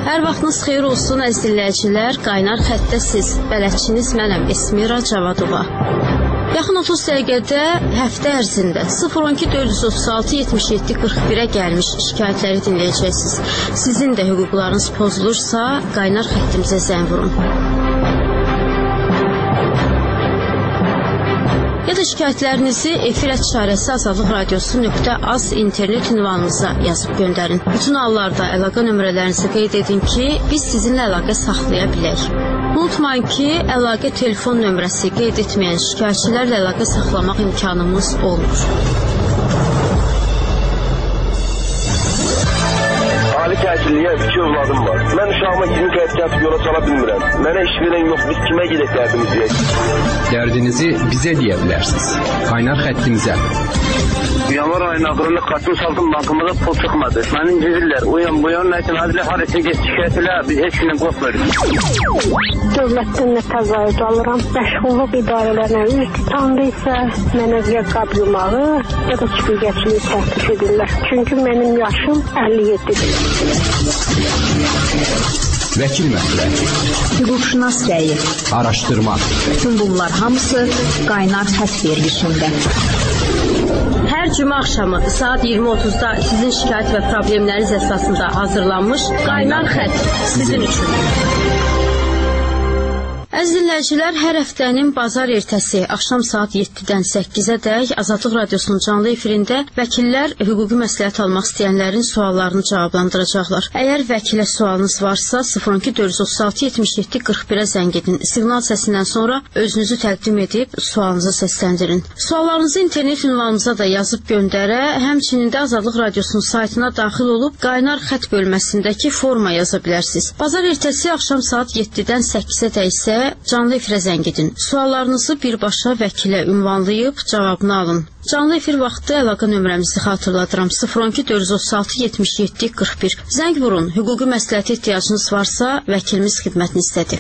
Hər vaxtınız xeyir olsun əziz dinləyicilər. Qaynar xəttəsiz. Bələdçiniz mənəm Esmira Cavadova. Yaxın 30 dəqiqədə həftə ərzində 012 436 77 41-ə gəlmiş şikayətləri dinləyəcəksiniz. Sizin də hüquqlarınız pozulursa qaynar xəttimizə zəng vurun. Ya da şikayətlərinizi efir@şarəsi azadlıqradiosu.az internet ünvanımıza yazıb göndərin. Bütün hallarda əlaqə nömrələrinizi qeyd edin ki, biz sizinlə əlaqə saxlaya bilək. Unutmayın ki, əlaqə telefon nömrəsi qeyd etməyən şikayətçilərlə əlaqə saxlamaq imkanımız olmur. Ali təhsilliyə 2 övladım var. Mən uşağıma 20 qəd gəlib yola sala bilmirəm. Mənə iş verən yox, biz kimə gedək dərdimizi deyək? Dərdinizi bizə deyə bilərsiniz. Qaynar xəttimizə. Yanvar ayının axırında kartını saldım, bankımıza pul çıxmadı. Məni incirlər, uyan, nəsin, hadilə harisi geç şikayət elə, biz heç gündən qorxmuyoruz. Dövlətdən nə təzayüd alıram, məşğulluq idarələrlə ürtitanda isə mənə ya qab yumağı, ya da çipigəçiliyi təklif edirlər. Çünki mənim yaşım 57-dir. Vəkil məsləhəti, hüquqşünas rəyi, araşdırma. Bütün bunlar hamısı qaynar xətt verilişində. Hər cümə axşamı saat 20:30-da sizin şikayət və problemləriniz əsasında hazırlanmış qaynar xətt sizin üçün. Əziz dinləyicilər, hər həftənin bazar ertəsi axşam saat 7-dən 8-ədək Azadlıq Radiosunun canlı efirində vəkillər hüquqi məsləhət almaq istəyənlərin suallarını cavablandıracaqlar. Əgər vəkilə sualınız varsa 012 436 77 41-ə zəng edin. Siqnal səsindən sonra özünüzü təqdim edib sualınızı səsləndirin. Suallarınızı internet ünvanımıza da yazıb göndərə, həmçinin də Azadlıq Radiosunun saytına daxil olub qaynar xətt bölməsindəki forma yaza bilərsiniz. Bazar ertəsi axşam saat 7-dən 8-ədək isə canlı efirə zəng edin. Suallarınızı birbaşa vəkilə ünvanlayıb cavabını alın. Canlı efir vaxtı əlaqə nömrəmizi xatırladıram. 012 436 77 41. Zəng vurun. Hüquqi məsləhətə ehtiyacınız varsa vəkilimiz xidmətinizdədir.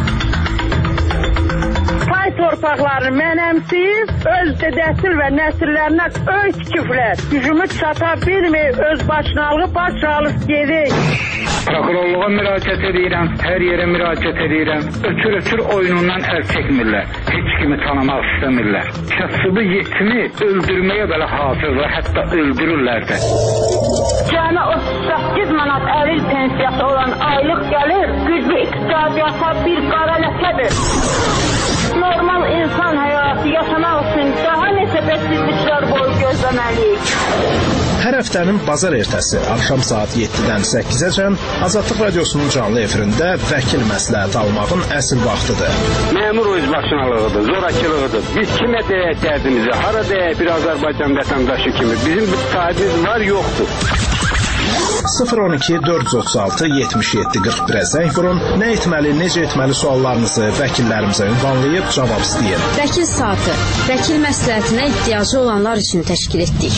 Torpaqlarını mənəmsiz, öz dədəsil və nəsillərinə öy tikiblər. Gücümü çata bilmir, öz başınalığı başsağlıq gedir. Prokurorluğa müraciət edirəm, hər yerə müraciət edirəm. Ötür oyunundan əl çəkmirlər. Heç kimi tanımaq istəmirlər. Kasıbı yetimi öldürməyə belə hazırlar, hətta öldürürlər də. Cəmi 38 manat əlil pensiyası olan aylıq gəlir, güclü iqtisadiyyata bir qara ləkədir. Normal insan həyatı yaşamaq üçün daha neçə bəsizliklər boyu gözləməliyik. Hər həftənin bazar ertəsi axşam saat 7-dən 8-əcən Azadlıq Radiosunun canlı efirində vəkil məsləhət almağın əsl vaxtıdır. Məmur özbaşınalığıdır, zorakılığıdır. Biz kimə deyək dərdimizi, hara deyək bir Azərbaycan vətəndaşı kimi. Bizim sahibimiz var, yoxdur. 012 436 77 41-ə zəng vurun. Nə etməli, necə etməli suallarınızı vəkillərimizə ünvanlayıb cavab istəyin. Vəkil saatı, vəkil məsləhətinə ehtiyacı olanlar üçün təşkil etdik.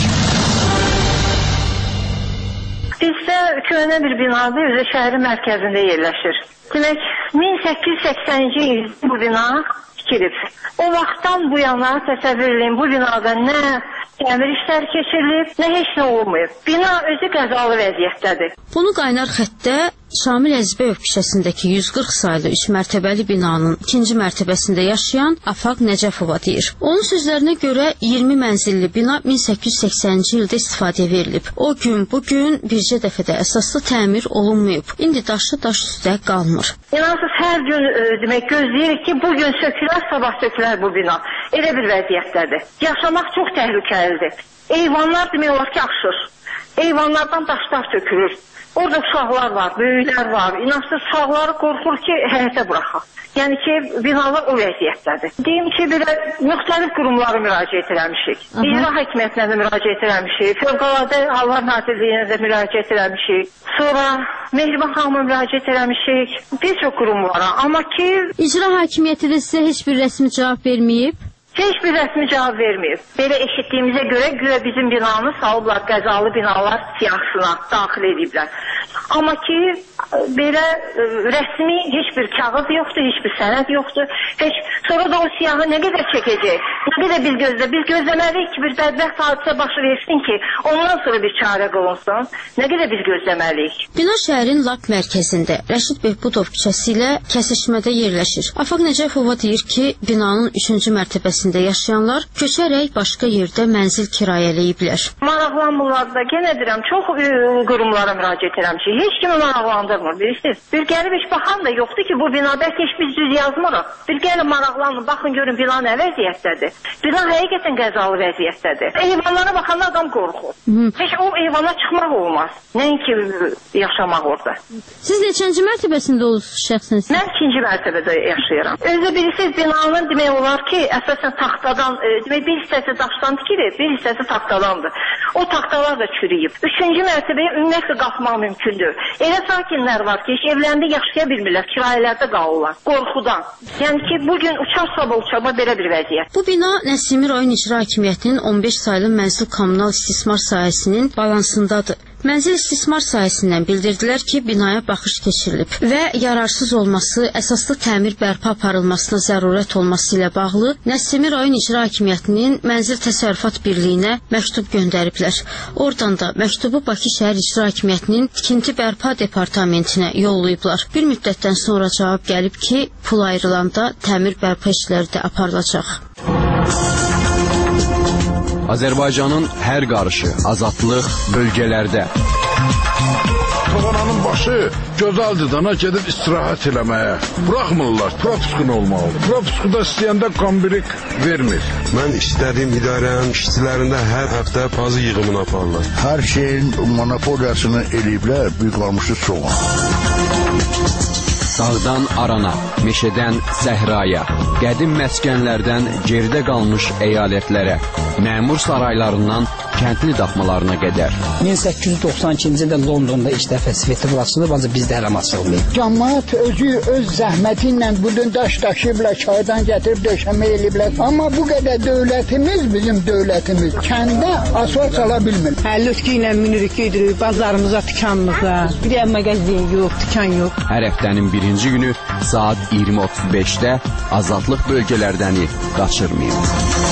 Bizdə köhnə bir binadır, özü şəhərin mərkəzində yerləşir. Demək, 1880-ci ildə bu bina tikilib. O vaxtdan bu yana təsəvvür edin, bu binada nə təmir işləri keçirilib, nə heç nə olmayıb. Bina özü qəzalı vəziyyətdədir. Bunu qaynar xəttdə Şamil Əzbəyov küçəsindəki 140 saylı 3 mərtəbəli binanın 2-ci mərtəbəsində yaşayan Afaq Nəcəfova deyir. Onun sözlərinə görə 20 mənzilli bina 1880-ci ildə istifadəyə verilib. O gün, bugün bircə dəfədə əsaslı təmir olunmayıb. İndi daşı daş üstə qalmır. İnansız hər gün demək gözləyirik ki, bugün sökülər, sabah sökülər bu bina. Elə bir vəziyyətdədir. Yaşamaq çox təhlükəlidir. Eyvanlar demək olar ki, aşır. Eyvanlardan daşlar tökülür. Orada uşaqlar var, böyüklər var. İnansız uşaqları qorxur ki, həyətə buraxaq. Yəni ki, binalar o vəziyyətdədir. Deyim ki, belə müxtəlif qurumlara müraciət eləmişik. İcra hakimiyyətinə də müraciət eləmişik. Fövqəladə Hallar Nazirliyinə də müraciət eləmişik. Sonra Mehriban xanıma müraciət eləmişik. Bir çox qurumlara. Amma ki... İcra hakimiyyəti də sizə heç bir rəsmi cavab verməyib? Heç bir rəsmi cavab verməyib. Belə eşitdiyimizə görə güya bizim binamız salıblar qəzalı binalar siyahısına daxil ediblər. Amma ki belə rəsmi heç bir kağız yoxdur, heç bir sənəd yoxdur. Sonra da o siyahı nə qədər çəkəcək? Nə qədər biz gözləməliyik ki, bir bədbəxt hadisə başı versin ki, ondan sonra bir çarə qılınsın. Nə qədər biz gözləməliyik? Bina şəhərin lap mərkəzində Rəşid Behbudov küçəsi ilə kəsişmədə yerləşir. Afaq Nəcəfova deyir ki, binanın 3-cü mərtəbəsində yaşayanlar köçərək başqa yerdə mənzil kirayələyiblər. Maraqlanmırlar da, yenə deyirəm, çox qurumlara müraciət edirəm ki, heç kimi maraqlandırmır, bilirsiniz. Bir gəlib heç baxan da yoxdur ki, bu binada heç biz düz yazmırıq. Bir gəlib maraqlanın, baxın görün bina nə vəziyyətdədir. Bina həqiqətən qəzalı vəziyyətdədir. Eyvanlara baxanda adam qorxur. Heç o eyvana çıxmaq olmaz. Nəinki yaşamaq orada. Siz neçənci mərtəbəsində olursunuz şəxsən? Mən 2-ci mərtəbədə yaşayıram. Özü bilirsiniz, binanın demək olar ki, əsasən taxtadan, demək bir hissəsi daşdan tikilir, bir hissəsi taxtadandır. O taxtalar da çürüyüb. 3-cü mərtəbəyə ümumiyyətlə qalxmaq mümkündür. Elə sakinlər var ki, evlərində yaşaya bilmirlər, kirayələrdə qalırlar, qorxudan. Yəni ki, bugün uçar sabah uçarma belə bir vəziyyət. Bu bina Nəsimi rayon icra hakimiyyətinin 15 saylı mənzil kommunal istismar sahəsinin balansındadır. Mənzil istismar sahəsindən bildirdilər ki, binaya baxış keçirilib və yararsız olması, əsaslı təmir bərpa aparılmasına zərurət olması ilə bağlı Nəsimi rayon icra hakimiyyətinin Mənzil Təsərrüfat Birliyinə məktub göndəriblər. Oradan da məktubu Bakı şəhər icra hakimiyyətinin tikinti bərpa departamentinə yollayıblar. Bir müddətdən sonra cavab gəlib ki, pul ayrılanda təmir bərpa işləri də aparılacaq. Azərbaycanın hər qarışı, azadlıq bölgələrdə. Toğananın başı gözəldir dana gedib istirahət eləməyə. Buraxmırlar, propiskun olmalıdır. Propiskuda istəyəndə kombirik vermir. Mən istədiyim idarənin işçilərində hər həftə pazı yığımını aparırlar. Hər şeyin monopoliyasını eləyiblər, büyük qalmışı soğan. Dağdan arana, meşədən səhraya, qədim məskənlərdən geridə qalmış əyalətlərə, məmur saraylarından kəndli daxmalarına qədər. 1892-ci ildə Londonda ilk dəfə sveti açılıb, ancaq bizdə hələ açılmayıb. Cəmaət özü öz zəhməti ilə budun daş daşıyıblar, çaydan gətirib döşəmə eləyiblər. Amma bu qədər dövlətimiz, bizim dövlətimiz kəndə asfalt sala bilmir. Lütki ilə minirik, gedirik bazarımıza, dükanımıza. Bir də mağazin yox, dükan yox. Hər həftənin birinci günü saat 20:35-də azadlıq bölgələrdəni qaçırmayın.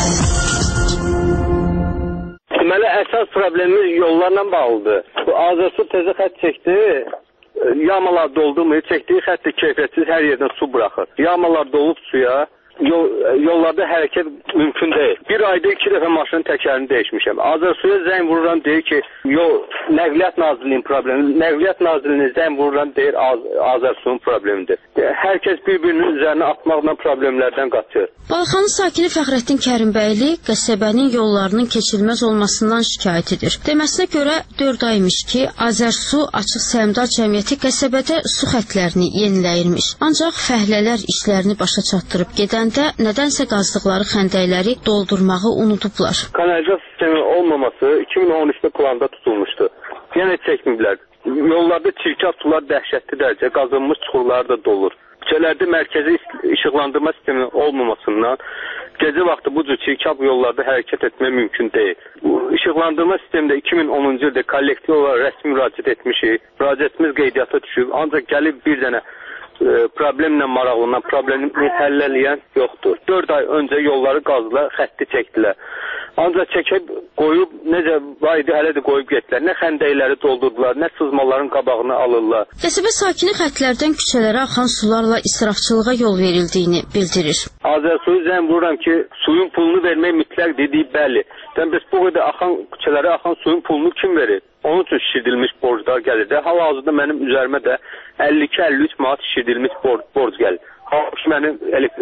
Deməli, əsas problemimiz yollarla bağlıdır. Bu Azərsu təzə xətt çəkdi, yamalar doldurmayıb, çəkdiyi xəttə keyfiyyətsiz hər yerdən su buraxır. Yamalar dolub suya, yollarda hərəkət mümkün deyil. Bir ayda 2 dəfə maşının təkərini dəyişmişəm. Azərsuya zəng vururam, deyir ki, Nəqliyyat Nazirliyinin problemi. Nəqliyyat Nazirliyinin zəng vururam, deyir Azərsunun problemidir. Hər kəs bir-birinin üzərinə atmaqla problemlərdən qaçır. Balaxanın sakini Fəxrəddin Kərimbəyli qəsəbənin yollarının keçilməz olmasından şikayət edir. Deməsinə görə 4 aymış ki, Azərsu Açıq Səhmdar Cəmiyyəti qəsəbədə su xəttlərini yeniləyirmiş. Ancaq fəhlələr işlərini başa çatdırıb gedəndə nədənsə qazdıqları xəndəkləri doldurmağı unudublar. Kanalizasiya sistemi olmaması 2013-də planda tutulmuşdu. Yenə çəkməyiblər. Yollarda çirkab sular dəhşətli dərəcə qazılmış çuxurlar da dolur. Küçələrdə mərkəzi işıqlandırma sistemi olmamasından gecə vaxtı bu cür çirkab yollarda hərəkət etmək mümkün deyil. İşıqlandırma sistemində 2010-cu ildə kollektiv olaraq rəsmi müraciət etmişik. Müraciətimiz qeydiyyata düşüb. Ancaq gəlib bir dənə problemlə maraqlanan, problemi həll eləyən yoxdur. 4 ay öncə yolları qazdılar, xətti çəkdilər. Ancaq çəkib qoyub, necə var idi, hələ də qoyub getdilər. Nə xəndəkləri doldurdular, nə sızmaların qabağını alırlar. Qəsəbə sakini xəttlərdən küçələrə axan sularla israfçılığa yol verildiyini bildirir. Azərsuyu zəng vururam ki, suyun pulunu vermək mütləq dediyi bəli. Biz bu qədər küçələrə axan suyun pulunu kim verir? Onun üçün şişirdilmiş borclar gəlir. Hal-hazırda mənim üzərimə də 52-53 manat şişirdilmiş borc gəlir. Halbuki mənim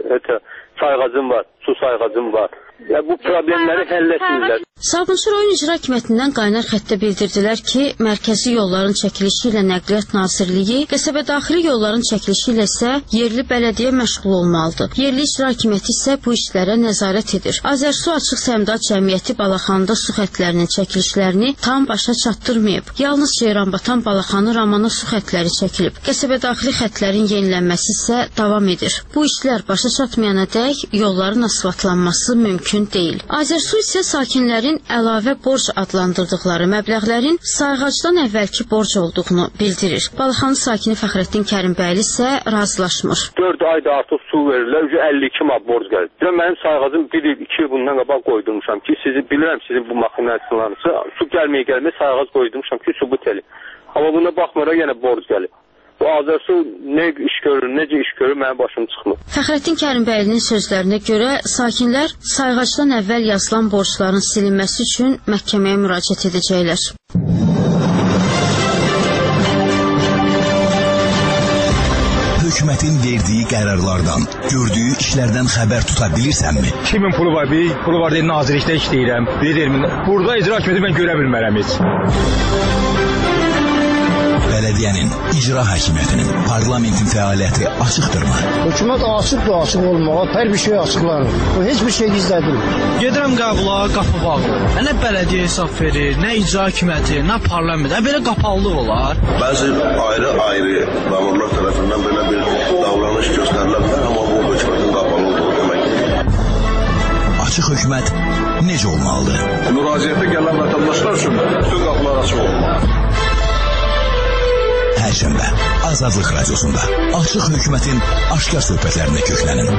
sayğacım var, su sayğacım var. Bu problemləri həll etmirlər. Sabunçu rayon icra hakimiyyətindən qaynar xəttdə bildirdilər ki, mərkəzi yolların çəkilişi ilə Nəqliyyat Nazirliyi, qəsəbə daxili yolların çəkilişi ilə isə yerli bələdiyyə məşğul olmalıdır. Yerli icra hakimiyyəti isə bu işlərə nəzarət edir. Azərsu Açıq Səhmdar Cəmiyyəti Balaxanda su xəttlərinin çəkilişlərini tam başa çatdırmayıb. Yalnız Ceyranbatan Balaxanı Ramana su xəttləri çəkilib. Qəsəbə daxili xəttlərin yenilənməsi isə davam edir. Bu işlər başa çatmayana dək yolların asfaltlanması mümkün mümkün deyil. Azərsu isə sakinlərin əlavə borc adlandırdıqları məbləğlərin sayğacdan əvvəlki borc olduğunu bildirir. Balıxanı sakini Fəxrəddin Kərimbəyli isə razılaşmır. 4 ayda artıq su verirlər, 52 manat borc gəlir. Mənim sayğacım 1 il, 2 il bundan qabaq qoydurmuşam ki, sizi bilirəm, sizin bu maşinləriniz su gəlməyə sayğac qoydurmuşam ki, sübut elin. Amma buna baxmıraq yenə borc gəlir. Bu Azərsu nə iş görür, necə iş görür, mənim başım çıxmır. Fəxrəddin Kərimbəylinin sözlərinə görə sakinlər sayğacdan əvvəl yazılan borcların silinməsi üçün məhkəməyə müraciət edəcəklər. Hökumətin verdiyi qərarlardan, gördüyü işlərdən xəbər tuta bilirsənmi? Kimin pulu var? Bir pulu var deyə nazirlikdə işləyirəm. Burada icra hakimiyyəti mən görə bilmərəm heç. Belediyenin, icra hakimiyyətinin, parlamentin fəaliyyəti açıqdırmı? Hökumət açıqdır, açıq olmağa, hər bir şey açıqlanır. O heç bir şey gizlədir. Gedirəm qəbula, qapı bağlı. Nə bələdiyyə hesab verir, nə icra hakimiyyəti, nə parlament. Belə qapalıdır olar. Bəzi ayrı-ayrı məmurlar tərəfindən belə bir davranış göstərilə bilər, amma bu hökumətin qapalı olduğu deməkdir. Açıq hökumət necə olmalıdır? Müraciətə gələn vətəndaşlar üçün bütün qapılar açıq olmalıdır. Hər şənbə Azadlıq Radiosunda Açıq Hökumətin aşkar söhbətlərinə köklənin.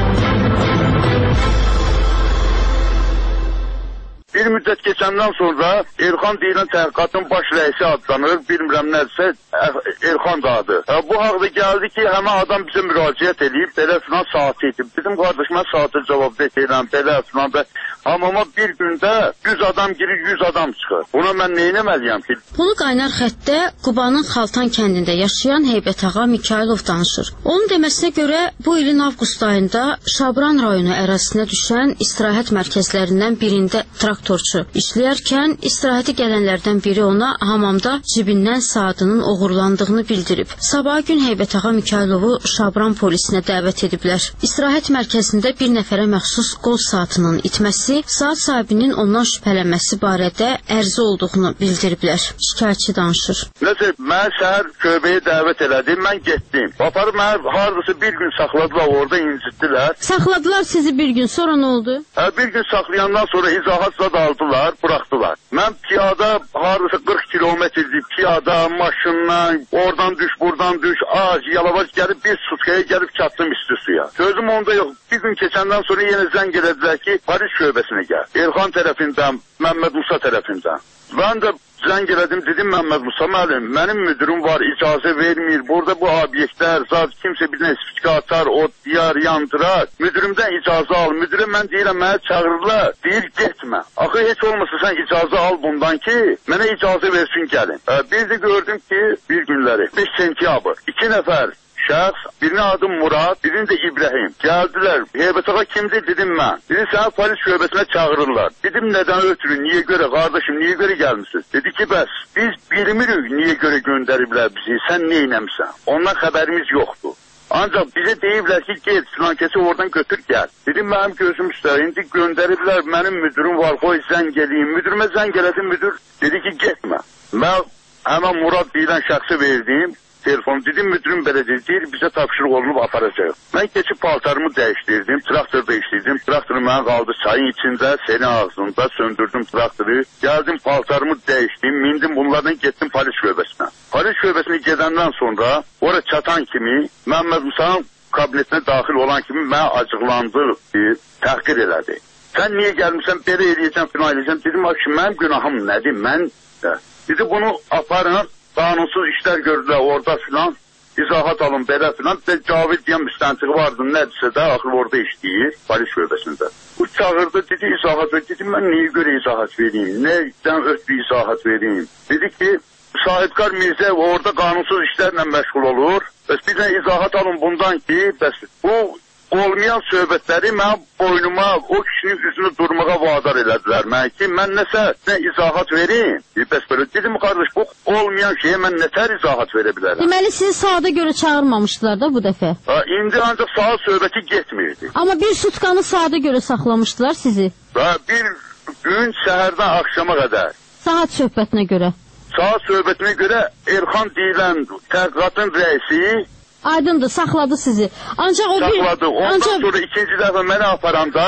Bir müddət keçəndən sonra Elxan deyilən təhqiqatın baş rəisi adlanır, bilmirəm nədirsə, Elxan da adı. Bu haqda gəldi ki, həmən adam bizə müraciət edib, belə filan saati edib. Bizim qardaş, mən saatı cavab deyiləm, belə filan da. Amma bir gündə 100 adam girir, 100 adam çıxır. Buna mən nə eləməliyəm ki? Bunu qaynar xəttdə Qubanın Xaltan kəndində yaşayan Heybətağa Mikailov danışır. Onun deməsinə görə bu ilin avqust ayında Şabran rayonu ərazisinə düşən istirahət mərkəzlərindən birində traktorçu işləyərkən istirahəti gələnlərdən biri ona hamamda cibindən saatının oğurlandığını bildirib. Sabahı gün Heybətağa Mikailovu Şabran polisinə dəvət ediblər. İstirahət mərkəzində bir nəfərə məxsus qol saatının itməsi, saat sahibinin ondan şübhələnməsi barədə ərizə olduğunu bildiriblər. Şikayətçi danışır. Nəsə, mən səhər köbəyə dəvət elədim, mən getdim. Aparıb mən hardasa bir gün saxladılar, orada incitdilər. Saxladılar sizi bir gün, sonra nə oldu? Bir gün saxlayandan sonra izahatla da aldılar, bıraxdılar. Mən piyada hardasa 40 kilometrdir, piyada, maşınla, oradan düş, buradan düş, ağac, yalavac gəlib bir sutkaya gəlib çatdım üstü suya. Sözüm onda yox, bir gün keçəndən sonra yenə zəng elədilər ki, polis şöbəsinə gəl. Elxan tərəfindən, Məmməd Musa tərəfindən. Mən də zəng elədim, dedim Məmməd Musa müəllim, mənim müdürüm var, icazə vermir, burada bu obyektlər, zat kimsə bir nəsifikə atar, o diyar yandırar, müdürümdən icazə al, müdürə mən deyirəm, mənə çağırırlar, deyir getmə. Axı heç olmasa sən icazə al bundan ki, mənə icazə versin gəlin. Bir də gördüm ki, bir günləri, 5 sentyabr, 2 nəfər şəxs, birinin adı Murad, birinin də İbrahim. Gəldilər, Heybətağa kimdir, dedim mən. Dedi, səni polis şöbəsinə çağırırlar. Dedim, nədən ötürü, niyə görə, qardaşım, niyə görə gəlmişsiniz? Dedi ki, bəs, biz bilmirik niyə görə göndəriblər bizi, sən nə eləmişsən? Ondan xəbərimiz yoxdur. Ancaq bizə deyiblər ki, gel, filankəsi oradan götür, gəl. Dedim, mənim gözüm üstə, indi göndəriblər, mənim müdürüm var, qoy zəng eləyim. Müdürümə zəng elədim, müdür dedi ki, getmə. Mən həmən Murad deyilən şəxsi verdim. Telefon dedim, müdürüm belə deyir, bizə tapşırıq olunub aparacaq. Mən keçib paltarımı dəyişdirdim, traktorda işləydim. Traktoru mənə qaldı çayın içində, senin ağzında, söndürdüm traktoru. Gəldim, paltarımı dəyişdim, mindim bunlardan getdim polis şöbəsinə. Polis şöbəsinə gedəndən sonra, oraya çatan kimi, Məmməd Musa'nın kabinetinə daxil olan kimi mənə acıqlandı, təhqir elədi. Sən niyə gəlmişsən, belə eləyəcəm, filan eləyəcəm. Dedim, mənim günahım nədir, mən də. Dedi, bunu aparın. Qanunsuz işlər gördülər orada filan, izahat alın belə filan. Cavid deyən müstəntiqi vardı, nədirsə də, axır orada işləyir, polis şöbəsində. Bu çağırdı, dedi, izahat ver. Dedim, mən niyə görə izahat vereyim, nədən ötürü izahat vereyim? Dedi ki, Sahibkar Mirzə orada qanunsuz işlərlə məşğul olur. Bəs bir də izahat alın bundan ki, bəs bu olmayan söhbətləri mənim boynuma, o kişinin üzünü durmağa vadar elədilər mənə ki, mən nəsə izahat vereyim. Bəs belə dedim, qardaş, bu olmayan şeyə mən nətər izahat verə bilərəm? Deməli, sizi saata görə çağırmamışdılar da bu dəfə? İndi ancaq saat söhbəti getmirdi. Amma bir sutkanı saata görə saxlamışdılar sizi? Bir gün səhərdən axşama qədər. Saat söhbətinə görə? Saat söhbətinə görə Elxan deyilən təhqiqatın rəisi Aydındır, saxladı sizi. Ancaq o saxladı. Ondan sonra ikinci dəfə mənə aparanda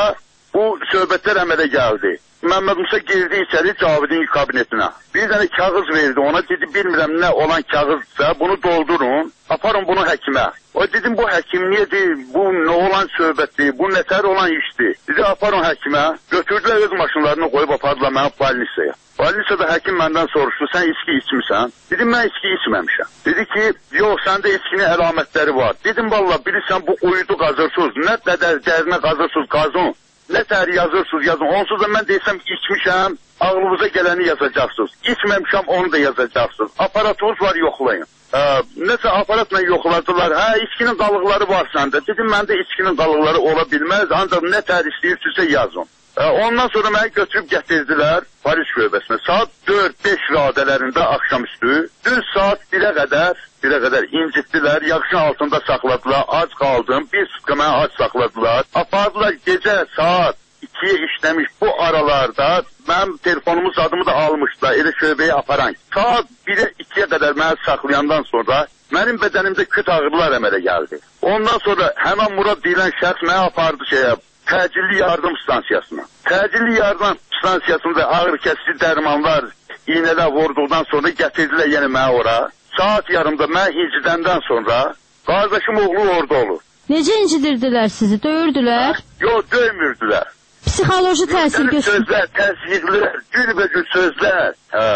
bu söhbətlər əmələ gəldi. Məmməd Musa girdi içəri Cavidin kabinetinə. Bir dənə kağız verdi ona, dedi bilmirəm nə olan kağızsa bunu doldurun, aparın bunu həkimə. O dedim bu həkim niyedir, bu nə olan söhbətdir, bu nətər olan işdir. Dedi aparın həkimə, götürdülər öz maşınlarını qoyub apardılar mənə balnisaya. Balnisada həkim məndən soruşdu, sən içki içmirsən? Dedim mən içki içməmişəm. Dedi ki yox səndə içkinin əlamətləri var. Dedim valla bilirsən bu uydu qazırsız, nə qədər dərinə qazırsız qazın. Nə tər yazırsınız yazın. Onsuz da mən desəm içmişəm, ağlınıza gələni yazacaqsınız. İçməmişəm onu da yazacaqsınız. Aparatınız var yoxlayın. Nəsə aparatla yoxladılar. Hə içkinin qalıqları var səndə. Dedim məndə içkinin qalıqları ola bilməz. Ancaq nə tər istəyirsinizsə yazın. Ondan sonra məni götürüb gətirdilər Paris şöbəsinə. Saat 4-5 radələrində axşamüstü. Düz saat 1-ə qədər incitdilər. Yaxşın altında saxladılar. Ac qaldım. Bir sıqqı məni ac saxladılar. Apardılar gecə saat 2-yə işləmiş bu aralarda. Mənim telefonumun adımı da almışdılar. Elə şöbəyə aparan. Saat 1-ə 2-yə qədər məni saxlayandan sonra mənim bədənimdə küt ağrılar əmələ gəldi. Ondan sonra həmən Murad deyilən şəxs məni apardı təcilli yardım stansiyasına. Təcilli yardım stansiyasında ağır kəsici dərmanlar iğnələr vurduqdan sonra gətirdilər yenə məni ora. Saat yarımda mən incidəndən sonra qardaşım oğlu orada olur. Necə incidirdilər sizi? Döyürdülər? Yox, döymürdülər. Psixoloji təsir göstərir. Sözlər, təsirlər, gülbəcül sözlər.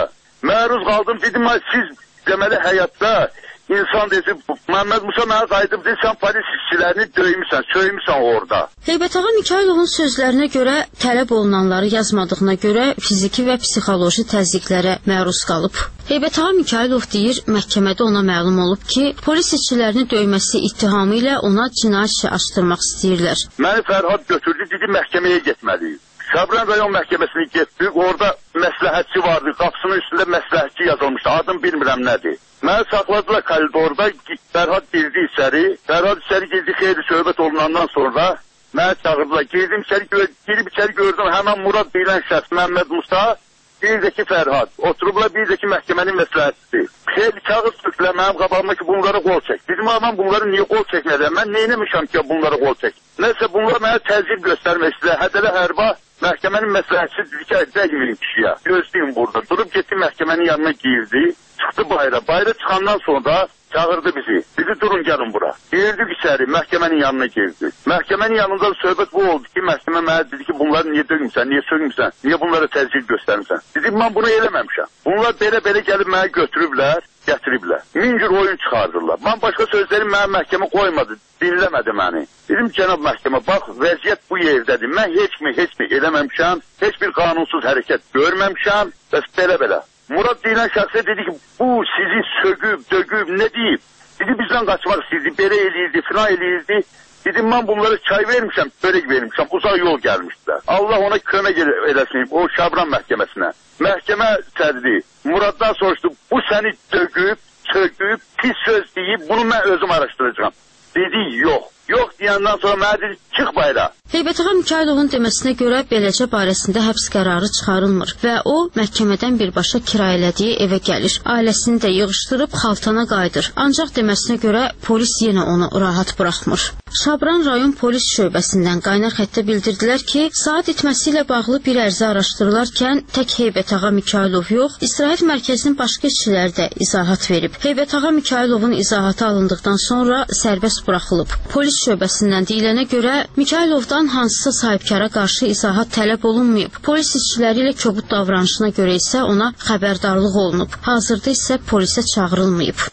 Məruz qaldım, dedim siz deməli həyatda İnsan desin, Məmməd Musa mənə qayıdıb deyir, sən polis işçilərini döymüsən, söymüsən orada. Heybətağa Mikayılovun sözlərinə görə tələb olunanları yazmadığına görə fiziki və psixoloji təzyiqlərə məruz qalıb. Heybətağa Mikayılov deyir, məhkəmədə ona məlum olub ki, polis işçilərini döyməsi ittihamı ilə ona cinayət işi açdırmaq istəyirlər. Məni Fərhad götürdü, dedi məhkəməyə getməliyik. Şabran rayon məhkəməsinə getdik, orada məsləhətçi vardı, qapısının üstündə məsləhətçi yazılmışdı, adım bilmirəm nədir. Məni saxladılar koridorda, Fərhad girdi içəri, girdi xeyli söhbət olunandan sonra məni çağırdılar, girib içəri gördüm, həmən Murad deyilən şəxs, Məmməd Musa, bir də ki Fərhad, oturublar bir də ki məhkəmənin məsləhətçisi. Xeyli kağız tökdülər mənim qabağıma ki bunları qol çək. Dedim mən bunları niyə qol çəkmədəm, mən neyləmişəm ki bunları qol çək. Nəsə bunlar mənə təzyiq göstərmək istəyir, hədələ hərba. Məhkəmənin məsləhətçisi dedi ki, dəyməyin kişiyə, gözləyin burada. Durub getdi məhkəmənin yanına girdi, çıxdı bayra. Bayra çıxandan sonra çağırdı bizi. Dedi durun gəlin bura. Girdik içəri, məhkəmənin yanına girdi. Məhkəmənin yanında söhbət bu oldu ki, məhkəmə mənə dedi ki, bunları niyə döymüsən, niyə söymüsən, niyə bunlara təzyiq göstərmirsən. Dedim mən bunu eləməmişəm. Bunlar belə gəlib mənə götürüblər, gətiriblər. Min cür oyun çıxardırlar. Mən başqa sözlərim mənə məhkəmə qoymadı, dinləmədi məni. Dedim cənab məhkəmə, bax vəziyyət bu yerdədir. Mən heç mi eləməmişəm, heç bir qanunsuz hərəkət görməmişəm, bəs belə. Murad deyilən şəxsə dedi ki, bu sizi sögüb, dögüb, nə deyib? Dedi bizdən qaçmaq istəyirdi, belə eləyirdi, filan eləyirdi. Dedim mən bunlara çay vermişəm, börək vermişəm, uzaq yol gəlmişdilər. Allah ona kömək eləsin, o Şabran məhkəməsinə. Məhkəmə sədri Muraddan soruşdu, bu səni dögüb, sögüb, pis söz deyib, bunu mən özüm araşdıracağım. Dedi yox. Yox deyəndən sonra mənə dedi, çıx bayra. Heybətağa Mikayılovun deməsinə görə beləcə barəsində həbs qərarı çıxarılmır və o məhkəmədən birbaşa kirayələdiyi evə gəlir. Ailəsini də yığışdırıb Xaltana qayıdır. Ancaq deməsinə görə polis yenə onu rahat buraxmır. Şabran rayon polis şöbəsindən qaynar xəttə bildirdilər ki, saat itməsi ilə bağlı bir ərizə araşdırılarkən tək Heybətağa Mikayılov yox, istirahət mərkəzinin başqa işçiləri də izahat verib. Heybətağa Mikayılovun izahatı alındıqdan sonra sərbəst buraxılıb. Polis şöbəsindən deyilənə görə Mikayılovdan hansısa sahibkara qarşı izahat tələb olunmayıb. Polis işçiləri ilə kobud davranışına görə isə ona xəbərdarlıq olunub. Hazırda isə polisə çağırılmayıb.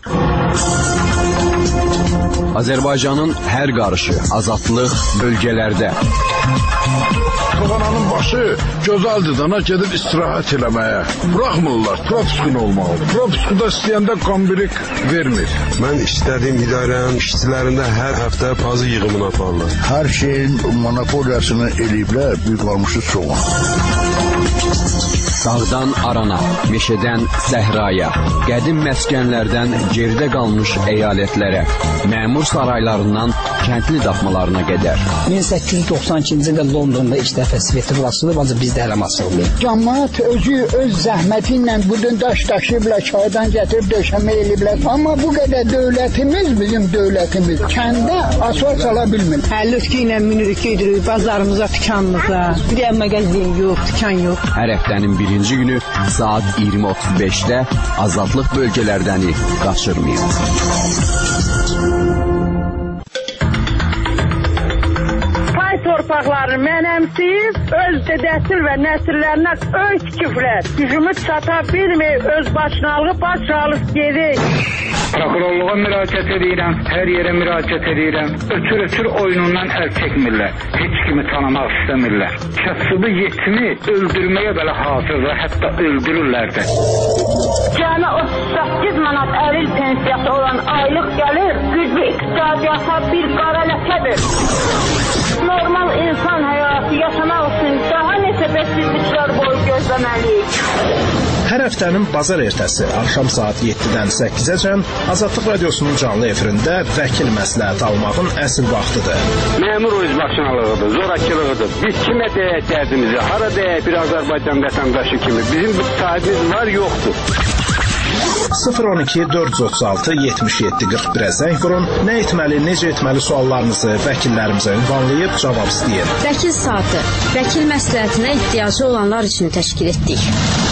Azərbaycanın hər qarışı, azadlıq bölgələrdə. Soğananın başı gözəldir dana gedib istirahət eləməyə. Buraxmırlar, propiskun olmalı. Propiskuda istəyəndə kombirik vermir. Mən istədiyim idarənin işçilərində hər həftə pazı yığımını aparırlar. Hər şeyin monopoliyasını eləyiblər, bir qalmışı soğan. Dağdan arana, meşədən səhraya, qədim məskənlərdən geridə qalmış əyalətlərə, məmur saraylarından kəndli daxmalarına qədər. 1892-ci ildə Londonda ilk dəfə Sveti açılıb, ancaq bizdə hələ açılmıyor. Cəmaət özü öz zəhməti ilə budun daş daşıyıblar, çaydan gətirib döşəmə eləyiblər. Amma bu qədər dövlətimiz, bizim dövlətimiz kəndə asfalt sala bilmir. 52 ilə minirik, gedirik bazarımıza, dükanımıza. Bir də mağazin yox, dükan yox. Hər həftənin birinci günü saat 20:35-də azadlıq bölgələrdəni qaçırmayın. Pay torpaqlarını mənəmsiyib, öz dedəsil və nəsillərinə öy tikiblər. Gücümüz çata bilmir, öz başınalığı baş alıb gedir. Prokurorluğa müraciət edirəm, hər yerə müraciət edirəm. Ötür oyunundan əl çəkmirlər. Heç kimi tanımaq istəmirlər. Kasıbı yetimi öldürməyə belə hazırdır, hətta öldürürlər də. Cəmi 38 manat əril pensiyası olan aylıq gəlir, güclü iqtisadiyyata bir qara ləkədir. Normal insan həyatı yaşamaq üçün daha neçə bəsizliklər boyu gözləməliyik. Hər həftənin bazar ertəsi axşam saat 7-dən 8-əcən Azadlıq Radiosunun canlı efirində vəkil məsləhət almağın əsl vaxtıdır. Məmur özbaşınalığıdır, zorakılığıdır. Biz kimə deyək dərdimizi, hara deyək bir Azərbaycan vətəndaşı kimi. Bizim sahibimiz var, yoxdur. 012 436 77 41-ə zəng vurun. Nə etməli, necə etməli suallarınızı vəkillərimizə ünvanlayıb cavab istəyin. Vəkil saatı, vəkil məsləhətinə ehtiyacı olanlar üçün təşkil etdik.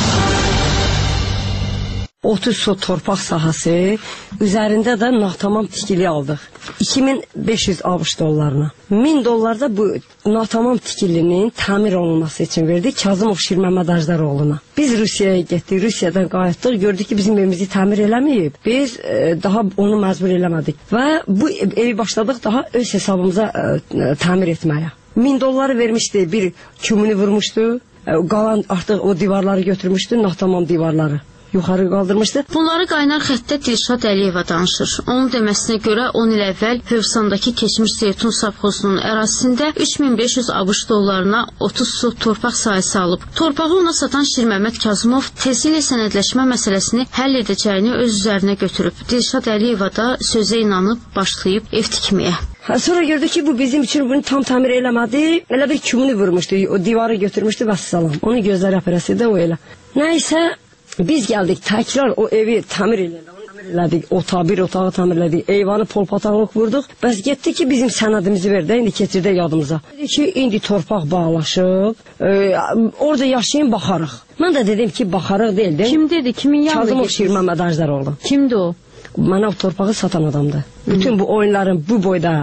30 sot torpaq sahəsi, üzərində də natamam tikili aldıq. 2500 ABŞ dollarına. 1000 dollar da bu natamam tikilinin təmir olunması üçün verdik Kazımov Şirməməd Ajdaroğluna. Biz Rusiyaya getdik, Rusiyadan qayıtdıq, gördük ki bizim evimizi təmir eləməyib. Biz daha onu məcbur eləmədik və bu evi başladıq daha öz hesabımıza təmir etməyə. 1000 dolları vermişdi, bir kümünü vurmuşdu, qalan artıq o divarları götürmüşdü, natamam divarları. Yuxarı qaldırmışdı. Bunları qaynar xəttdə Dilşad Əliyeva danışır. Onun deməsinə görə 10 il əvvəl Hövsandakı keçmiş Zeytun Savxozunun ərazisində 3500 ABŞ dollarına 30 sot torpaq sahəsi alıb. Torpağı ona satan Şirməməd Kazımov tezliklə sənədləşmə məsələsini həll edəcəyini öz üzərinə götürüb. Dilşad Əliyeva da sözə inanıb başlayıb ev tikməyə. Sonra gördük ki bu bizim için bunu tam tamir eləmədi. Elə bir kümünü vurmuşdu. O divarı götürmüşdü və salam. Onu gözləri aparasıydı o elə. Nəysə biz gəldik təkrar o evi təmir elədik. Bir otağı təmir elədik. Eyvanı polpataqlıq vurduq. Bəs getdi ki bizim sənədimizi verdi. İndi keçirdi yadımıza. Dedi ki indi torpaq bağlaşıb. Orada yaşayın baxarıq. Mən də dedim ki baxarıq deyildi. Kim dedi? Kimin yanına Kazımov Şirməməd Ajdaroğlu. Kimdi o? Mənə o torpağı satan adamdı. Bütün bu oyunların bu boyda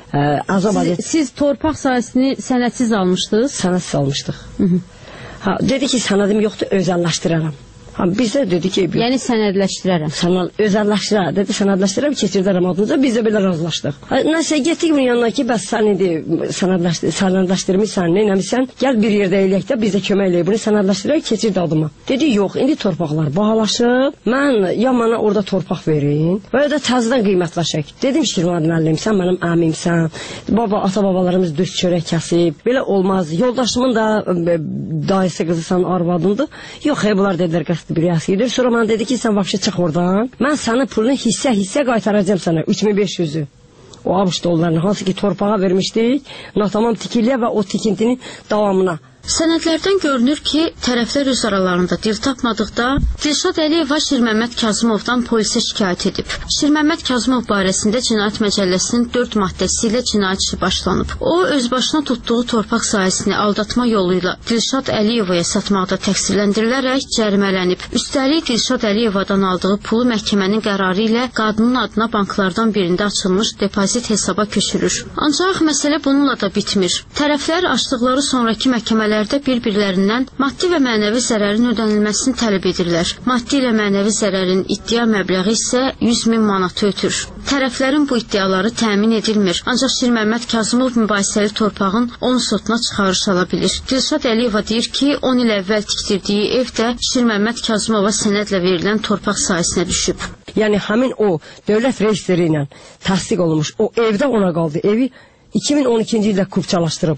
Siz torpaq sahəsini sənədsiz almışdınız? Sənədsiz almışdıq. Dedi ki sənədim yoxdur, özəlləşdirərəm. Biz də dedik ki... Yəni sənədləşdirərəm. Özəlləşdirərəm. Dedi sənədləşdirərəm, keçirdərəm adınıza. Biz də belə razılaşdıq. Nəsə getdik bunun yanına ki, bəs sən indi sənədləşdirmişsən, neynəmişsən, gəl bir yerdə eləyək də biz də kömək eləyək. Bunu sənədləşdirərək keçirdi adıma. Dedi yox, indi torpaqlar bahalaşıb. Mən ya mənə orada torpaq verin və ya da təzədən qiymətləşək. Dedim Şirməməd müəllim, sən mənim əmimsən. Ata-babalarımız düz çörək kəsib. Belə olmaz. Yoldaşımın da dayısı qızısan, arvadındır. Yox, bunlar dedilər bir yasıdır. Sonra bana dedi ki sen vapşe çık oradan. Ben sana pulunu hisse qaytaracağım sana 3500'ü. O ABŞ dollarını hansı ki torpağa vermişdik. Natamam tikiliyə və o tikintinin davamına. Sənədlərdən görünür ki, tərəflər öz aralarında dil tapmadıqda Dilşad Əliyeva Şirməməd Kazımovdan polisə şikayət edib. Şirməməd Kazımov barəsində Cinayət Məcəlləsinin 4 maddəsi ilə cinayət işi başlanıb. O, özbaşına tutduğu torpaq sahəsini aldatma yolu ilə Dilşad Əliyevaya satmaqda təqsirləndirilərək cərimələnib. Üstəlik Dilşad Əliyevadan aldığı pulu məhkəmənin qərarı ilə qadının adına banklardan birində açılmış depozit hesaba köçürür. Ancaq məsələ bununla da bitmir. Tərəflər açdıqları sonraki məhkəmələr bir-birlərindən maddi və mənəvi zərərin ödənilməsini tələb edirlər. Maddi ilə mənəvi zərərin iddia məbləği isə 100.000 manatı ötür. Tərəflərin bu iddiaları təmin edilmir. Ancaq Şirməməd Kazımov mübahisəli torpağın 10 sotuna çıxarış ala bilir. Dilşad Əliyeva deyir ki, 10 il əvvəl tikdirdiyi ev də Şirməməd Kazımova sənədlə verilən torpaq sahəsinə düşüb. Yəni həmin o dövlət reestri ilə təsdiq olunmuş o evdə ona qaldı. Evi 2012-ci ildə kupçalaşdırıb.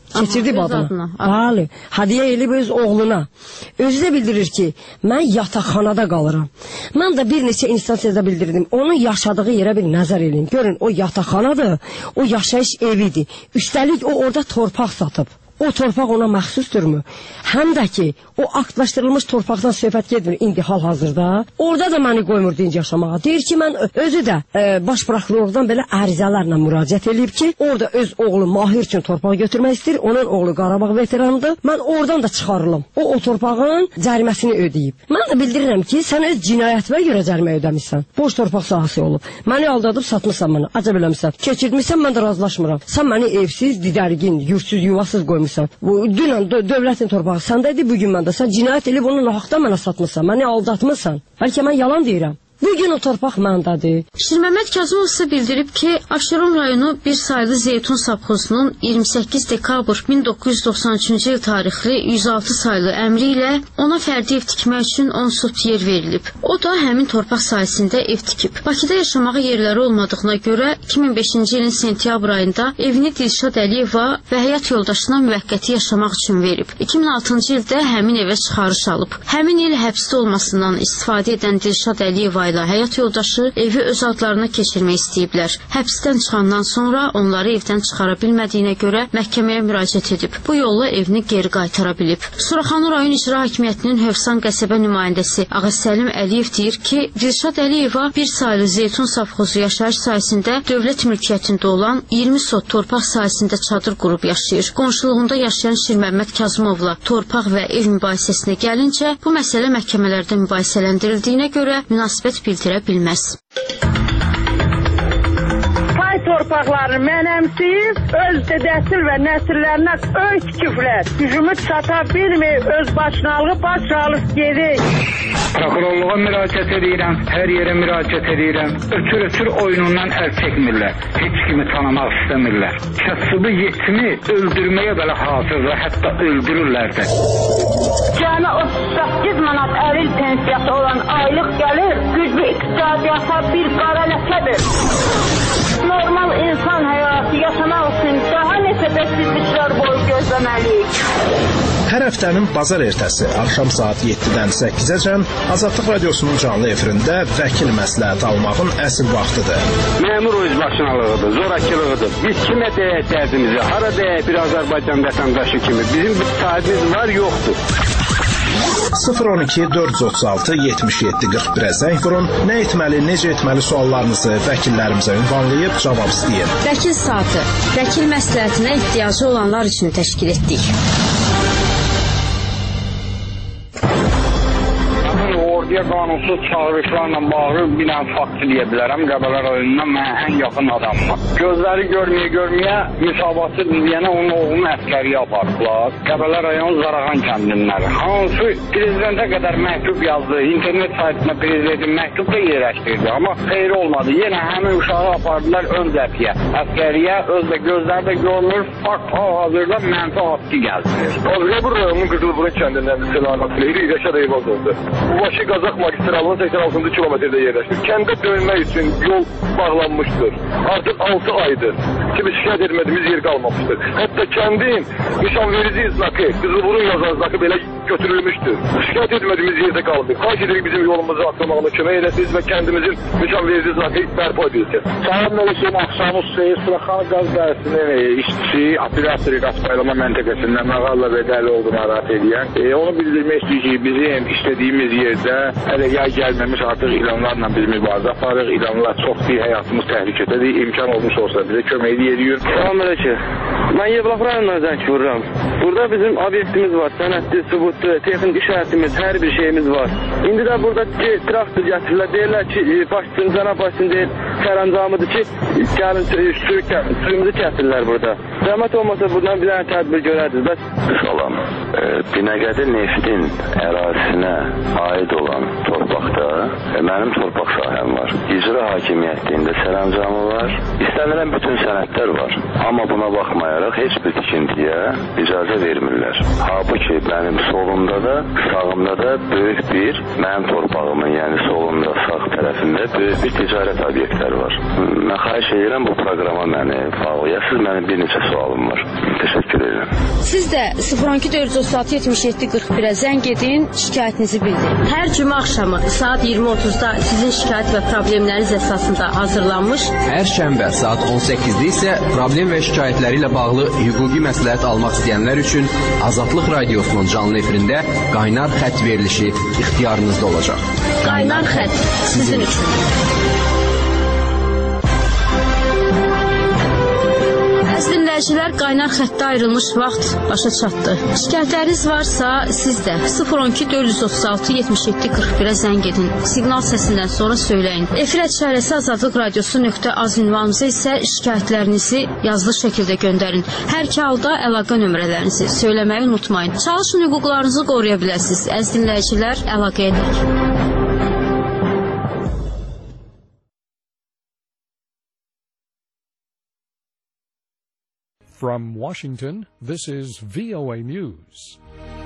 Keçirdi adına. Bəli, hədiyyə elib öz oğluna. Özü də bildirir ki, mən yataqxanada qalıram. Mən də bir neçə instansiyada bildirdim. Onun yaşadığı yerə bir nəzər edin. Görün, o yataqxanadır, o yaşayış evidir. Üstəlik o orada torpaq satıb. O torpaq ona məxsusdurmu? Həm də ki, o aktlaşdırılmış torpaqdan söhbət getmir indi hal-hazırda. Orada da məni qoymur dinc yaşamağa. Deyir ki, mən özü də baş prokurordan belə ərizələrlə müraciət edib ki, orada öz oğlu Mahir üçün torpaq götürmək istəyir. Onun oğlu Qarabağ veteranıdır. Mən oradan da çıxarılım. O torpağın cəriməsini ödəyib. Mən də bildirirəm ki, sən öz cinayətinə görə cərimə ödəmişsən. Boş torpaq sahəsi olub. Məni aldadıb satmışsan mənə. Acəb eləmişsən. Keçirtmişsən, mən də razılaşmıram. Sən məni evsiz, didərgin, yurtsuz, yuvasız qoymuşsan. Dünən dövlətin torpağı səndədir, bugün məndə. Sən cinayət edib onu nahaqdan mənə satmışsan. Məni aldatmışsan. Bəlkə mən yalan deyirəm. Bugün o torpaq məndədir. Şirməmməd Kazımov isə bildirib ki, Abşeron rayonu bir saylı Zeytun savxozunun 28 dekabr 1993-cü il tarixli 106 saylı əmri ilə ona fərdi ev tikmək üçün 10 sot yer verilib. O da həmin torpaq sahəsində ev tikib. Bakıda yaşamağa yerləri olmadığına görə 2005-ci ilin sentyabr ayında evini Dilşad Əliyeva və həyat yoldaşına müvəqqəti yaşamaq üçün verib. 2006-cı ildə həmin evə çıxarış alıb. Həmin il həbsdə olmasından istifadə edən Dilşad Əliyeva ilə həyat yoldaşı evi öz adlarına keçirmək istəyiblər. Həbsdən çıxandan sonra onları evdən çıxara bilmədiyinə görə məhkəməyə müraciət edib. Bu yolla evini geri qaytara bilib. Suraxanı rayon icra hakimiyyətinin Hövsan qəsəbə nümayəndəsi Ağasəlim Əliyev deyir ki, Dilşad Əliyeva bir saylı Zeytun savxozu yaşayış sahəsində dövlət mülkiyyətində olan 20 sot torpaq sahəsində çadır qurub yaşayır. Qonşuluğunda yaşayan Şirməmməd Kazımovla torpaq və ev mübahisəsinə gəlincə, bu məsələ məhkəmələrdə mübahisələndirildiyinə görə münasibət bildirə bilməz. Pay torpaqlarını mənəmsiyib, öz dədəsil və nəsillərinə öy tikiblər. Gücümü çata bilmir, öz başınalığı baş alıb gedir. Prokurorluğa müraciət edirəm, hər yerə müraciət edirəm. Ötür oyunundan əl çəkmirlər. Heç kimi tanımaq istəmirlər. Kasıbı yetimi öldürməyə belə hazırdır, hətta öldürürlər də. Cəmi 38 manat əril pensiyası olan aylıq gəlir, güclü iqtisadiyyata bir qara ləkədir. Normal insan həyatı yaşamaq üçün daha neçə bəksizliklər boyu gözləməliyik. Hər həftənin bazar ertəsi axşam saat 7-dən 8-əcən Azadlıq Radiosunun canlı efirində vəkil məsləhət almağın əsl vaxtıdır. Məmur özbaşınalığıdır, zorakılığıdır. Biz kimə deyək dərdimizi, hara deyək bir Azərbaycan vətəndaşı kimi. Bizim bir sahibimiz var, yoxdur. 012 436 77 41-ə zəng vurun. Nə etməli, necə etməli suallarınızı vəkillərimizə ünvanlayıb cavab istəyin. Vəkil saatı, vəkil məsləhətinə ehtiyacı olanlar üçün təşkil etdik. Orduya qanunsuz çağırışlarla bağlı bir dənə fakt deyə bilərəm. Qəbələ rayonundan mənə ən yaxın adamlar. Gözləri görməyə müsabatı deyənə onun oğlunu əskəriyə apardılar. Qəbələ rayon Zarağan kəndinləri. Hansı prezidentə qədər məktub yazdı. İnternet saytına prezidentin məktub da yerləşdirdi. Amma xeyri olmadı. Yenə həmin uşağı apardılar ön cəbhəyə. Əskəriyə özdə gözləri də görmür. Fakt hal-hazırda mənfi haqqı gəldirir. Azəbur rayonunun Qızılburun kəndindən selamat Leyli Rəşad Eyvaz oldu. Bu başı Qazaq magistralının 86-cı kilometrdə yerləşir. Kəndə dönmək üçün yol bağlanmışdır. Artıq 6 aydır ki, biz şikayət etmədiyimiz yer qalmamışdır. Hətta kəndin nişanverici znakı, Qızılburun yazan znakı belə götürülmüşdür. Şikayət etmədiyimiz yerdə qalıb. Xahiş edirik bizim yolumuzu açılmağına kömək edəsiniz və kəndimizin nişanverici znakı bərpa edilsin. Salam aleyküm, axşamınız xeyir. Suraxanı qaz dairesinin işçisi, operatori qaz paylama məntəqəsində Məğalla və Dəli olduğunu narahat edən. Onu bildirmək istəyir ki, bizim istədiyimiz yerdə hələ yay gəlməmiş artıq ilanlarla biz mübarizə aparırıq. İlanlar çox bir həyatımız təhlükədədir. İmkan olmuş olsa bizə kömək ediyor. Salam aleyküm. Mən Yevlax rayonundan zəng vururam. Burada bizim obyektimiz var. Sənədli, sübutlu, texnik işarətimiz, hər bir şeyimiz var. İndi də buradakı traktor gətirirlər. Deyirlər ki, başçının, cənab başçının deyir, sərəncamıdır ki, gəlin suyumuzu kəsirlər burada. Zəhmət olmasa buradan bir dənə tədbir görərdiniz. Bəs... Salam. Binəqədi neftin ərazisinə aid olan torpaqda mənim torpaq sahəm var. İcra icra hakimiyyətində sərəncamı var. İstənilən bütün sənədlər var. Amma buna baxmayaraq heç bir tikintiyə icazə vermirlər. Halbuki mənim solumda da, sağımda da böyük bir, mənim torpağımın, yəni solumda, sağ tərəfində böyük bir ticarət obyektləri var. Mən xahiş edirəm bu proqrama məni bağlayasınız. Mənim bir neçə sualım var. Təşəkkür edirəm. Siz də 012-436-77-41-ə zəng edin, şikayətinizi bildirin. Hər cümə axşamı saat 20:30-da sizin şikayət və problemləriniz əsasında hazırlanmış. Hər şənbə saat 18-də isə problem və şikayətləri ilə bağlı hüquqi məsləhət almaq istəyənlər üçün Azadlıq Radiosunun canlı efirində qaynar xətt verilişi ixtiyarınızda olacaq. Qaynar xətt sizin üçün. Dinləyicilər, qaynar xəttdə ayrılmış vaxt başa çatdı. Şikayətləriniz varsa siz də 012-436-77-41-ə zəng edin. Siqnal səsindən sonra söyləyin. Efir @azadlıqradiosu.az ünvanımıza isə şikayətlərinizi yazılı şəkildə göndərin. Hər iki halda əlaqə nömrələrinizi söyləməyi unutmayın. Çalışın, hüquqlarınızı qoruya biləsiniz. Əziz dinləyicilər, əlaqə edək. From Washington, this is VOA News.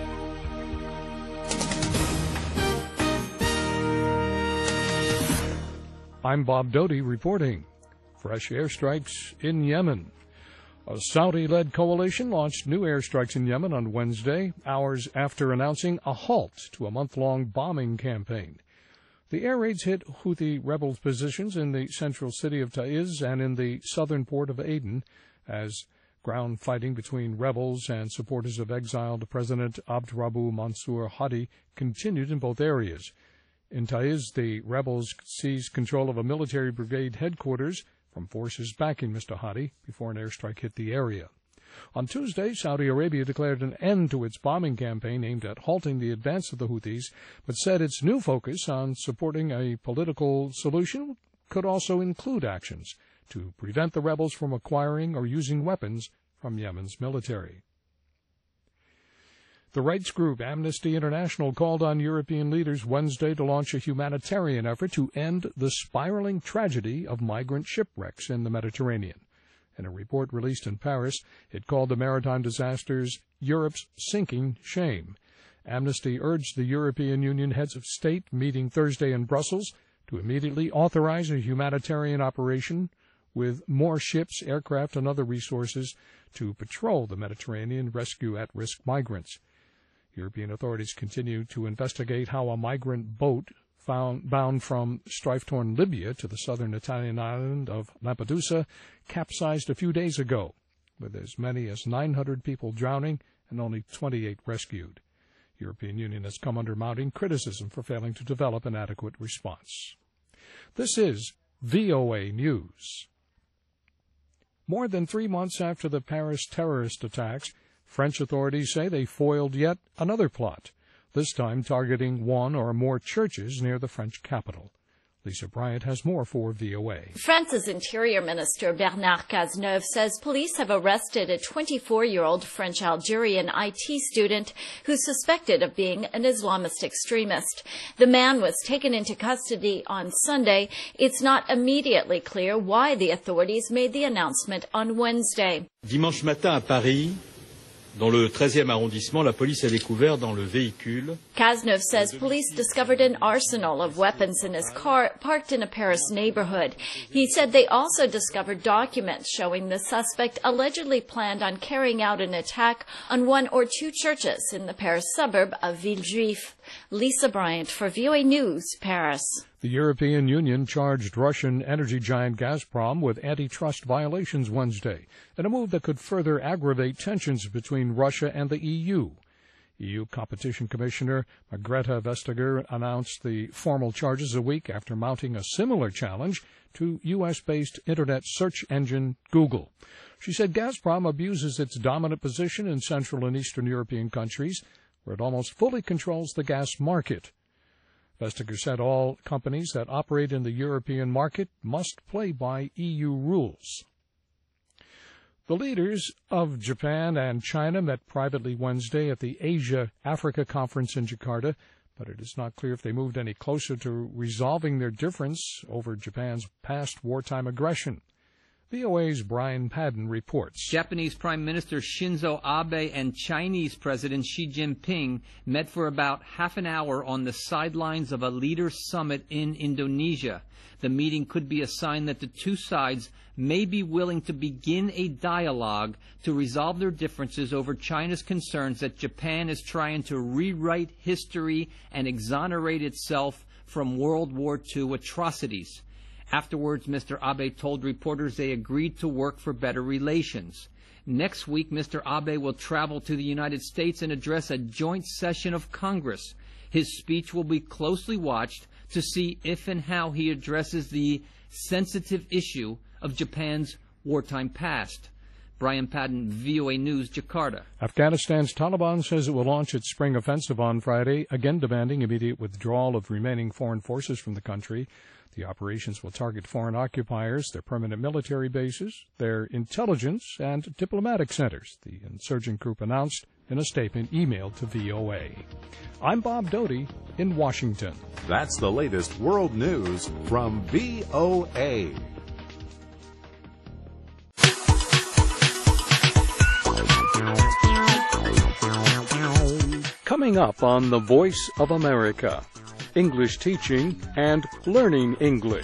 I'm Bob Doty reporting. Fresh airstrikes in Yemen. A Saudi-led coalition launched new airstrikes in Yemen on Wednesday, hours after announcing a halt to a month-long bombing campaign. The air raids hit Houthi rebels' positions in the central city of Taiz and in the southern port of Aden, as ground fighting between rebels and supporters of exiled President Abdrabbu Mansur Hadi continued in both areas. In Taiz, the rebels seized control of a military brigade headquarters from forces backing Mr. Hadi before an airstrike hit the area. On Tuesday, Saudi Arabia declared an end to its bombing campaign aimed at halting the advance of the Houthis, but said its new focus on supporting a political solution could also include actions to prevent the rebels from acquiring or using weapons from Yemen's military. The rights group Amnesty International called on European leaders Wednesday to launch a humanitarian effort to end the spiraling tragedy of migrant shipwrecks in the Mediterranean. In a report released in Paris, it called the maritime disasters Europe's sinking shame. Amnesty urged the European Union heads of state meeting Thursday in Brussels to immediately authorize a humanitarian operation with more ships, aircraft, and other resources to patrol the Mediterranean and rescue at-risk migrants. European authorities continue to investigate how a migrant boat bound from strife-torn Libya to the southern Italian island of Lampedusa capsized a few days ago, with as many as 900 people drowning and only 28 rescued. The European Union has come under mounting criticism for failing to develop an adequate response. This is VOA News. More than 3 months after the Paris terrorist attacks, French authorities say they foiled yet another plot, this time targeting one or more churches near the French capital. Lisa Bryant has more for VOA. France's Interior Minister Bernard Cazeneuve says police have arrested a 24-year-old French-Algerian IT student who's suspected of being an Islamist extremist. The man was taken into custody on Sunday. It's not immediately clear why the authorities made the announcement on Wednesday. Dimanche matin à Paris, dans le 13e arrondissement, la police a découvert dans le véhicule. Cazeneuve says police discovered an arsenal of weapons in his car parked in a Paris neighborhood. He said they also discovered documents showing the suspect allegedly planned on carrying out an attack on one or two churches in the Paris suburb of Villejuif. Lisa Bryant for VOA News, Paris. The European Union charged Russian energy giant Gazprom with antitrust violations Wednesday, in a move that could further aggravate tensions between Russia and the EU. EU Competition Commissioner Margrethe Vestager announced the formal charges a week after mounting a similar challenge to U.S.-based internet search engine Google. She said Gazprom abuses its dominant position in Central and Eastern European countries, where it almost fully controls the gas market. Vestager said all companies that operate in the European market must play by EU rules. The leaders of Japan and China met privately Wednesday at the Asia-Africa Conference in Jakarta, but it is not clear if they moved any closer to resolving their difference over Japan's past wartime aggression. VOA's Brian Padden reports. Japanese Prime Minister Shinzo Abe and Chinese President Xi Jinping met for about half an hour on the sidelines of a leaders' summit in Indonesia. The meeting could be a sign that the two sides may be willing to begin a dialogue to resolve their differences over China's concerns that Japan is trying to rewrite history and exonerate itself from World War II atrocities. Afterwards, Mr. Abe told reporters they agreed to work for better relations. Next week, Mr. Abe will travel to the United States and address a joint session of Congress. His speech will be closely watched to see if and how he addresses the sensitive issue of Japan's wartime past. Brian Padden, VOA News, Jakarta. Afghanistan's Taliban says it will launch its spring offensive on Friday, again demanding immediate withdrawal of remaining foreign forces from the country. The operations will target foreign occupiers, their permanent military bases, their intelligence and diplomatic centers, the insurgent group announced in a statement emailed to VOA. I'm Bob Doty in Washington. That's the latest world news from VOA. Coming up on The Voice of America, English teaching and learning English.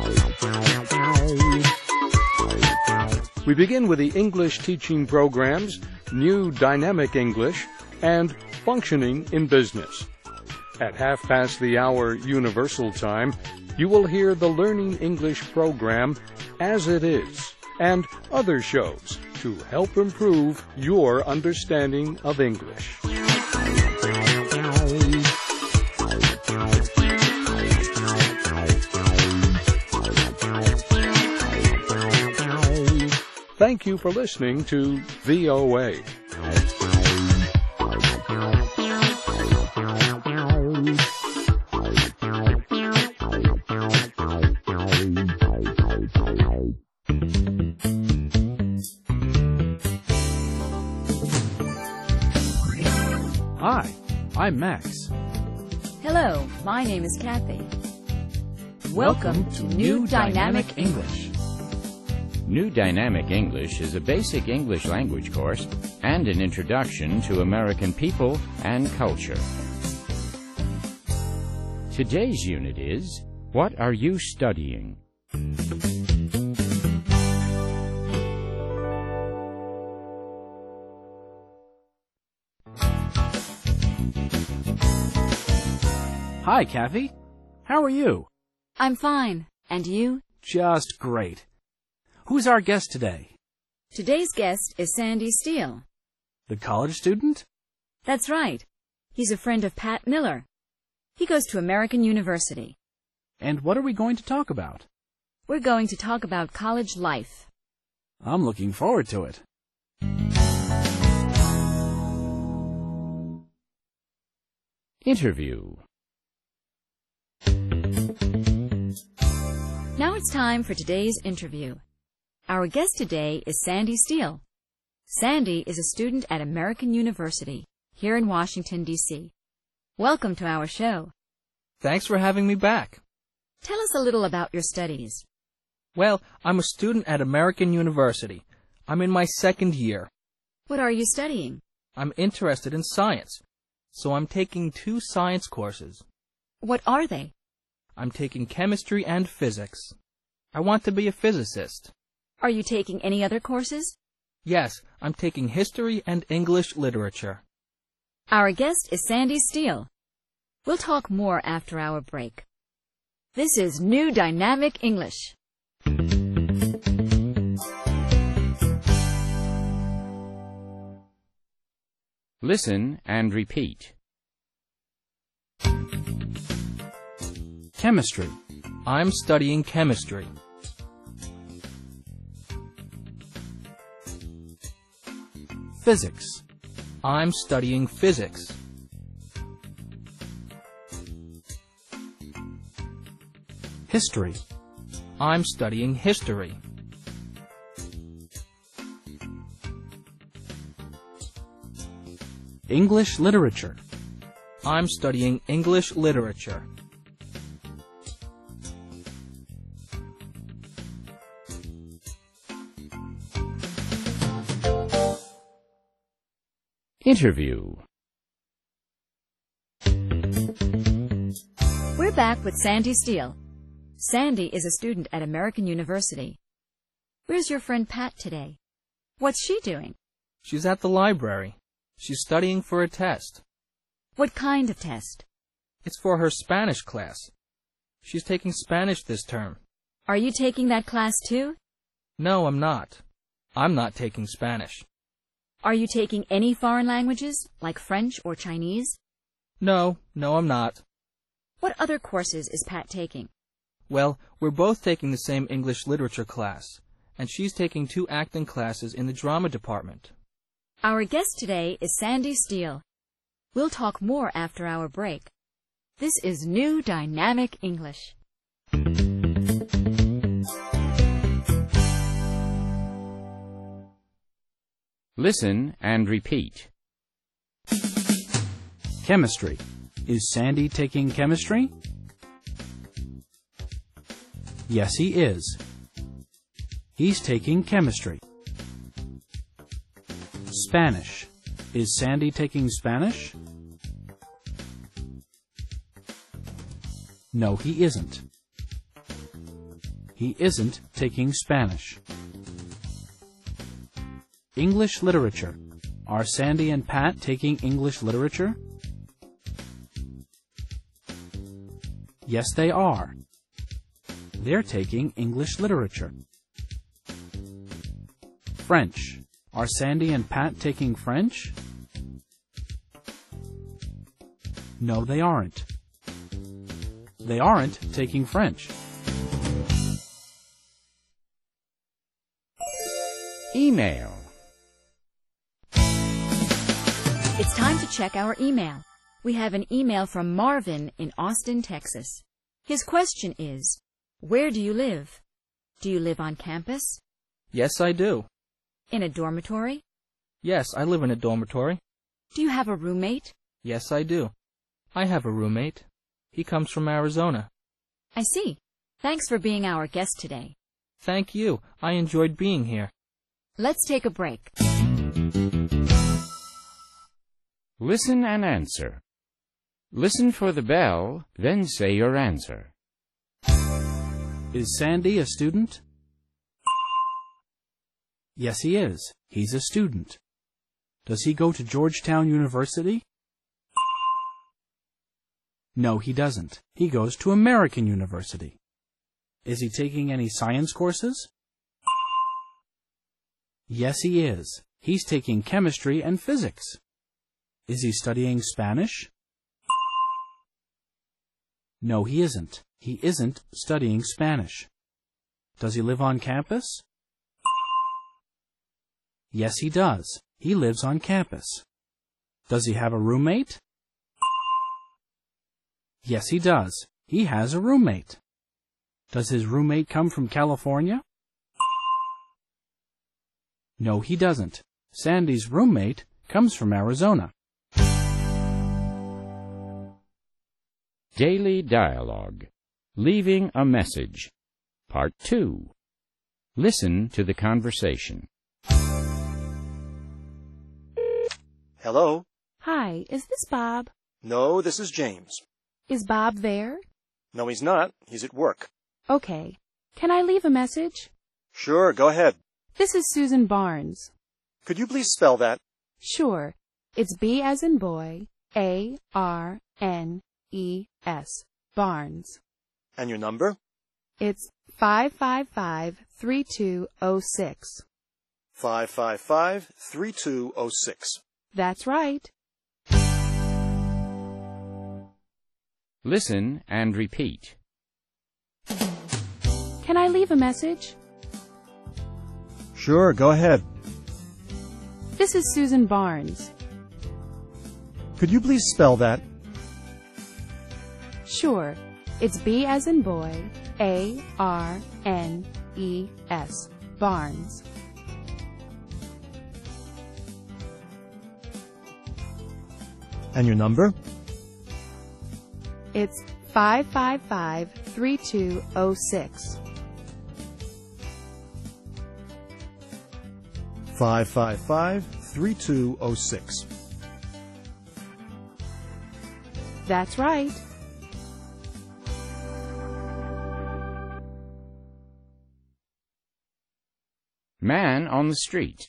We begin with the English teaching programs, New Dynamic English, and Functioning in Business. At hour Universal Time, you will hear the Learning English program As It Is and other shows to help improve your understanding of English. Thank you for listening to VOA. Hi, I'm Max. Hello, my name is Kathy. Welcome to New Dynamic English. New Dynamic English is a basic English language course and an introduction to American people and culture. Today's unit is, What are you studying? Hi, Kathy. How are you? I'm fine. And you? Just great. Who's our guest today? Today's guest is Sandy Steele. The college student? That's right. He's a friend of Pat Miller. He goes to American University. And what are we going to talk about? We're going to talk about college life. I'm looking forward to it. Interview. Now it's time for today's interview. Our guest today is Sandy Steele. Sandy is a student at American University here in Washington, D.C. Welcome to our show. Thanks for having me back. Tell us a little about your studies. Well, I'm a student at American University. I'm in my second year. What are you studying? I'm interested in science, so I'm taking 2 science courses. What are they? I'm taking chemistry and physics. I want to be a physicist. Are you taking any other courses? Yes, I'm taking history and English literature. Our guest is Sandy Steele. We'll talk more after our break. This is New Dynamic English. Listen and repeat. Chemistry. I'm studying chemistry. Physics. I'm studying physics. History. I'm studying history. English literature. I'm studying English literature. Interview. We're back with Sandy Steele. Sandy is a student at American University. Where's your friend Pat today? What's she doing? She's at the library. She's studying for a test. What kind of test? It's for her Spanish class. She's taking Spanish this term. Are you taking that class too? No, I'm not. I'm not taking Spanish. Are you taking any foreign languages, like French or Chinese? No, I'm not. What other courses is Pat taking? Well, we're both taking the same English literature class, and she's taking 2 acting classes in the drama department. Our guest today is Sandy Steele. We'll talk more after our break. This is New Dynamic English. Listen and repeat. Chemistry. Is Sandy taking chemistry? Yes, he is. He's taking chemistry. Spanish. Is Sandy taking Spanish? No, he isn't. He isn't taking Spanish. English literature. Are Sandy and Pat taking English literature? Yes, they are. They're taking English literature. French. Are Sandy and Pat taking French? No, they aren't. They aren't taking French. Email. It's time to check our email. We have an email from Marvin in Austin, Texas. His question is, where do you live? Do you live on campus? Yes, I do. In a dormitory? Yes, I live in a dormitory. Do you have a roommate? Yes, I do. I have a roommate. He comes from Arizona. I see. Thanks for being our guest today. Thank you. I enjoyed being here. Let's take a break. Listen and answer. Listen for the bell, then say your answer. Is Sandy a student? Yes, he is. He's a student. Does he go to Georgetown University? No, he doesn't. He goes to American University. Is he taking any science courses? Yes, he is. He's taking chemistry and physics. Is he studying Spanish? No, he isn't. He isn't studying Spanish. Does he live on campus? Yes, he does. He lives on campus. Does he have a roommate? Yes, he does. He has a roommate. Does his roommate come from California? No, he doesn't. Sandy's roommate comes from Arizona. Daily Dialogue. Leaving a Message. Part 2. Listen to the conversation. Hello? Hi, is this Bob? No, this is James. Is Bob there? No, he's not. He's at work. Okay. Can I leave a message? Sure, go ahead. This is Susan Barnes. Could you please spell that? Sure. It's B as in boy, A-R-N-E-S. Barnes. And your number? It's 555-3206. 555-3206. That's right. Listen and repeat. Can I leave a message? Sure, go ahead. This is Susan Barnes. Could you please spell that? Sure. It's B as in boy, A-R-N-E-S. Barnes. And your number? It's 555-3206. 555-3206. That's right. Man on the street.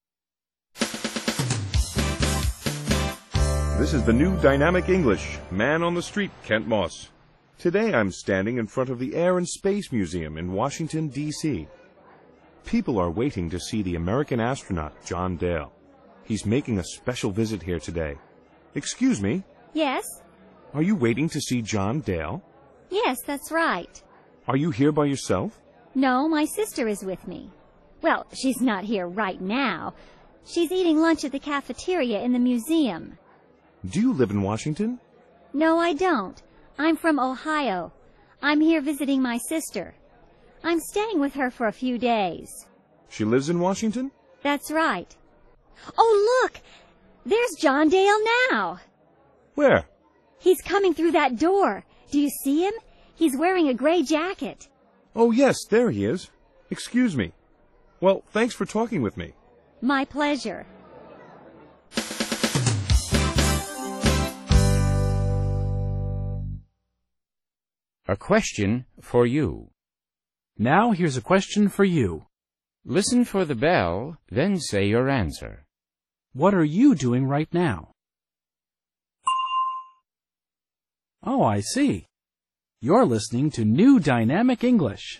This is the new Dynamic English, Man on the Street, Kent Moss. Today I'm standing in front of the Air and Space Museum in Washington, D.C. People are waiting to see the American astronaut, John Dale. He's making a special visit here today. Excuse me? Yes? Are you waiting to see John Dale? Yes, that's right. Are you here by yourself? No, my sister is with me. Well, she's not here right now. She's eating lunch at the cafeteria in the museum. Do you live in Washington? No, I don't. I'm from Ohio. I'm here visiting my sister. I'm staying with her for a few days. She lives in Washington? That's right. Oh, look! There's John Dale now. Where? He's coming through that door. Do you see him? He's wearing a gray jacket. Oh, yes, there he is. Excuse me. Well, thanks for talking with me. My pleasure. A question for you. Now here's a question for you. Listen for the bell, then say your answer. What are you doing right now? Oh, I see. You're listening to New Dynamic English.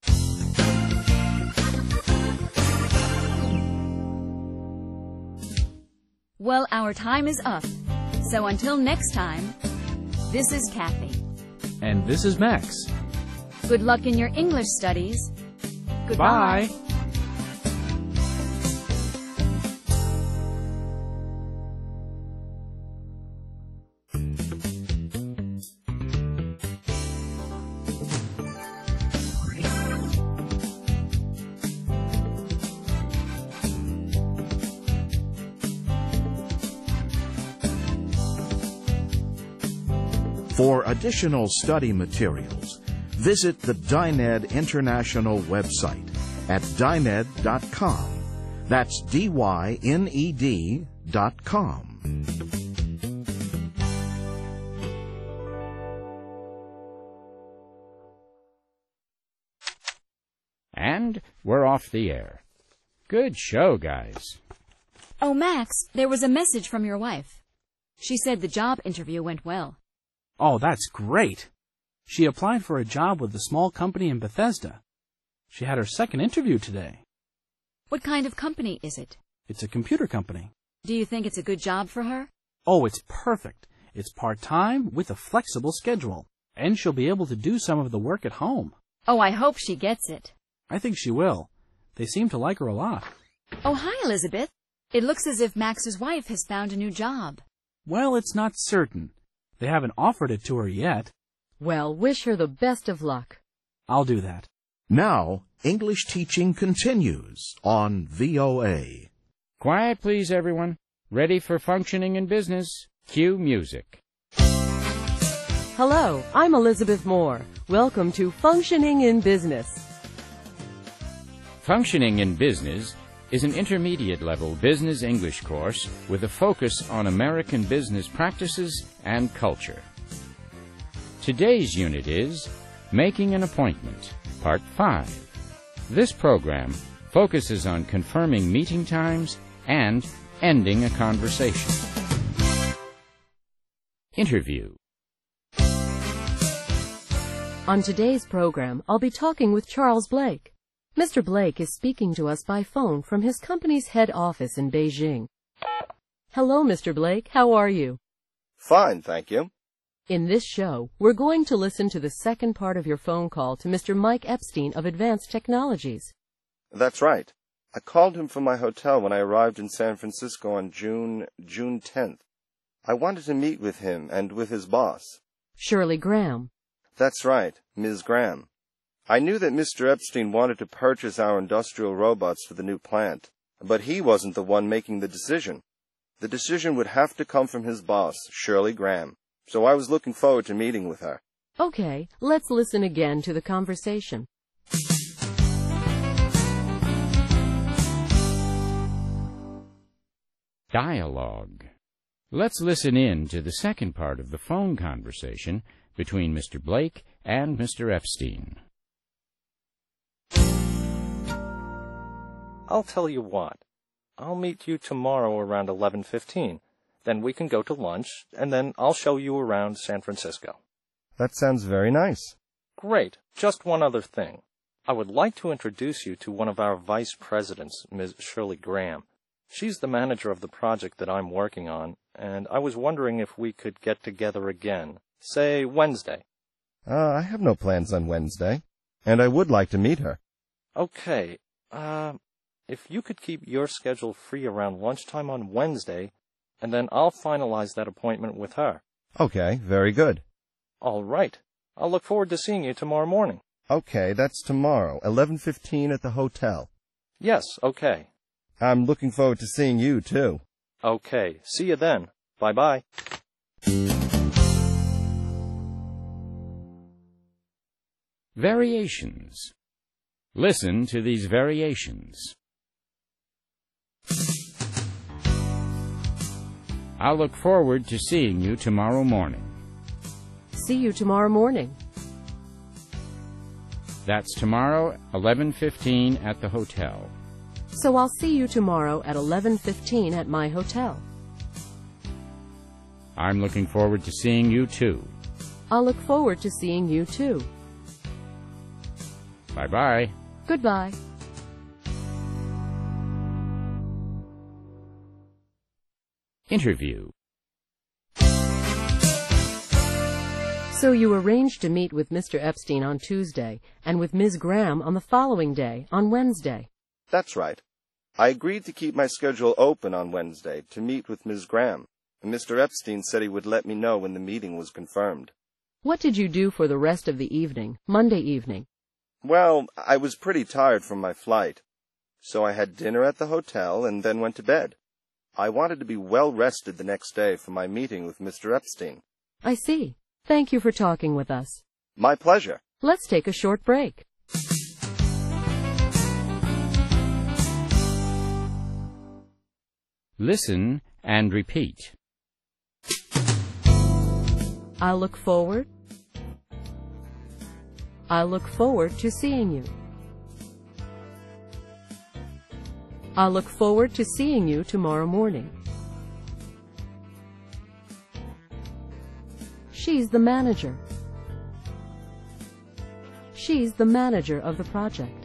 Well, our time is up. So until next time, this is Kathy. And this is Max. Good luck in your English studies. Goodbye. Bye. For additional study materials, visit the Dyned International website at dyned.com. That's DYNED.com. And we're off the air. Good show, guys. Oh, Max, there was a message from your wife. She said the job interview went well. Oh, that's great. She applied for a job with a small company in Bethesda. She had her second interview today. What kind of company is it? It's a computer company. Do you think it's a good job for her? Oh, it's perfect. It's part-time with a flexible schedule. And she'll be able to do some of the work at home. Oh, I hope she gets it. I think she will. They seem to like her a lot. Oh, hi, Elizabeth. It looks as if Max's wife has found a new job. Well, it's not certain. They haven't offered it to her yet. Well, wish her the best of luck. I'll do that. Now, English teaching continues on VOA. Quiet, please, everyone. Ready for functioning in business. Cue music. Hello, I'm Elizabeth Moore. Welcome to Functioning in Business. Functioning in Business is an intermediate-level business English course with a focus on American business practices and culture. Today's unit is Making an Appointment, Part 5. This program focuses on confirming meeting times and ending a conversation. Interview. On today's program, I'll be talking with Charles Blake. Mr. Blake is speaking to us by phone from his company's head office in Beijing. Hello, Mr. Blake. How are you? Fine, thank you. In this show, we're going to listen to the second part of your phone call to Mr. Mike Epstein of Advanced Technologies. That's right. I called him from my hotel when I arrived in San Francisco on June 10th. I wanted to meet with him and with his boss. Shirley Graham. That's right, Ms. Graham. I knew that Mr. Epstein wanted to purchase our industrial robots for the new plant, but he wasn't the one making the decision. The decision would have to come from his boss, Shirley Graham. so I was looking forward to meeting with her. Okay, let's listen again to the conversation. Dialogue. Let's listen in to the second part of the phone conversation between Mr. Blake and Mr. Epstein. I'll tell you what. I'll meet you tomorrow around 11:15. Then we can go to lunch, and then I'll show you around San Francisco. That sounds very nice. Great. Just one other thing. I would like to introduce you to one of our vice presidents, Ms. Shirley Graham. She's the manager of the project that I'm working on, and I was wondering if we could get together again, say Wednesday. I have no plans on Wednesday, and I would like to meet her. Okay, if you could keep your schedule free around lunchtime on Wednesday, and then I'll finalize that appointment with her. Okay, very good. All right. I'll look forward to seeing you tomorrow morning. Okay, that's tomorrow, 11:15 at the hotel. Yes, okay. I'm looking forward to seeing you, too. Okay, see you then. Bye-bye. Variations. Listen to these variations. I'll look forward to seeing you tomorrow morning. See you tomorrow morning. That's tomorrow, 11:15 at the hotel. So I'll see you tomorrow at 11:15 at my hotel. I'm looking forward to seeing you too. I'll look forward to seeing you too. Bye-bye. Goodbye. Interview. So you arranged to meet with Mr. Epstein on Tuesday and with Ms. Graham on the following day, on Wednesday. That's right. I agreed to keep my schedule open on Wednesday to meet with Ms. Graham, and Mr. Epstein said he would let me know when the meeting was confirmed. What did you do for the rest of the evening, Monday evening? Well, I was pretty tired from my flight, so I had dinner at the hotel and then went to bed. I wanted to be well rested the next day for my meeting with Mr. Epstein. I see. Thank you for talking with us. My pleasure. Let's take a short break. Listen and repeat. I'll look forward to seeing you. I'll look forward to seeing you tomorrow morning. She's the manager. She's the manager of the project.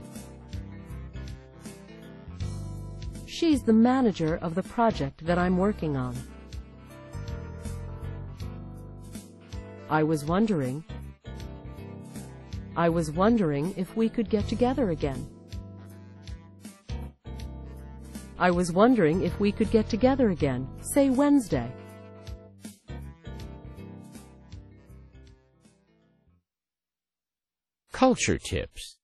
She's the manager of the project that I'm working on. I was wondering if we could get together again. I was wondering if we could get together again, say Wednesday. Culture tips.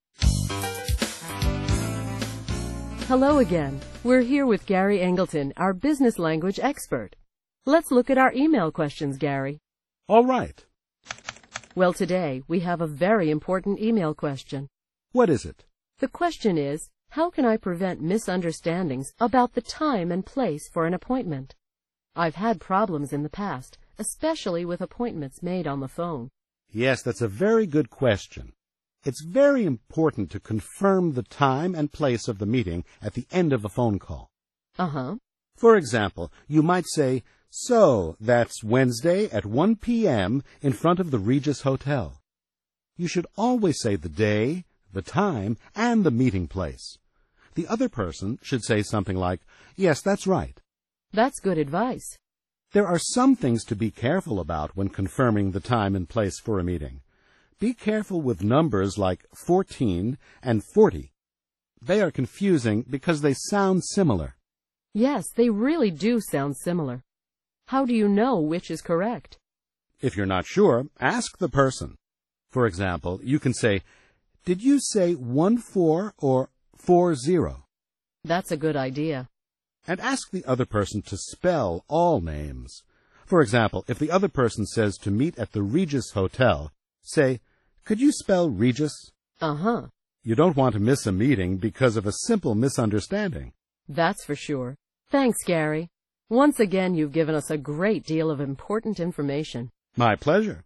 Hello again. We're here with Gary Angleton, our business language expert. Let's look at our email questions, Gary. All right. Well, today we have a very important email question. What is it? The question is, how can I prevent misunderstandings about the time and place for an appointment? I've had problems in the past, especially with appointments made on the phone. Yes, that's a very good question. It's very important to confirm the time and place of the meeting at the end of a phone call. Uh-huh. For example, you might say, "So, that's Wednesday at 1 p.m. in front of the Regis Hotel." You should always say the day, the time, and the meeting place. The other person should say something like, "Yes, that's right." That's good advice. There are some things to be careful about when confirming the time and place for a meeting. Be careful with numbers like 14 and 40. They are confusing because they sound similar. Yes, they really do sound similar. How do you know which is correct? If you're not sure, ask the person. For example, you can say, "Did you say 14 or 40? That's a good idea. And ask the other person to spell all names. For example, if the other person says to meet at the Regis Hotel, say, "Could you spell Regis?" Uh-huh. You don't want to miss a meeting because of a simple misunderstanding. That's for sure. Thanks, Gary. Once again, you've given us a great deal of important information. My pleasure.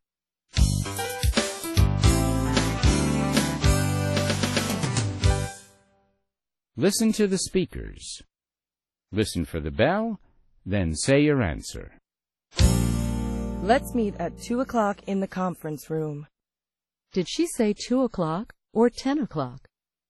Listen to the speakers. Listen for the bell, then say your answer. Let's meet at 2 o'clock in the conference room. Did she say 2 o'clock or 10 o'clock?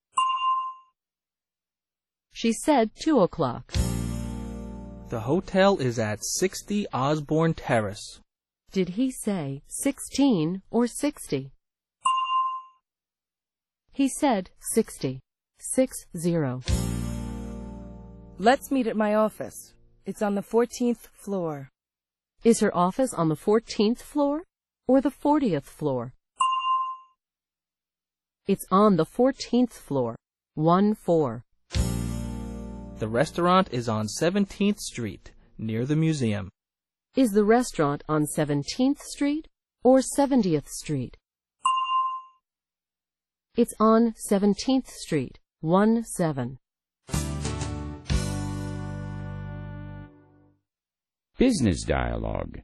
She said 2 o'clock. The hotel is at 60 Osborne Terrace. Did he say 16 or 60? He said 60. 60. Let's meet at my office. It's on the 14th floor. Is her office on the 14th floor or the 40th floor? It's on the 14th floor. 1-4. The restaurant is on 17th Street, near the museum. Is the restaurant on 17th Street or 70th Street? It's on 17th Street. 1-7. Business dialogue.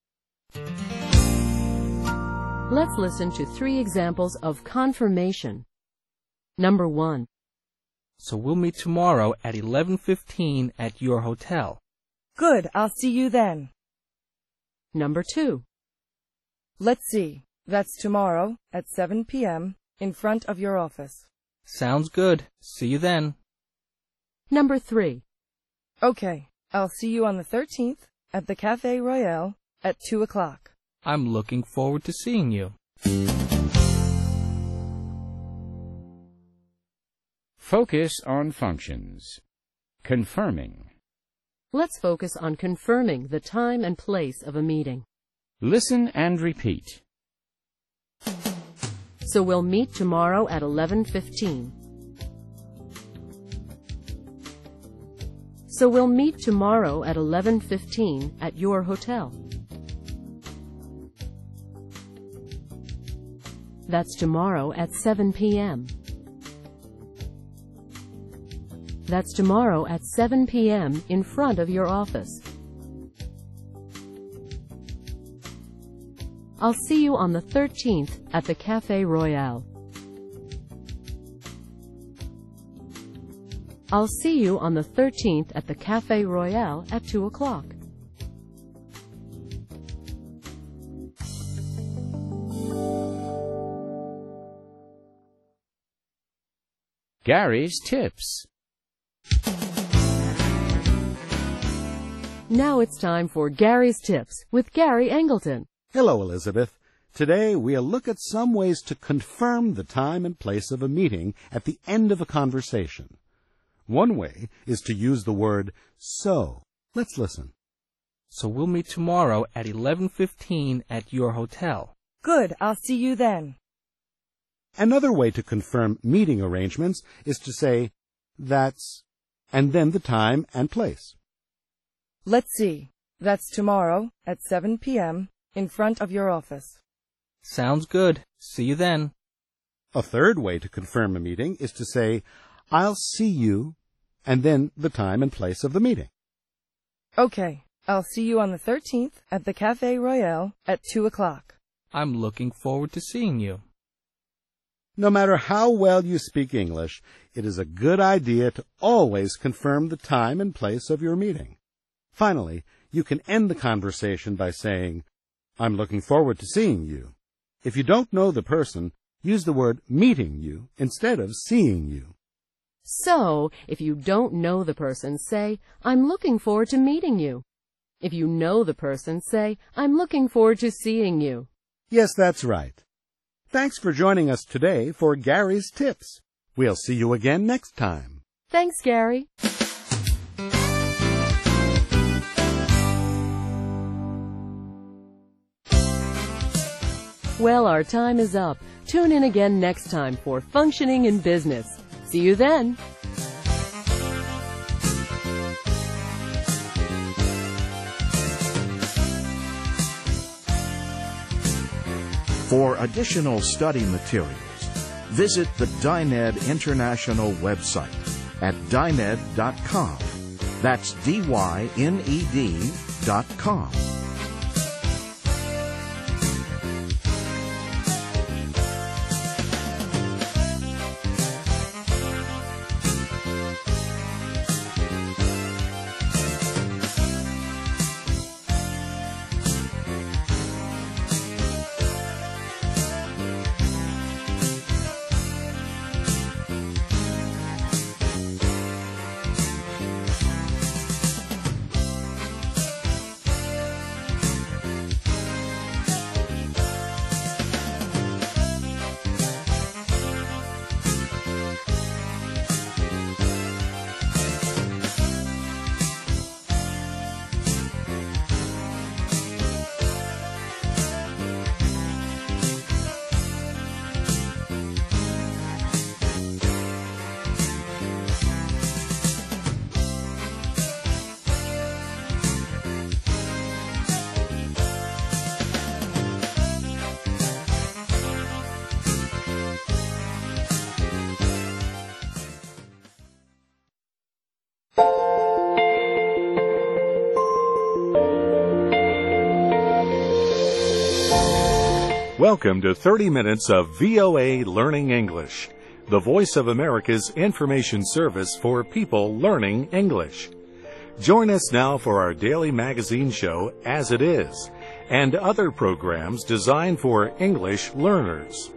Let's listen to 3 examples of confirmation. Number 1. So we'll meet tomorrow at 11:15 at your hotel. Good, I'll see you then. Number 2. Let's see. That's tomorrow at 7 p.m. in front of your office. Sounds good. See you then. Number 3. Okay, I'll see you on the 13th at the Café Royal at 2 o'clock. I'm looking forward to seeing you. Focus on functions. Confirming. Let's focus on confirming the time and place of a meeting. Listen and repeat. So we'll meet tomorrow at 11:15. So we'll meet tomorrow at 11:15 at your hotel. That's tomorrow at 7 p.m. That's tomorrow at 7 p.m. in front of your office. I'll see you on the 13th at the Café Royal. I'll see you on the 13th at the Café Royal at 2 o'clock. Gary's tips. Now it's time for Gary's Tips with Gary Angleton. Hello, Elizabeth. Today we'll look at some ways to confirm the time and place of a meeting at the end of a conversation. One way is to use the word so. Let's listen. So we'll meet tomorrow at 11:15 at your hotel. Good, I'll see you then. Another way to confirm meeting arrangements is to say, that's, and then the time and place. Let's see. That's tomorrow at 7 p.m. in front of your office. Sounds good. See you then. A third way to confirm a meeting is to say, I'll see you, and then the time and place of the meeting. Okay, I'll see you on the 13th at the Café Royal at 2 o'clock. I'm looking forward to seeing you. No matter how well you speak English, it is a good idea to always confirm the time and place of your meeting. Finally, you can end the conversation by saying, I'm looking forward to seeing you. If you don't know the person, use the word meeting you instead of seeing you. So, if you don't know the person, say, I'm looking forward to meeting you. If you know the person, say, I'm looking forward to seeing you. Yes, that's right. Thanks for joining us today for Gary's Tips. We'll see you again next time. Thanks, Gary. Well, our time is up. Tune in again next time for Functioning in Business. See you then. For additional study materials, visit the Dyned International website at dyned.com. That's DYNED.com. Welcome to 30 minutes of VOA Learning English, the Voice of America's information service for people learning English. Join us now for our daily magazine show, As It Is, and other programs designed for English learners.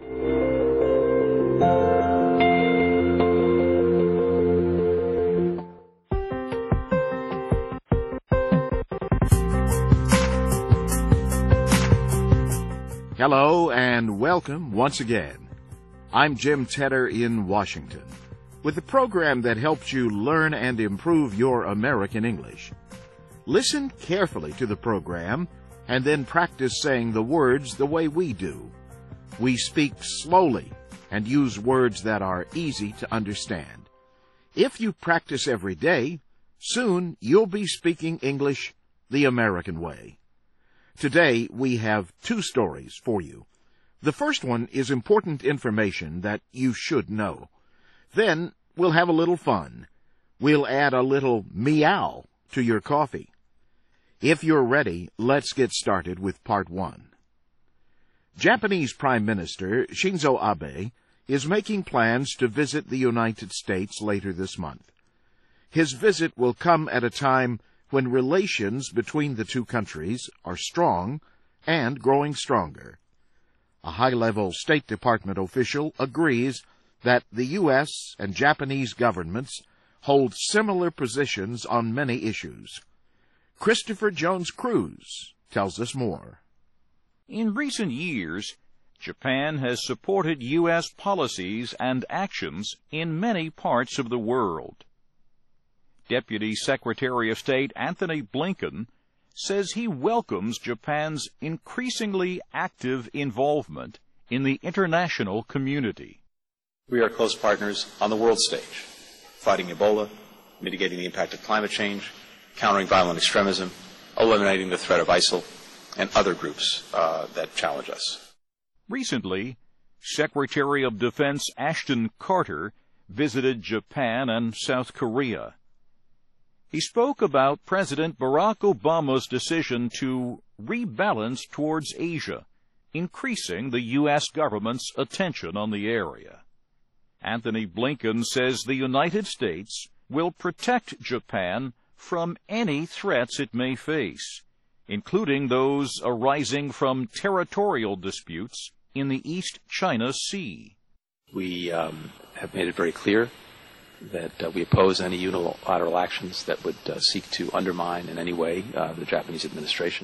Hello and welcome once again. I'm Jim Tedder in Washington with the program that helps you learn and improve your American English. Listen carefully to the program and then practice saying the words the way we do. We speak slowly and use words that are easy to understand. If you practice every day, soon you'll be speaking English the American way. Today, we have two stories for you. The first one is important information that you should know. Then, we'll have a little fun. We'll add a little meow to your coffee. If you're ready, let's get started with part one. Japanese Prime Minister Shinzo Abe is making plans to visit the United States later this month. His visit will come at a time when relations between the two countries are strong and growing stronger. A high-level State Department official agrees that the U.S. and Japanese governments hold similar positions on many issues. Christopher Jones Cruz tells us more. In recent years, Japan has supported U.S. policies and actions in many parts of the world. Deputy Secretary of State Antony Blinken says he welcomes Japan's increasingly active involvement in the international community. We are close partners on the world stage, fighting Ebola, mitigating the impact of climate change, countering violent extremism, eliminating the threat of ISIL, and other groups that challenge us. Recently, Secretary of Defense Ashton Carter visited Japan and South Korea. He spoke about President Barack Obama's decision to rebalance towards Asia, increasing the U.S. government's attention on the area. Antony Blinken says the United States will protect Japan from any threats it may face, including those arising from territorial disputes in the East China Sea. We have made it very clear that we oppose any unilateral actions that would seek to undermine in any way the Japanese administration.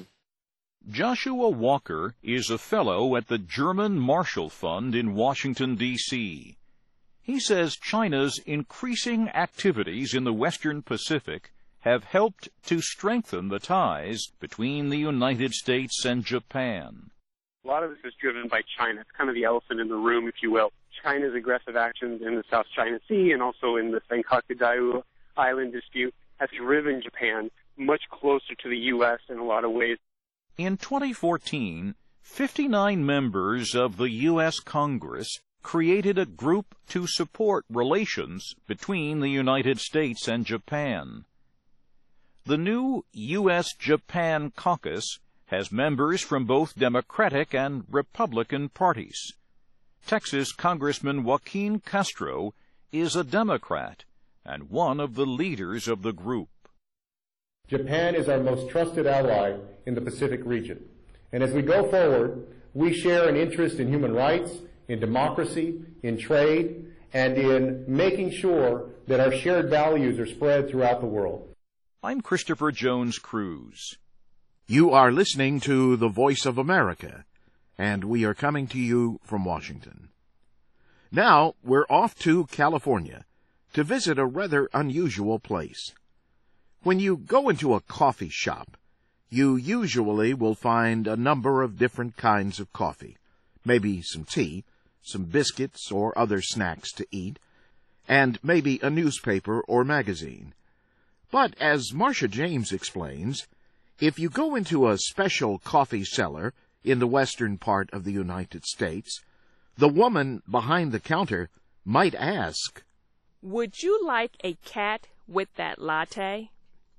Joshua Walker is a fellow at the German Marshall Fund in Washington, D.C. He says China's increasing activities in the Western Pacific have helped to strengthen the ties between the United States and Japan. A lot of this is driven by China. It's kind of the elephant in the room, if you will. China's aggressive actions in the South China Sea and also in the Senkaku Island dispute has driven Japan much closer to the U.S. in a lot of ways. In 2014, 59 members of the U.S. Congress created a group to support relations between the United States and Japan. The new U.S.-Japan Caucus has members from both Democratic and Republican parties. Texas Congressman Joaquin Castro is a Democrat and one of the leaders of the group. Japan is our most trusted ally in the Pacific region. And as we go forward, we share an interest in human rights, in democracy, in trade, and in making sure that our shared values are spread throughout the world. I'm Christopher Jones Cruz. You are listening to the Voice of America, and we are coming to you from Washington. Now we're off to California to visit a rather unusual place. When you go into a coffee shop, you usually will find a number of different kinds of coffee, maybe some tea, some biscuits or other snacks to eat, and maybe a newspaper or magazine. But as Marcia James explains, if you go into a special coffee cellar in the western part of the United States, the woman behind the counter might ask, "Would you like a cat with that latte?"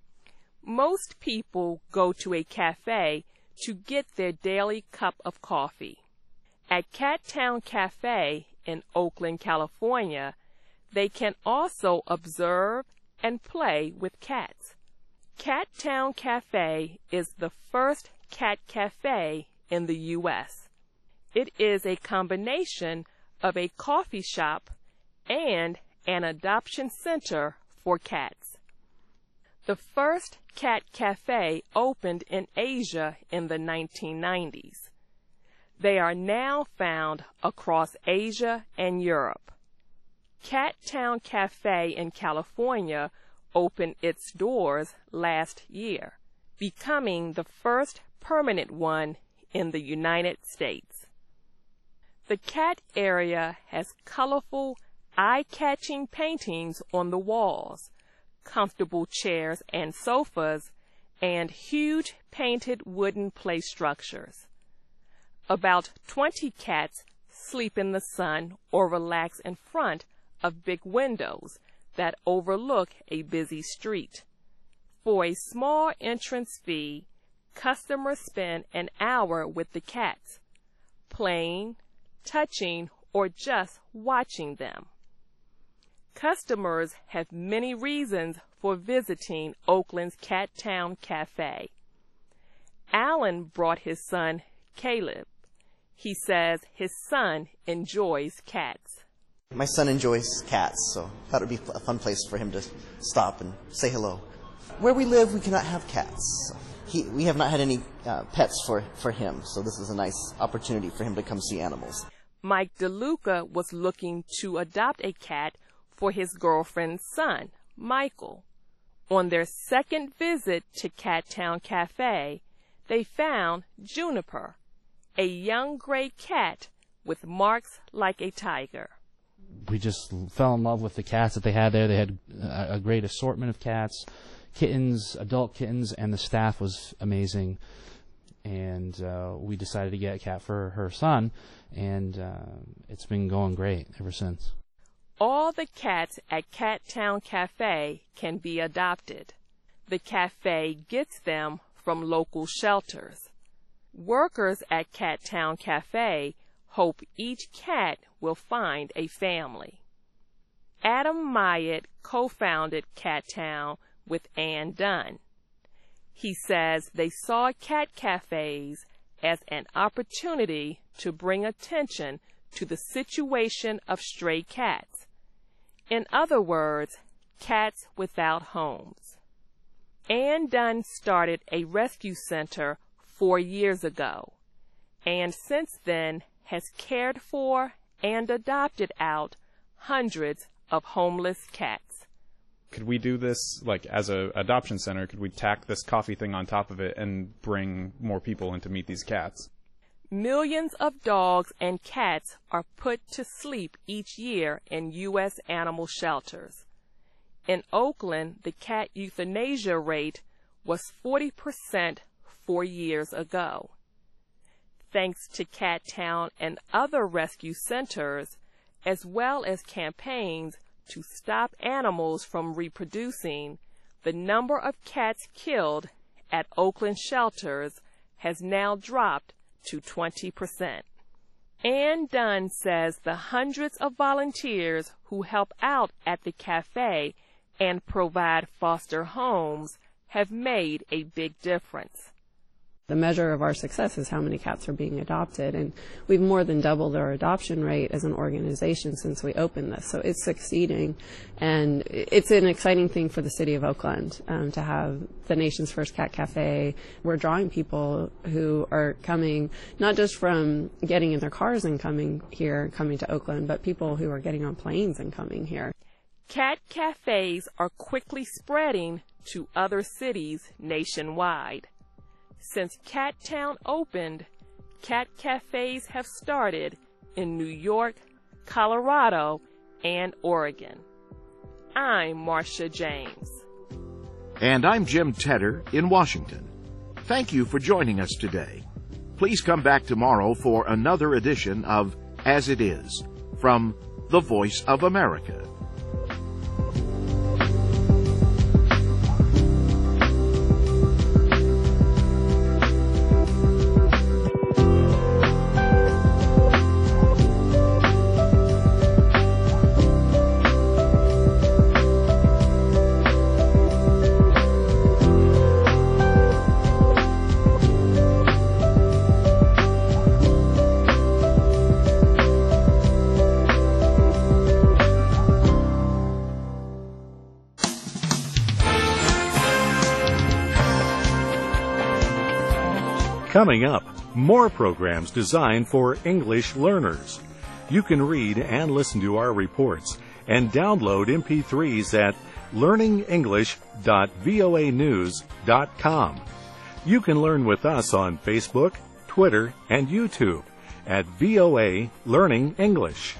Most people go to a cafe to get their daily cup of coffee. At Cattawn Cafe in Oakland, California, they can also observe and play with cats. Cattawn Cafe is the first cat cafe in the U.S. It is a combination of a coffee shop and an adoption center for cats. The first cat cafe opened in Asia in the 1990s. They are now found across Asia and Europe. Cattawn Cafe in California opened its doors last year, becoming the first permanent one in the United States. The cat area has colorful, eye-catching paintings on the walls, comfortable chairs and sofas, and huge painted wooden play structures. About 20 cats sleep in the sun or relax in front of big windows that overlook a busy street. For a small entrance fee, customers spend an hour with the cats, playing, touching, or just watching them. Customers have many reasons for visiting Oakland's Cattawn Cafe. Alan brought his son, Caleb. He says his son enjoys cats. My son enjoys cats, so I thought it would be a fun place for him to stop and say hello. Where we live, we cannot have cats. We have not had any pets for him, so this is a nice opportunity for him to come see animals. Mike DeLuca was looking to adopt a cat for his girlfriend's son, Michael. On their second visit to Cattawn Cafe, they found Juniper, a young gray cat with marks like a tiger. We just fell in love with the cats that they had there. They had a great assortment of cats, kittens, adult kittens, and the staff was amazing. And we decided to get a cat for her son, and it's been going great ever since. All the cats at Cattawn Cafe can be adopted. The cafe gets them from local shelters. Workers at Cattawn Cafe hope each cat will find a family. Adam Myatt co-founded Cattawn with Ann Dunn. He says they saw cat cafes as an opportunity to bring attention to the situation of stray cats. In other words, cats without homes. Ann Dunn started a rescue center 4 years ago, and since then has cared for and adopted out hundreds of homeless cats. Could we do this, like, as an adoption center? Could we tack this coffee thing on top of it and bring more people in to meet these cats? Millions of dogs and cats are put to sleep each year in U.S. animal shelters. In Oakland, the cat euthanasia rate was 40% 4 years ago. Thanks to Cat Town and other rescue centers, as well as campaigns to stop animals from reproducing, the number of cats killed at Oakland shelters has now dropped to 20%. Ann Dunn says the hundreds of volunteers who help out at the cafe and provide foster homes have made a big difference. The measure of our success is how many cats are being adopted, and we've more than doubled our adoption rate as an organization since we opened this. So it's succeeding, and it's an exciting thing for the city of Oakland to have the nation's first cat cafe. We're drawing people who are coming not just from getting in their cars and coming here, coming to Oakland, but people who are getting on planes and coming here. Cat cafes are quickly spreading to other cities nationwide. Since Cat Town opened, cat cafes have started in New York, Colorado, and Oregon. I'm Marcia James. And I'm Jim Tedder in Washington. Thank you for joining us today. Please come back tomorrow for another edition of As It Is from the Voice of America. Coming up, more programs designed for English learners. You can read and listen to our reports and download MP3s at learningenglish.voanews.com. You can learn with us on Facebook, Twitter, and YouTube at VOA Learning English.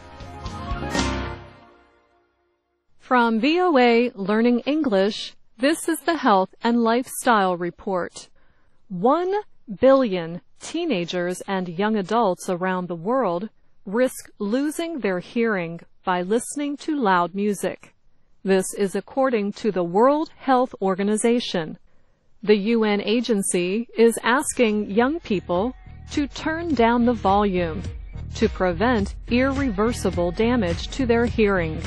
From VOA Learning English, this is the Health and Lifestyle Report. 1 billion teenagers and young adults around the world risk losing their hearing by listening to loud music. This is according to the World Health Organization. The UN agency is asking young people to turn down the volume to prevent irreversible damage to their hearing.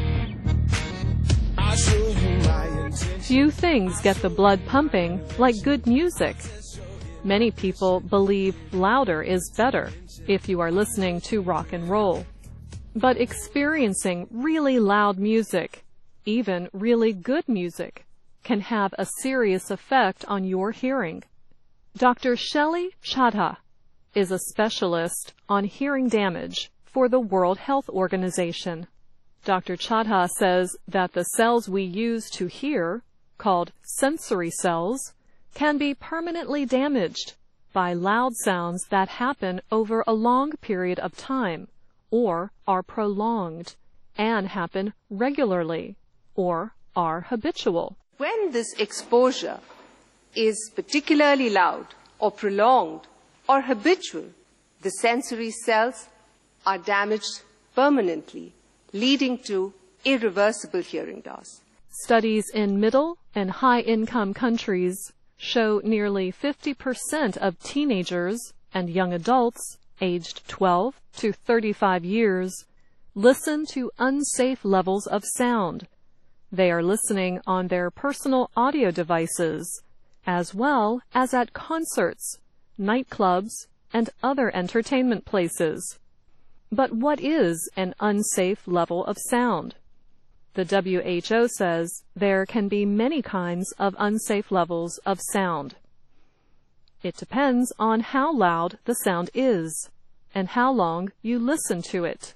Few things get the blood pumping like good music. Many people believe louder is better if you are listening to rock and roll. But experiencing really loud music, even really good music, can have a serious effect on your hearing. Dr. Shelley Chadha is a specialist on hearing damage for the World Health Organization. Dr. Chadha says that the cells we use to hear, called sensory cells, can be permanently damaged by loud sounds that happen over a long period of time, or are prolonged, and happen regularly, or are habitual. When this exposure is particularly loud, or prolonged, or habitual, the sensory cells are damaged permanently, leading to irreversible hearing loss. Studies in middle and high-income countries show nearly 50% of teenagers and young adults aged 12 to 35 years listen to unsafe levels of sound. They are listening on their personal audio devices, as well as at concerts, nightclubs, and other entertainment places. But what is an unsafe level of sound? The WHO says there can be many kinds of unsafe levels of sound. It depends on how loud the sound is and how long you listen to it.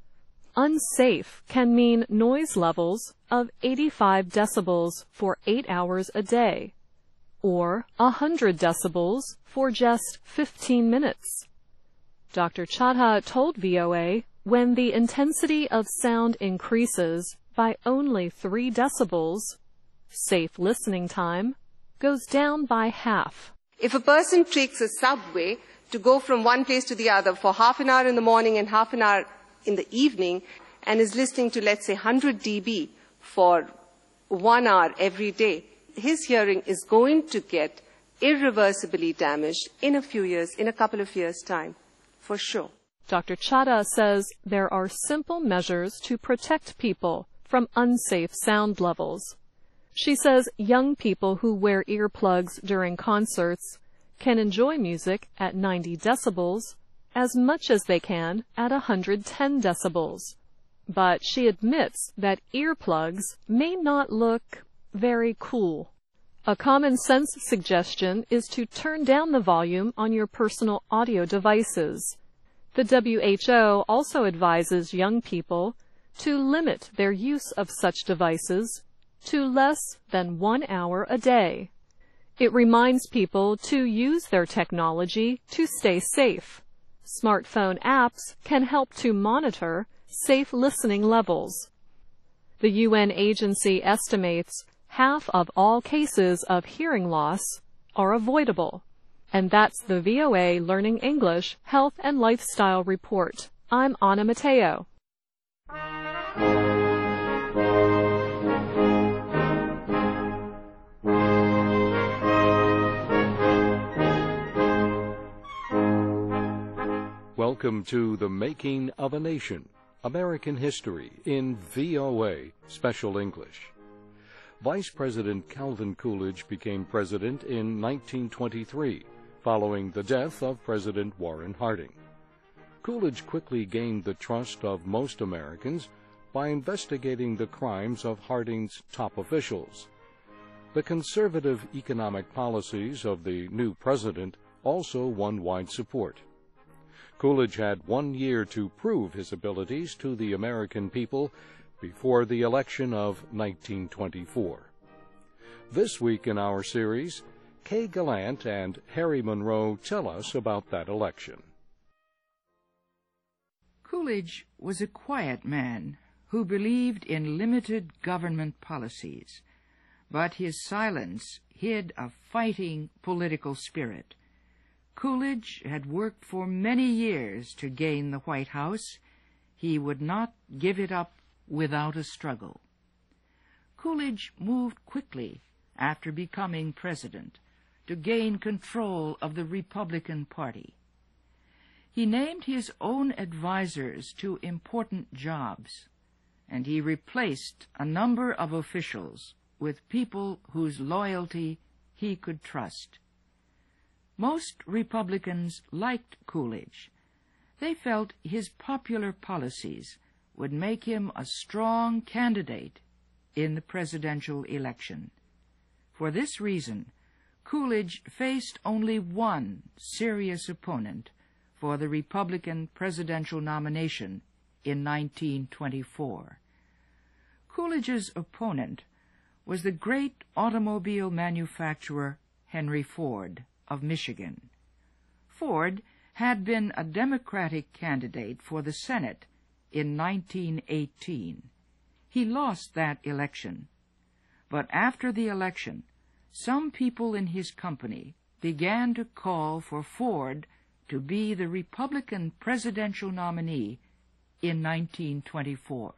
Unsafe can mean noise levels of 85 decibels for 8 hours a day, or 100 decibels for just 15 minutes. Dr. Chadha told VOA when the intensity of sound increases by only 3 decibels, safe listening time goes down by half. If a person takes a subway to go from one place to the other for half an hour in the morning and half an hour in the evening, and is listening to, let's say, 100 dB for 1 hour every day, his hearing is going to get irreversibly damaged in a few years, in a couple of years' time, for sure. Dr. Chadha says there are simple measures to protect people from unsafe sound levels. She says young people who wear earplugs during concerts can enjoy music at 90 decibels as much as they can at 110 decibels. But she admits that earplugs may not look very cool. A common sense suggestion is to turn down the volume on your personal audio devices. The WHO also advises young people to limit their use of such devices to less than 1 hour a day. It reminds people to use their technology to stay safe. Smartphone apps can help to monitor safe listening levels. The UN agency estimates half of all cases of hearing loss are avoidable. And that's the VOA Learning English Health and Lifestyle Report. I'm Anna Mateo. Welcome to The Making of a Nation, American History in VOA Special English. Vice President Calvin Coolidge became president in 1923, following the death of President Warren Harding. Coolidge quickly gained the trust of most Americans by investigating the crimes of Harding's top officials. The conservative economic policies of the new president also won wide support. Coolidge had 1 year to prove his abilities to the American people before the election of 1924. This week in our series, Kay Gallant and Harry Monroe tell us about that election. Coolidge was a quiet man who believed in limited government policies, but his silence hid a fighting political spirit. Coolidge had worked for many years to gain the White House. He would not give it up without a struggle. Coolidge moved quickly after becoming president to gain control of the Republican Party. He named his own advisers to important jobs, and he replaced a number of officials with people whose loyalty he could trust. Most Republicans liked Coolidge. They felt his popular policies would make him a strong candidate in the presidential election. For this reason, Coolidge faced only one serious opponent for the Republican presidential nomination in 1924. Coolidge's opponent was the great automobile manufacturer Henry Ford of Michigan. Ford had been a Democratic candidate for the Senate in 1918. He lost that election, but after the election, some people in his company began to call for Ford to be the Republican presidential nominee in 1924.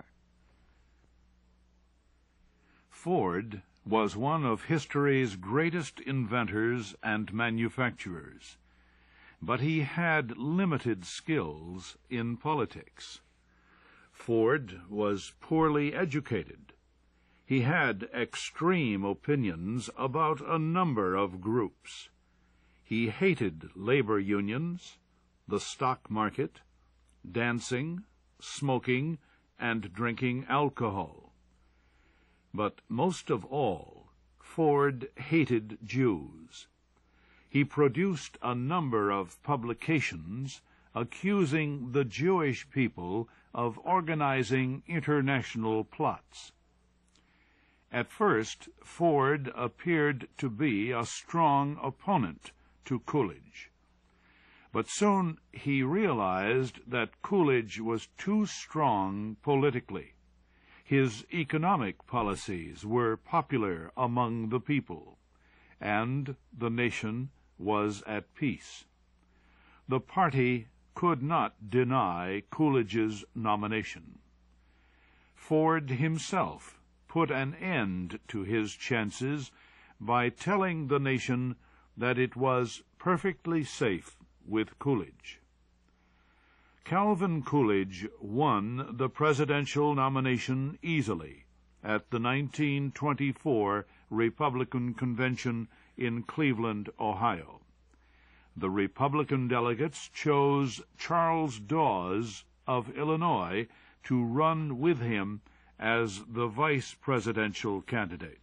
Ford was one of history's greatest inventors and manufacturers, but he had limited skills in politics. Ford was poorly educated. He had extreme opinions about a number of groups. He hated labor unions, the stock market, dancing, smoking, and drinking alcohol. But most of all, Ford hated Jews. He produced a number of publications accusing the Jewish people of organizing international plots. At first, Ford appeared to be a strong opponent to Coolidge. But soon he realized that Coolidge was too strong politically. His economic policies were popular among the people, and the nation was at peace. the party could not deny Coolidge's nomination. Ford himself put an end to his chances by telling the nation that it was perfectly safe with Coolidge. Calvin Coolidge won the presidential nomination easily at the 1924 Republican Convention in Cleveland, Ohio. The Republican delegates chose Charles Dawes of Illinois to run with him as the vice presidential candidate.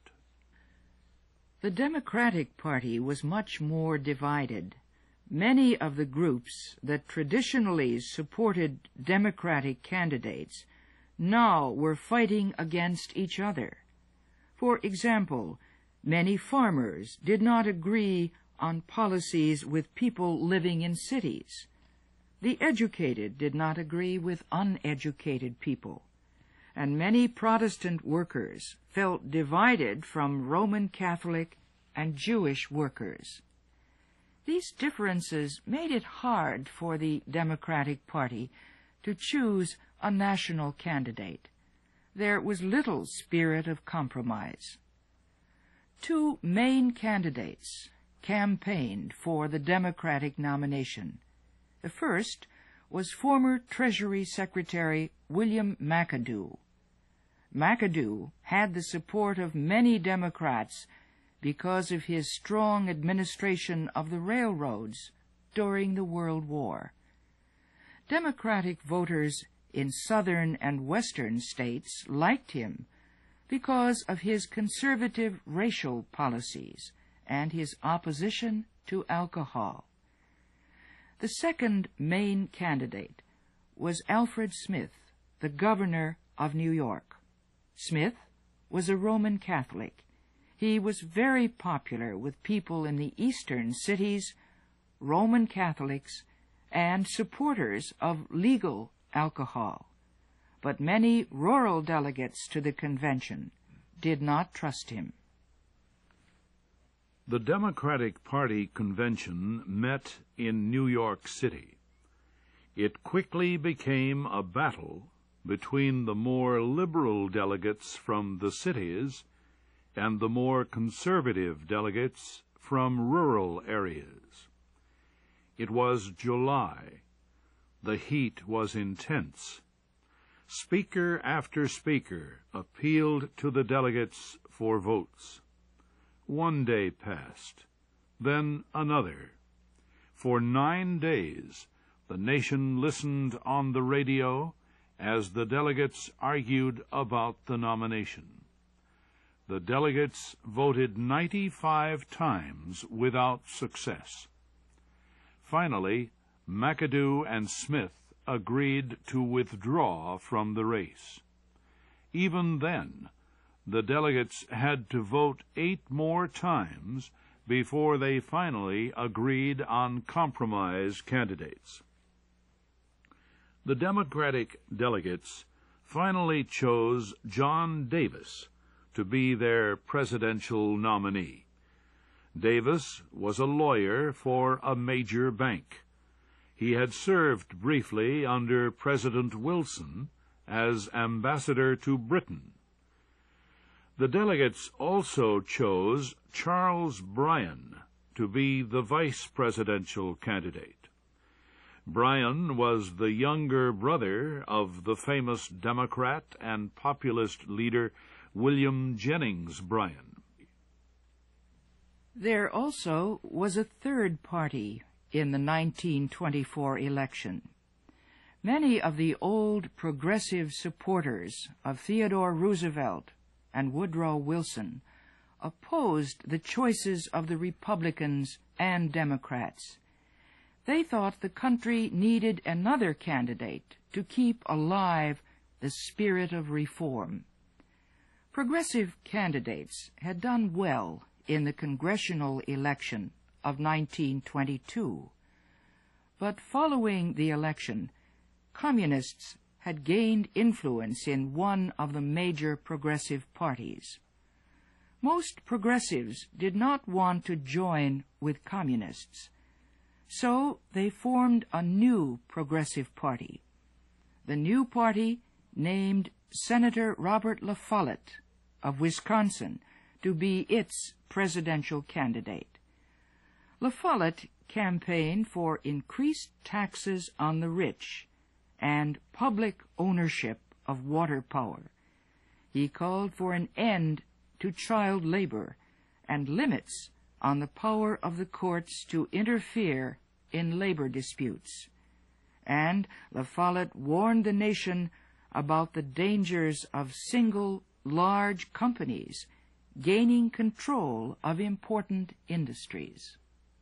The Democratic Party was much more divided. Many of the groups that traditionally supported Democratic candidates now were fighting against each other. For example, many farmers did not agree on policies with people living in cities. The educated did not agree with uneducated people. And many Protestant workers felt divided from Roman Catholic and Jewish workers. These differences made it hard for the Democratic Party to choose a national candidate. There was little spirit of compromise. Two main candidates campaigned for the Democratic nomination. The first was former Treasury Secretary William McAdoo. McAdoo had the support of many Democrats because of his strong administration of the railroads during the World War. Democratic voters in southern and western states liked him because of his conservative racial policies and his opposition to alcohol. The second main candidate was Alfred Smith, the governor of New York. Smith was a Roman Catholic. He was very popular with people in the eastern cities, Roman Catholics, and supporters of legal alcohol. But many rural delegates to the convention did not trust him. The Democratic Party convention met in New York City. It quickly became a battle between the more liberal delegates from the cities and the more conservative delegates from rural areas. It was July. The heat was intense. Speaker after speaker appealed to the delegates for votes. One day passed, then another. For 9 days, the nation listened on the radio as the delegates argued about the nomination. The delegates voted 95 times without success. Finally, McAdoo and Smith agreed to withdraw from the race. Even then, the delegates had to vote 8 more times before they finally agreed on compromise candidates. The Democratic delegates finally chose John Davis to be their presidential nominee. Davis was a lawyer for a major bank. He had served briefly under President Wilson as ambassador to Britain. The delegates also chose Charles Bryan to be the vice presidential candidate. Bryan was the younger brother of the famous Democrat and populist leader William Jennings Bryan. There also was a third party in the 1924 election. Many of the old progressive supporters of Theodore Roosevelt and Woodrow Wilson opposed the choices of the Republicans and Democrats. They thought the country needed another candidate to keep alive the spirit of reform. Progressive candidates had done well in the congressional election of 1922. But following the election, communists had gained influence in one of the major progressive parties. Most progressives did not want to join with communists. So they formed a new Progressive Party. The new party named Senator Robert La Follette of Wisconsin to be its presidential candidate. La Follette campaigned for increased taxes on the rich and public ownership of water power. He called for an end to child labor and limits on the power of the courts to interfere in labor disputes. And La Follette warned the nation about the dangers of single large companies gaining control of important industries.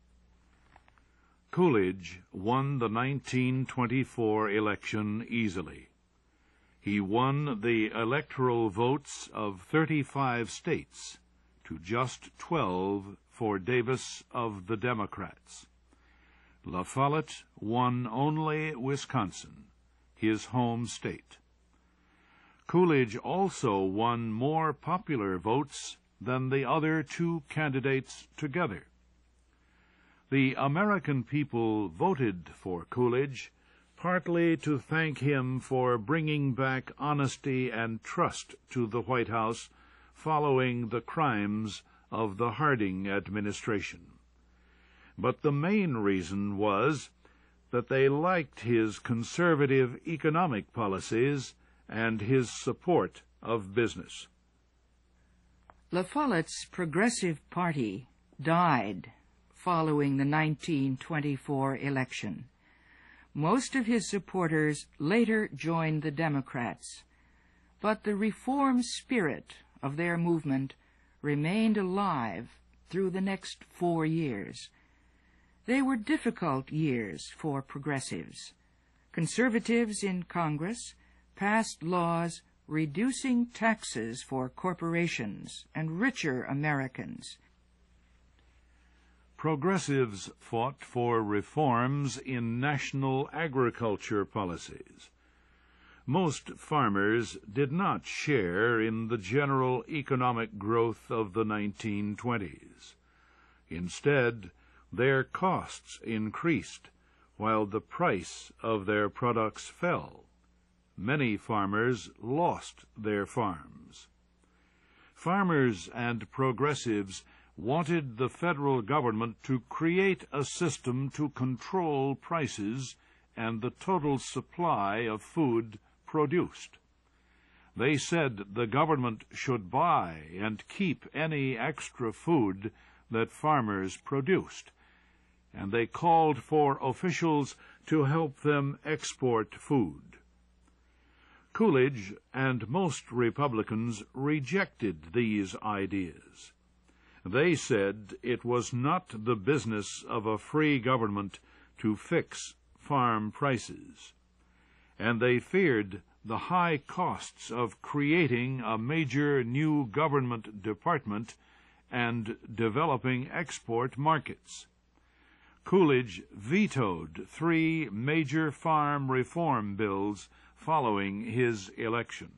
Coolidge won the 1924 election easily. He won the electoral votes of 35 states to just 12 for Davis of the Democrats. La Follette won only Wisconsin, his home state. Coolidge also won more popular votes than the other two candidates together. The American people voted for Coolidge partly to thank him for bringing back honesty and trust to the White House following the crimes of the Harding administration. But the main reason was that they liked his conservative economic policies and his support of business. La Follette's Progressive Party died following the 1924 election. Most of his supporters later joined the Democrats, but the reform spirit of their movement remained alive through the next 4 years. They were difficult years for progressives. Conservatives in Congress passed laws reducing taxes for corporations and richer Americans. Progressives fought for reforms in national agriculture policies. Most farmers did not share in the general economic growth of the 1920s. Instead, their costs increased while the price of their products fell. Many farmers lost their farms. Farmers and progressives wanted the federal government to create a system to control prices and the total supply of food produced. They said the government should buy and keep any extra food that farmers produced, and they called for officials to help them export food. Coolidge and most Republicans rejected these ideas. They said it was not the business of a free government to fix farm prices, and they feared the high costs of creating a major new government department and developing export markets. Coolidge vetoed 3 major farm reform bills following his election.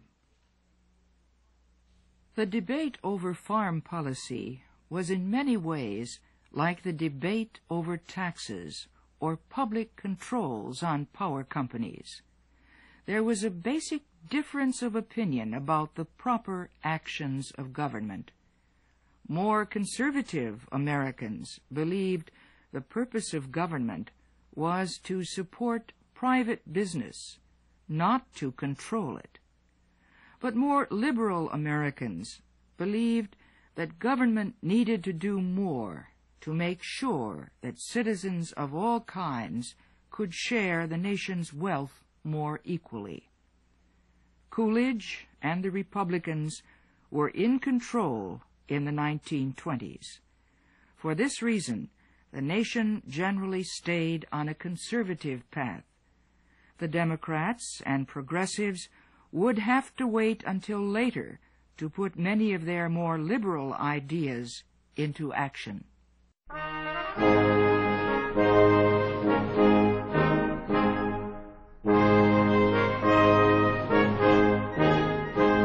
The debate over farm policy was in many ways like the debate over taxes or public controls on power companies. There was a basic difference of opinion about the proper actions of government. More conservative Americans believed the purpose of government was to support private business, not to control it. But more liberal Americans believed that government needed to do more to make sure that citizens of all kinds could share the nation's wealth more equally. Coolidge and the Republicans were in control in the 1920s. For this reason, the nation generally stayed on a conservative path. The Democrats and progressives would have to wait until later to put many of their more liberal ideas into action.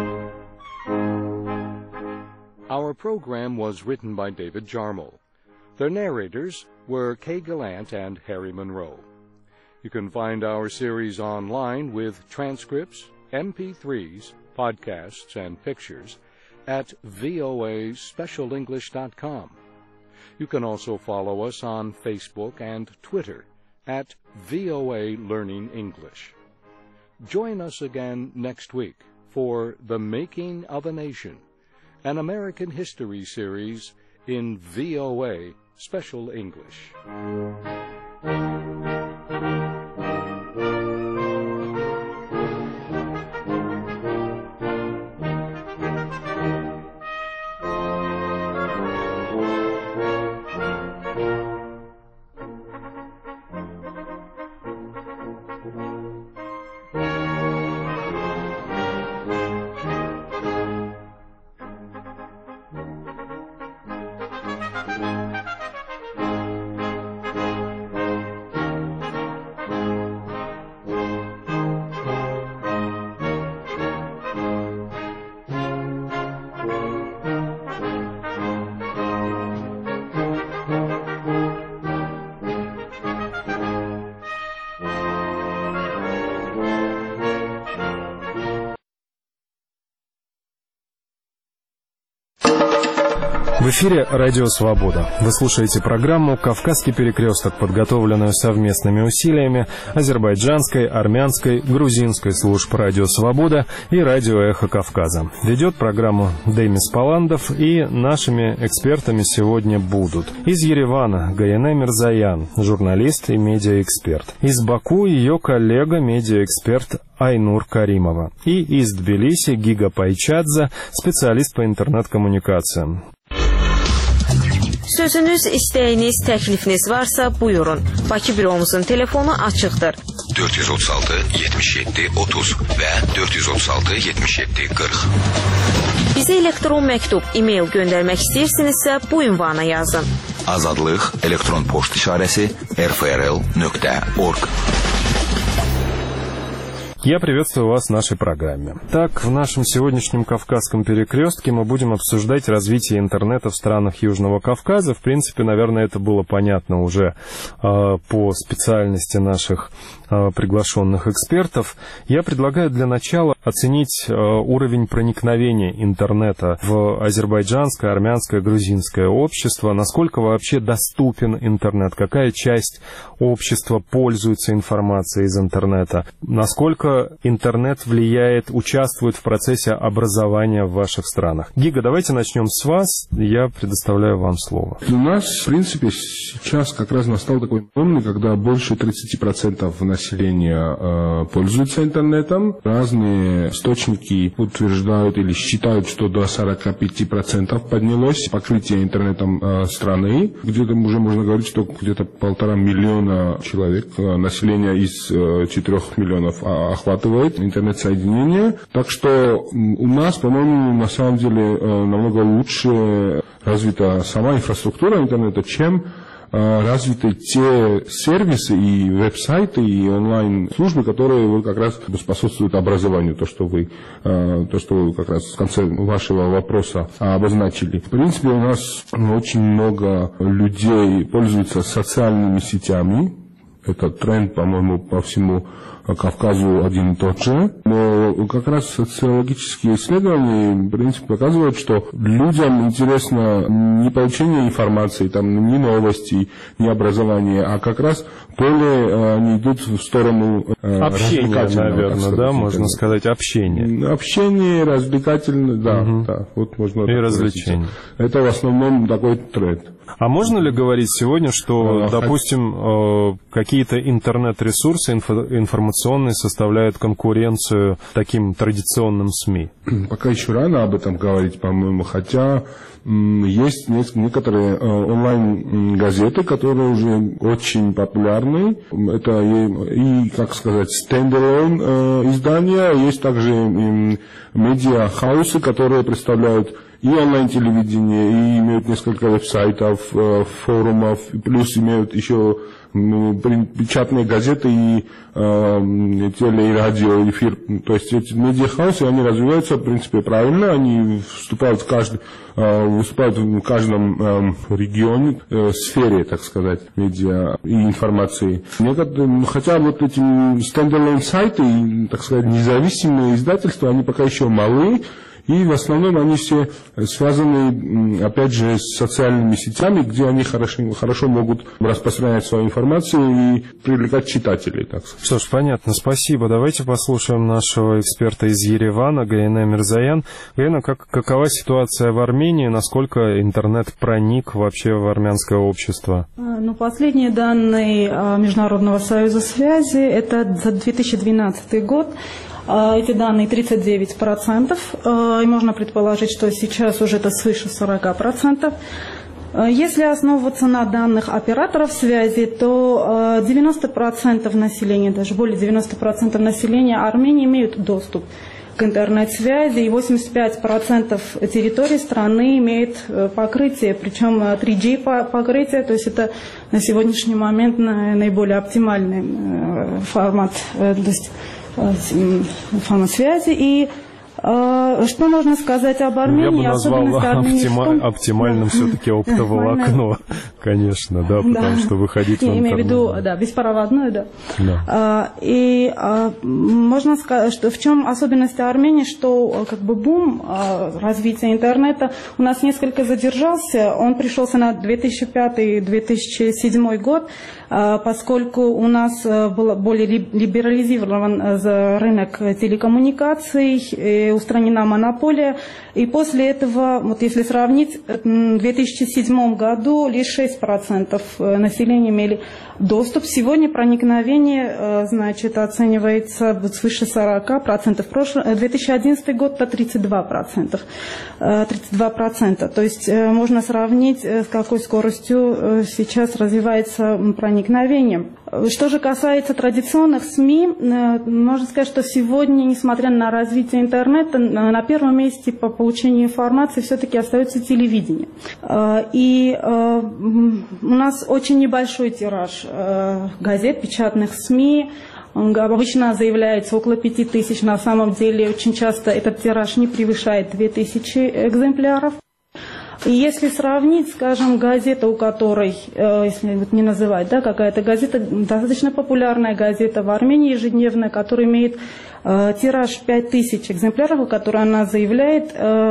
Our program was written by David Jarmel. Their narrators were Kay Gallant and Harry Monroe. You can find our series online with transcripts, MP3s, podcasts, and pictures at voaspecialenglish.com. You can also follow us on Facebook and Twitter at VOA Learning English. Join us again next week for The Making of a Nation, an American history series in VOA Special English. В эфире «Радио Свобода». Вы слушаете программу «Кавказский перекресток», подготовленную совместными усилиями азербайджанской, армянской, грузинской служб «Радио Свобода» и «Радио Эхо Кавказа». Ведет программу Демис Паландов, и нашими экспертами сегодня будут: из Еревана Гаянэ Мирзаян, журналист и медиаэксперт; из Баку ее коллега, медиаэксперт Айнур Каримова; и из Тбилиси Гига Пайчадзе, специалист по интернет-коммуникациям. Sözünüz, istəyiniz, təklifiniz varsa buyurun. Bakı büromuzun telefonu açıqdır. 436 77 30 və 436 77 40. Bizə elektron məktub, e-mail göndərmək istəyirsinizsə bu ünvana yazın. Azadlıq elektron poçt işarəsi rfrl.org. Я приветствую вас в нашей программе. Так, в нашем сегодняшнем Кавказском перекрестке мы будем обсуждать развитие интернета в странах Южного Кавказа. В принципе, наверное, это было понятно уже по специальности наших приглашенных экспертов. Я предлагаю для начала оценить уровень проникновения интернета в азербайджанское, армянское, грузинское общество. Насколько вообще доступен интернет? Какая часть общества пользуется информацией из интернета? Насколько интернет влияет, участвует в процессе образования в ваших странах? Гига, давайте начнем с вас. Я предоставляю вам слово. У нас, в принципе, сейчас как раз настал такой момент, когда больше 30% населения пользуется интернетом. Разные источники утверждают или считают, что до 45% поднялось покрытие интернетом страны. Где-то уже можно говорить, что где-то 1,5 миллиона человек, население из 4 миллионов охватывает интернет-соединение. Так что у нас, по-моему, на самом деле намного лучше развита сама инфраструктура интернета, чем развиты те сервисы и веб-сайты и онлайн-службы, которые как раз способствуют образованию, то, что вы как раз в конце вашего вопроса обозначили. В принципе, у нас очень много людей пользуются социальными сетями. Это тренд, по-моему, по всему Кавказу один и тот же. Но как раз социологические исследования, в принципе, показывают, что людям интересно не получение информации, там, не новости, не образование, а как раз более они идут в сторону общения, наверное, да, можно сказать, общение. Общение, развлекательное, да, вот можно. И развлечение. Это в основном такой тренд. А можно ли говорить сегодня, что, допустим, какие-то интернет-ресурсы информационные составляют конкуренцию таким традиционным СМИ? Пока еще рано об этом говорить, по-моему, хотя есть некоторые онлайн-газеты, которые уже очень популярны. Это и как сказать, стендалон издания, есть также медиа-хаусы, которые представляют и онлайн-телевидение, и имеют несколько веб-сайтов, форумов, плюс имеют еще печатные газеты и теле- и радиоэфир. То есть эти медиахаусы, они развиваются, в принципе, правильно, они выступают в каждом регионе, сфере, так сказать, медиа и информации. Хотя вот эти стендалон сайты, так сказать, независимые издательства, они пока еще малы, и в основном они все связаны, опять же, с социальными сетями, где они хорошо могут распространять свою информацию и привлекать читателей, так сказать. Что ж, понятно, спасибо. Давайте послушаем нашего эксперта из Еревана, Гайне Мирзаян. Гайне, какова ситуация в Армении, насколько интернет проник вообще в армянское общество? Последние данные Международного союза связи, это за 2012 год. Эти данные 39%, и можно предположить, что сейчас уже это свыше 40%. Если основываться на данных операторов связи, то 90% населения, даже более 90% населения Армении имеют доступ к интернет-связи, и 85% территории страны имеет покрытие, причем 3G покрытие, то есть это на сегодняшний момент наиболее оптимальный формат, формат связи. И что можно сказать об Армении? Я бы назвал оптимальным все-таки оптоволокно, конечно, да, потому что выходить в интернет. Я имею в виду, да, беспроводное, да. И можно сказать, что в чем особенность Армении, что как бы бум развития интернета у нас несколько задержался, он пришелся на 2005-2007 год, поскольку у нас был более либерализирован рынок телекоммуникаций, устранена монополия, и после этого, вот если сравнить, в 2007 году лишь 6% населения имели доступ. Сегодня проникновение, значит, оценивается свыше 40%. 2011 год это 32%. 32%. То есть можно сравнить, с какой скоростью сейчас развивается проникновение. Что же касается традиционных СМИ, можно сказать, что сегодня, несмотря на развитие интернета, на первом месте по получению информации все-таки остается телевидение. И у нас очень небольшой тираж газет, печатных СМИ. Обычно заявляется около 5000, на самом деле очень часто этот тираж не превышает 2000 экземпляров. И если сравнить, скажем, газета, у которой, если не называть, да, какая-то газета, достаточно популярная газета в Армении ежедневная, которая имеет тираж 5000 экземпляров, о которой она заявляет,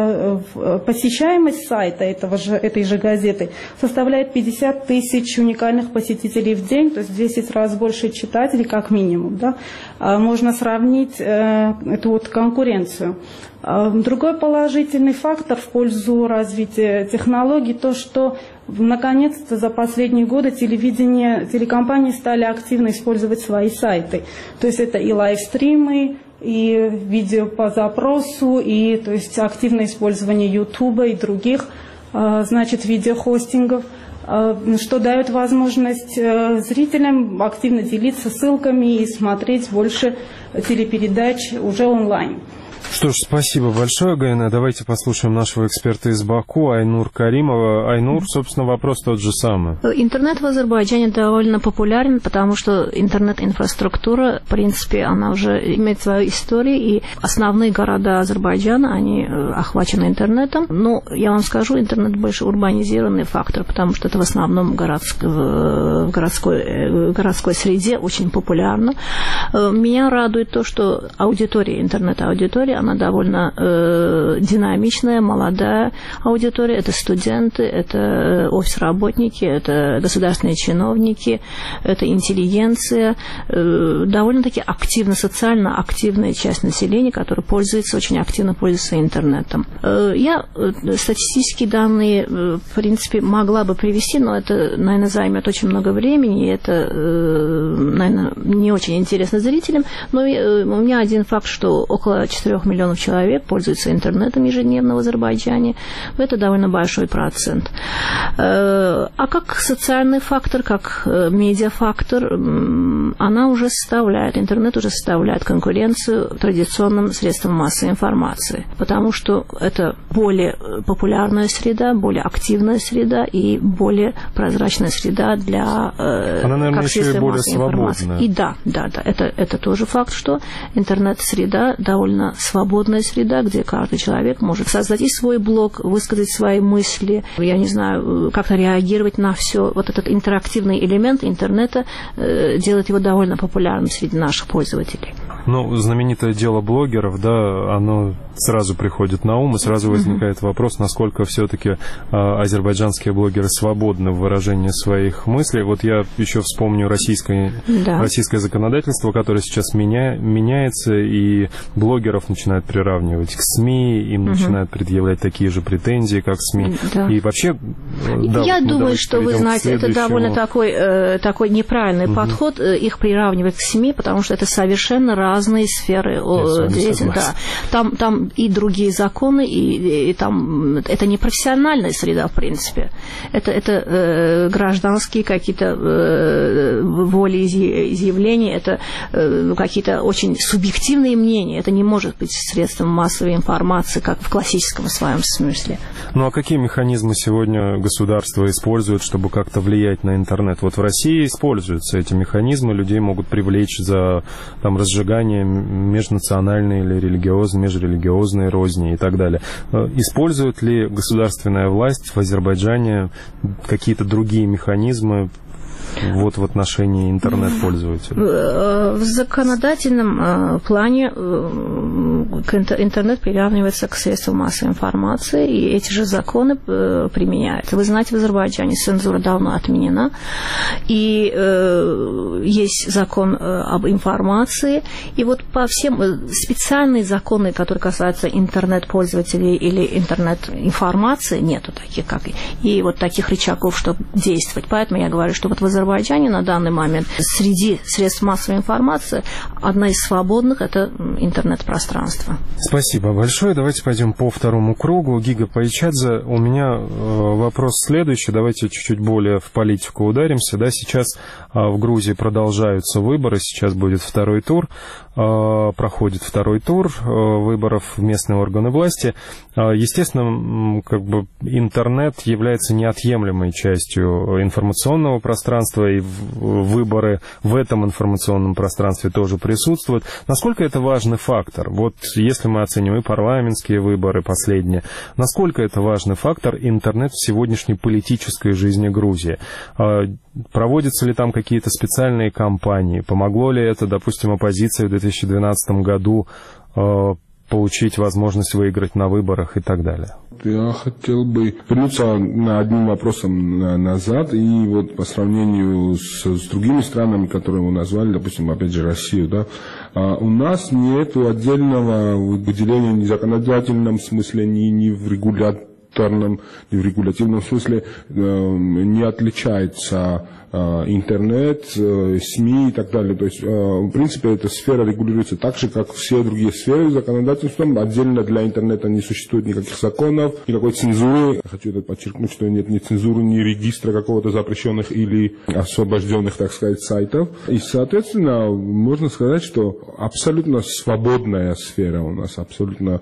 посещаемость сайта этой же газеты составляет 50 тысяч уникальных посетителей в день, то есть в 10 раз больше читателей как минимум. Да? Можно сравнить эту вот конкуренцию. Другой положительный фактор в пользу развития технологий, то, что наконец-то за последние годы телекомпании стали активно использовать свои сайты. То есть это и лайвстримы, и видео по запросу, и то есть активное использование Ютуба и других, значит, видеохостингов, что дает возможность зрителям активно делиться ссылками и смотреть больше телепередач уже онлайн. Что ж, спасибо большое, Гайне. Давайте послушаем нашего эксперта из Баку, Айнур Каримова. Айнур, собственно, вопрос тот же самый. Интернет в Азербайджане довольно популярен, потому что интернет-инфраструктура, в принципе, она уже имеет свою историю, и основные города Азербайджана, они охвачены интернетом. Но, я вам скажу, интернет больше урбанизированный фактор, потому что это в основном в городской среде очень популярно. Меня радует то, что аудитория, интернет-аудитория, она довольно динамичная, молодая аудитория. Это студенты, это офис-работники, это государственные чиновники, это интеллигенция. Довольно-таки активно, социально активная часть населения, которая очень активно пользуется интернетом. Я статистические данные, в принципе, могла бы привести, но это, наверное, займет очень много времени, и это, наверное, не очень интересно зрителям. Но у меня один факт, что около 4 миллионов человек пользуются интернетом ежедневно в Азербайджане. Это довольно большой процент. А как социальный фактор, как медиафактор, она уже составляет, интернет уже составляет конкуренцию традиционным средствам массовой информации, потому что это более популярная среда, более активная среда и более прозрачная среда для она, наверное, как еще и более информации. свободная. И да, это тоже факт, что интернет-среда довольно свободная среда, где каждый человек может создать и свой блог, высказать свои мысли, я не знаю, как-то реагировать на все. Вот этот интерактивный элемент интернета делает его довольно популярным среди наших пользователей. Ну, знаменитое дело блогеров, да, оно сразу приходит на ум, и сразу возникает вопрос, насколько все-таки азербайджанские блогеры свободны в выражении своих мыслей. Вот я еще вспомню российское законодательство, которое сейчас меняется, и блогеров начинают приравнивать к СМИ, им начинают предъявлять такие же претензии, как СМИ. Да. И вообще... Я думаю, что, вы знаете, это довольно такой неправильный подход, их приравнивать к СМИ, потому что это совершенно разные сферы деятельности. Да. Там и другие законы, и там это не профессиональная среда, в принципе. Это гражданские какие-то волеизъявления, это какие-то очень субъективные мнения. Это не может быть средством массовой информации, как в классическом своем смысле. Ну а какие механизмы сегодня государство использует, чтобы как-то влиять на интернет? Вот в России используются эти механизмы, людей могут привлечь за там, разжигание межнациональной или межрелигиозной розни и так далее. Использует ли государственная власть в Азербайджане какие-то другие механизмы вот в отношении интернет-пользователей? В законодательном плане интернет приравнивается к средствам массовой информации, и эти же законы применяются. Вы знаете, в Азербайджане цензура давно отменена, и есть закон об информации, и вот по всем специальные законы, которые касаются интернет-пользователей или интернет-информации, нету таких, как и вот таких рычагов, чтобы действовать. Поэтому я говорю, что вот в Азербайджане на данный момент среди средств массовой информации одна из свободных – это интернет-пространство. Спасибо большое. Давайте пойдем по второму кругу. Гига Пайчадзе, у меня вопрос следующий. Давайте чуть-чуть более в политику ударимся. Да, сейчас в Грузии продолжаются выборы, сейчас будет второй тур. Проходит второй тур выборов в местные органы власти. Естественно, как бы интернет является неотъемлемой частью информационного пространства, и выборы в этом информационном пространстве тоже присутствуют. Насколько это важный фактор? Вот если мы оценим и парламентские выборы последние, насколько это важный фактор интернет в сегодняшней политической жизни Грузии? Проводятся ли там какие-то специальные кампании? Помогло ли это, допустим, оппозиции в 2012 году получить возможность выиграть на выборах и так далее? Я хотел бы вернуться на одним вопросом назад, и вот по сравнению с другими странами, которые вы назвали, допустим, опять же, Россию, да, у нас нет отдельного выделения ни в законодательном смысле, ни в регуляторном, ни в регулятивном смысле не отличается интернет, СМИ и так далее. То есть, в принципе, эта сфера регулируется так же, как все другие сферы законодательством. Отдельно для интернета не существует никаких законов, никакой цензуры. Хочу это подчеркнуть, что нет ни цензуры, ни регистра какого-то запрещенных или освобожденных, так сказать, сайтов. И, соответственно, можно сказать, что абсолютно свободная сфера у нас, абсолютно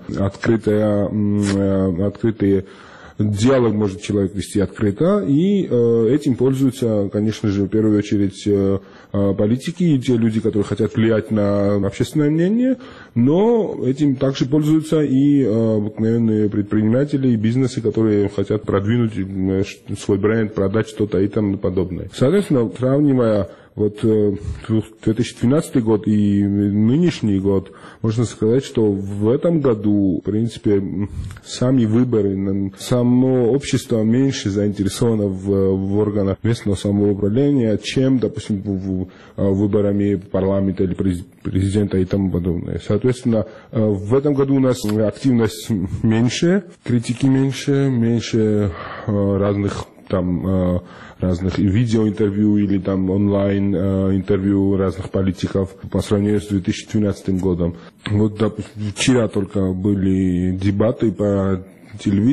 открытые диалог может человек вести открыто, и этим пользуются, конечно же, в первую очередь политики и те люди, которые хотят влиять на общественное мнение, но этим также пользуются и обыкновенные предприниматели и бизнесы, которые хотят продвинуть свой бренд, продать что-то и тому подобное. Соответственно, сравнивая вот 2012 год и нынешний год, можно сказать, что в этом году, в принципе, сами выборы, само общество меньше заинтересовано в органах местного самоуправления, чем, допустим, выборами парламента или президента и тому подобное. Соответственно, в этом году у нас активность меньше, критики меньше разных видеоинтервью или там онлайн интервью разных политиков по сравнению с 2012 годом. Вот вчера только были дебаты по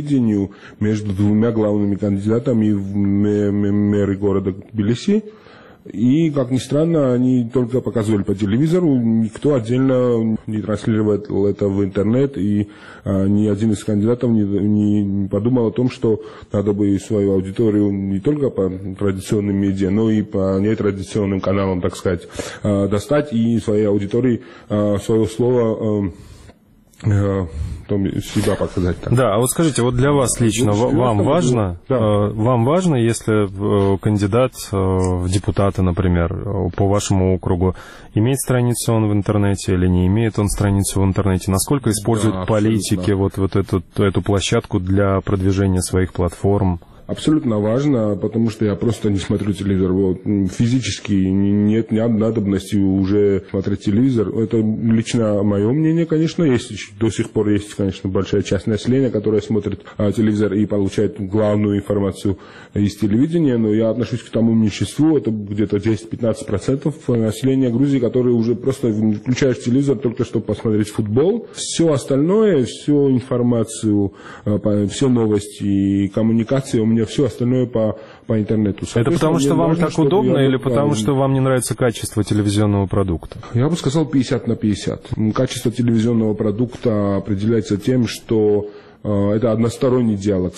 телевидению между двумя главными кандидатами в мэры города Тбилиси. И, как ни странно, они только показывали по телевизору, никто отдельно не транслировал это в интернет, и ни один из кандидатов не подумал о том, что надо бы свою аудиторию не только по традиционным медиа, но и по нетрадиционным каналам, так сказать, достать и своей аудитории свое слово себя показать. Так. Да, а вот скажите, вот для вас лично, вам важно, если кандидат в депутаты, например, по вашему округу, имеет страницу он в интернете или не имеет он страницу в интернете? Насколько используют политики вот эту площадку для продвижения своих платформ? Абсолютно важно, потому что я просто не смотрю телевизор. Вот, физически нет надобности уже смотреть телевизор. Это лично мое мнение, конечно. До сих пор есть, конечно, большая часть населения, которая смотрит телевизор и получает главную информацию из телевидения. Но я отношусь к тому меньшинству. Это где-то 10-15% населения Грузии, которые уже просто включаешь телевизор только чтобы посмотреть футбол. Все остальное, всю информацию, все новости и коммуникации у меня все остальное по интернету. Это потому что вам так удобно или потому что вам не нравится качество телевизионного продукта? Я бы сказал 50/50. Качество телевизионного продукта определяется тем, что это односторонний диалог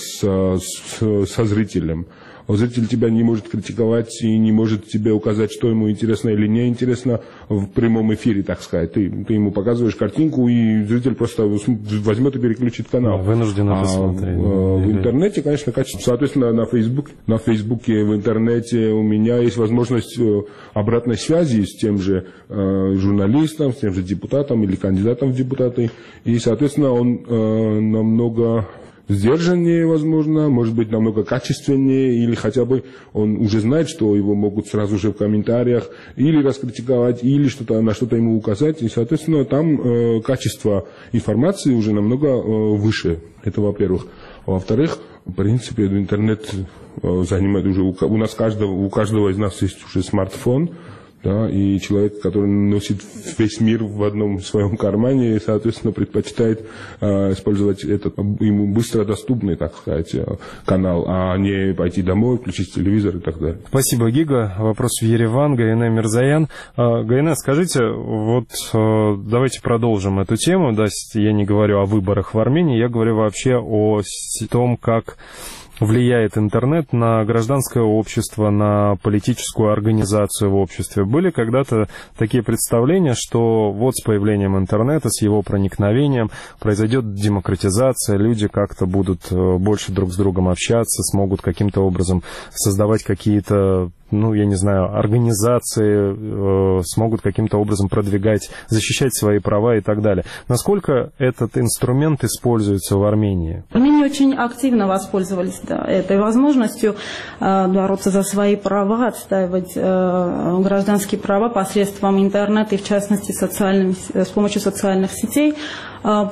со зрителем. Зритель тебя не может критиковать и не может тебе указать, что ему интересно или не интересно в прямом эфире, так сказать. Ты ему показываешь картинку, и зритель просто возьмет и переключит канал. Вынужден это смотреть. В интернете, конечно, качество. Соответственно, на Фейсбуке, в интернете у меня есть возможность обратной связи с тем же журналистом, с тем же депутатом или кандидатом в депутаты. И, соответственно, он намного сдержаннее, возможно, может быть, намного качественнее, или хотя бы он уже знает, что его могут сразу же в комментариях или раскритиковать, или на что-то ему указать, и, соответственно, там качество информации уже намного выше. Это во-первых. А во-вторых, в принципе, интернет занимает уже, у каждого из нас есть уже смартфон, да, и человек, который носит весь мир в одном своем кармане, соответственно, предпочитает использовать этот ему быстро доступный, так сказать, канал, а не пойти домой, включить телевизор и так далее. Спасибо, Гига. Вопрос в Ереван, Гайне Мирзаян. Гайне, скажите, вот давайте продолжим эту тему. Да, я не говорю о выборах в Армении, я говорю вообще о том, как влияет интернет на гражданское общество, на политическую организацию в обществе. Были когда-то такие представления, что вот с появлением интернета, с его проникновением произойдет демократизация, люди как-то будут больше друг с другом общаться, смогут каким-то образом создавать какие-то, я не знаю, организации, смогут каким-то образом продвигать, защищать свои права и так далее. Насколько этот инструмент используется в Армении? Армении очень активно воспользовались этой возможностью бороться за свои права, отстаивать гражданские права посредством интернета и, в частности, с помощью социальных сетей. За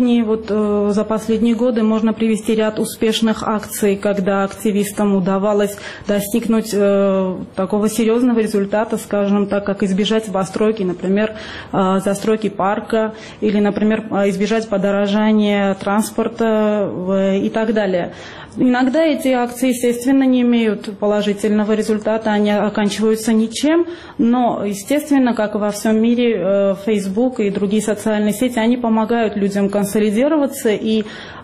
последние годы можно привести ряд успешных акций, когда активистам удавалось достигнуть такого серьезного результата, скажем так, как избежать постройки, например, застройки парка, или, например, избежать подорожания транспорта и так далее. Иногда эти акции, естественно, не имеют положительного результата, они оканчиваются ничем, но, естественно, как и во всем мире, Facebook и другие социальные сети, они помогают людям консолидироваться, и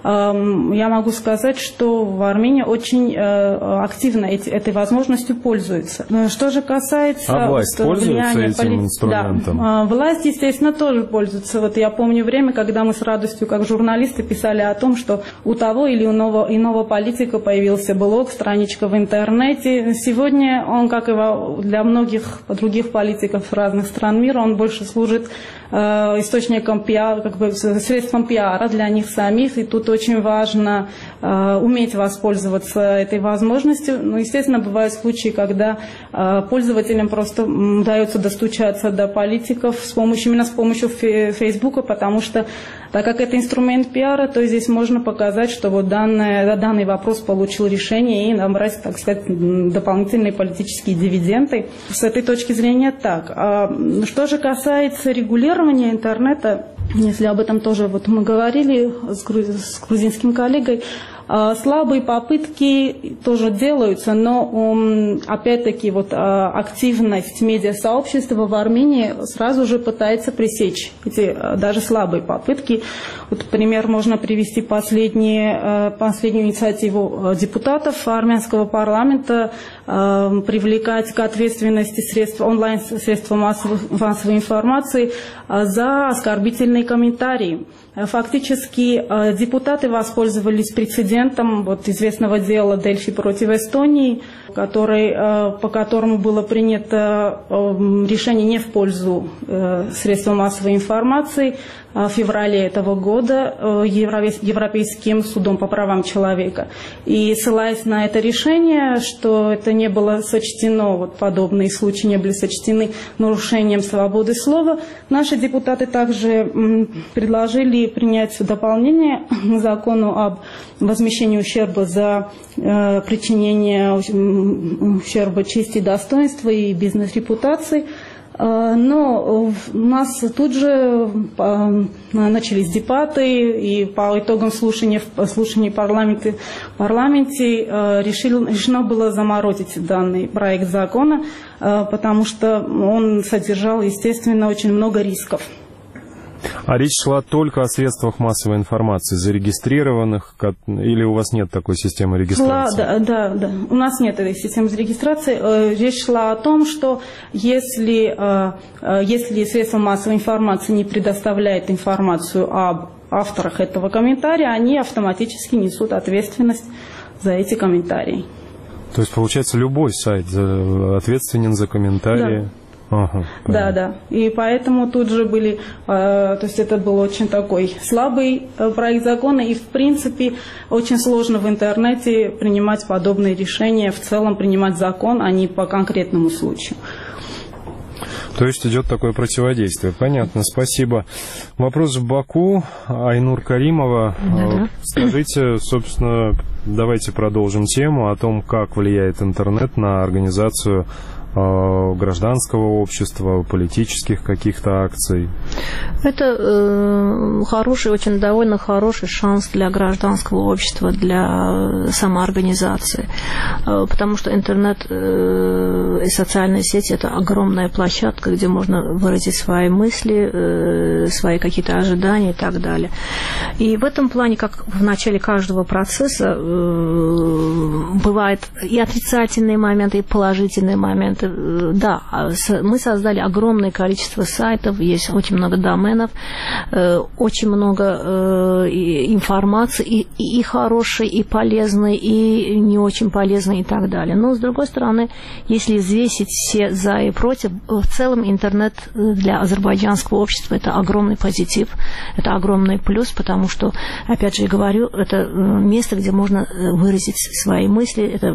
я могу сказать, что в Армении очень активно этой возможностью пользуются. Что же касается власть пользуется этим инструментом? Да, власть, естественно, тоже пользуется. Вот я помню время, когда мы с радостью, как журналисты, писали о том, что у того или иного политика появился блог, страничка в интернете. Сегодня он, как и для многих других политиков разных стран мира, он больше служит источником пиара, средством пиара для них самих, и тут очень важно уметь воспользоваться этой возможностью. Но, естественно, бывают случаи, когда пользователям просто удается достучаться до политиков именно с помощью Фейсбука, потому что, так как это инструмент пиара, то здесь можно показать, что вот данный вопрос получил решение и набрать, так сказать, дополнительные политические дивиденды. С этой точки зрения так. Что же касается регулирования интернета, если об этом тоже мы говорили с грузинским коллегой, Слабые попытки тоже делаются, но опять-таки вот активность медиасообщества в Армении сразу же пытается пресечь эти даже слабые попытки. Вот, например, можно привести последнюю инициативу депутатов армянского парламента привлекать к ответственности онлайн-средства массовой информации за оскорбительные комментарии. Фактически депутаты воспользовались прецедентом известного дела Дельфи против Эстонии, по которому было принято решение не в пользу средств массовой информации в феврале этого года Европейским судом по правам человека. И ссылаясь на это решение, что это не было сочтено, подобные случаи не были сочтены нарушением свободы слова, наши депутаты также предложили принять дополнение к закону об возмещении ущерба за причинение ущерба чести, достоинства и бизнес-репутации. Но у нас тут же начались дебаты, и по итогам слушаний в парламенте решено было заморозить данный проект закона, потому что он содержал, естественно, очень много рисков. А речь шла только о средствах массовой информации, зарегистрированных, или у вас нет такой системы регистрации? Да. У нас нет этой системы регистрации. Речь шла о том, что если средства массовой информации не предоставляют информацию об авторах этого комментария, они автоматически несут ответственность за эти комментарии. То есть, получается, любой сайт ответственен за комментарии? Да. Ага, да. И поэтому тут же были, то есть это был очень такой слабый проект закона, и в принципе очень сложно в интернете принимать подобные решения, в целом принимать закон, а не по конкретному случаю. То есть идет такое противодействие. Понятно, спасибо. Вопрос в Баку. Айнур Каримова. Да. Скажите, собственно, давайте продолжим тему о том, как влияет интернет на организацию гражданского общества, политических каких-то акций. Это очень довольно хороший шанс для гражданского общества, для самоорганизации, потому что интернет и социальные сети – это огромная площадка, где можно выразить свои мысли, свои какие-то ожидания и так далее. И в этом плане, как в начале каждого процесса, бывают и отрицательные моменты, и положительные моменты. Да, мы создали огромное количество сайтов, есть очень много доменов, очень много информации, и хорошей, и полезной, и не очень полезной, и так далее. Но, с другой стороны, если взвесить все за и против, в целом интернет для азербайджанского общества – это огромный позитив, это огромный плюс, потому что, опять же, я говорю, это место, где можно выразить свои мысли, это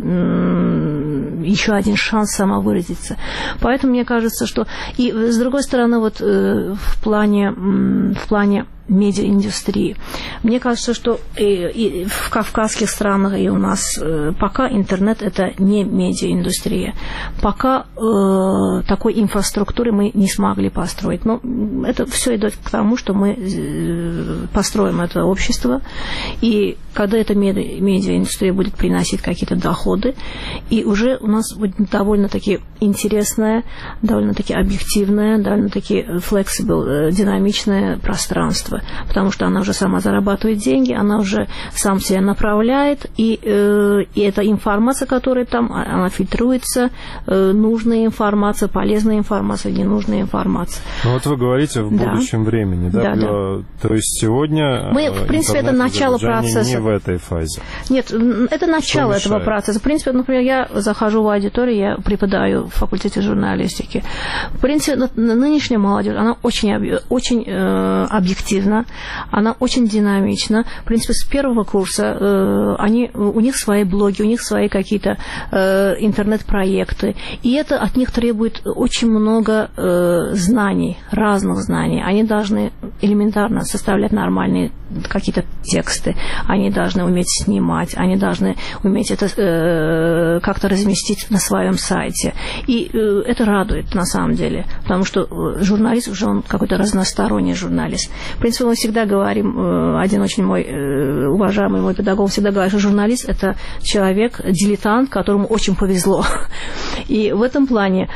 еще один шанс самовыразиться. Поэтому мне кажется, что... И с другой стороны, в плане медиаиндустрии. Мне кажется, что и в кавказских странах, и у нас пока интернет – это не медиаиндустрия. Пока такой инфраструктуры мы не смогли построить. Но это все идет к тому, что мы построим это общество, и когда эта медиаиндустрия будет приносить какие-то доходы, и уже у нас будет довольно-таки интересное, довольно-таки объективное, довольно-таки flexible, динамичное пространство. Потому что она уже сама зарабатывает деньги, она уже сам себя направляет, и эта информация, которая там, она фильтруется, нужная информация, полезная информация, ненужная информация. Ну вот вы говорите в будущем времени, да? Да. То есть сегодня мы, в принципе, это начало процесса. Не в этой фазе. Нет, это начало этого процесса. В принципе, например, я захожу в аудиторию, я преподаю в факультете журналистики. В принципе, нынешняя молодежь, она очень объективна, она очень динамична. В принципе, с первого курса у них свои блоги, у них свои какие-то интернет-проекты. И это от них требует очень много знаний, разных знаний. Они должны элементарно составлять нормальные какие-то тексты, они должны уметь снимать, они должны уметь это как-то разместить на своем сайте. И это радует на самом деле, потому что журналист уже он какой-то разносторонний журналист. В принципе, принципе, мы всегда говорим, один очень мой уважаемый мой педагог всегда говорит, что журналист – это человек, дилетант, которому очень повезло. И в этом плане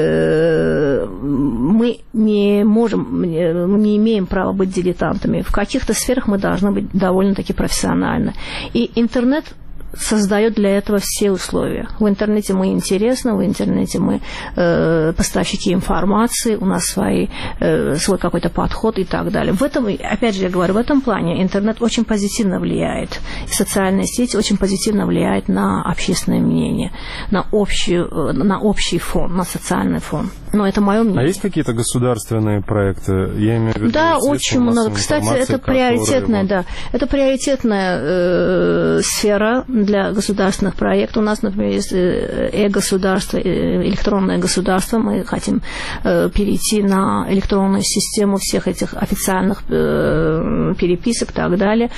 мы не имеем права быть дилетантами. В каких-то сферах мы должны быть довольно-таки профессиональны. И интернет создает для этого все условия. В интернете мы интересны, в интернете мы поставщики информации, у нас свой какой-то подход и так далее. В этом, опять же, я говорю, в этом плане интернет очень позитивно влияет. Социальные сети очень позитивно влияют на общественное мнение, на общий фон, на социальный фон. Но это мое мнение. А есть какие-то государственные проекты? Я имею в виду, да, очень много. Кстати, это приоритетная, это приоритетная сфера для государственных проектов. У нас, например, есть государство, электронное государство. Мы хотим перейти на электронную систему всех этих официальных переписок и так далее.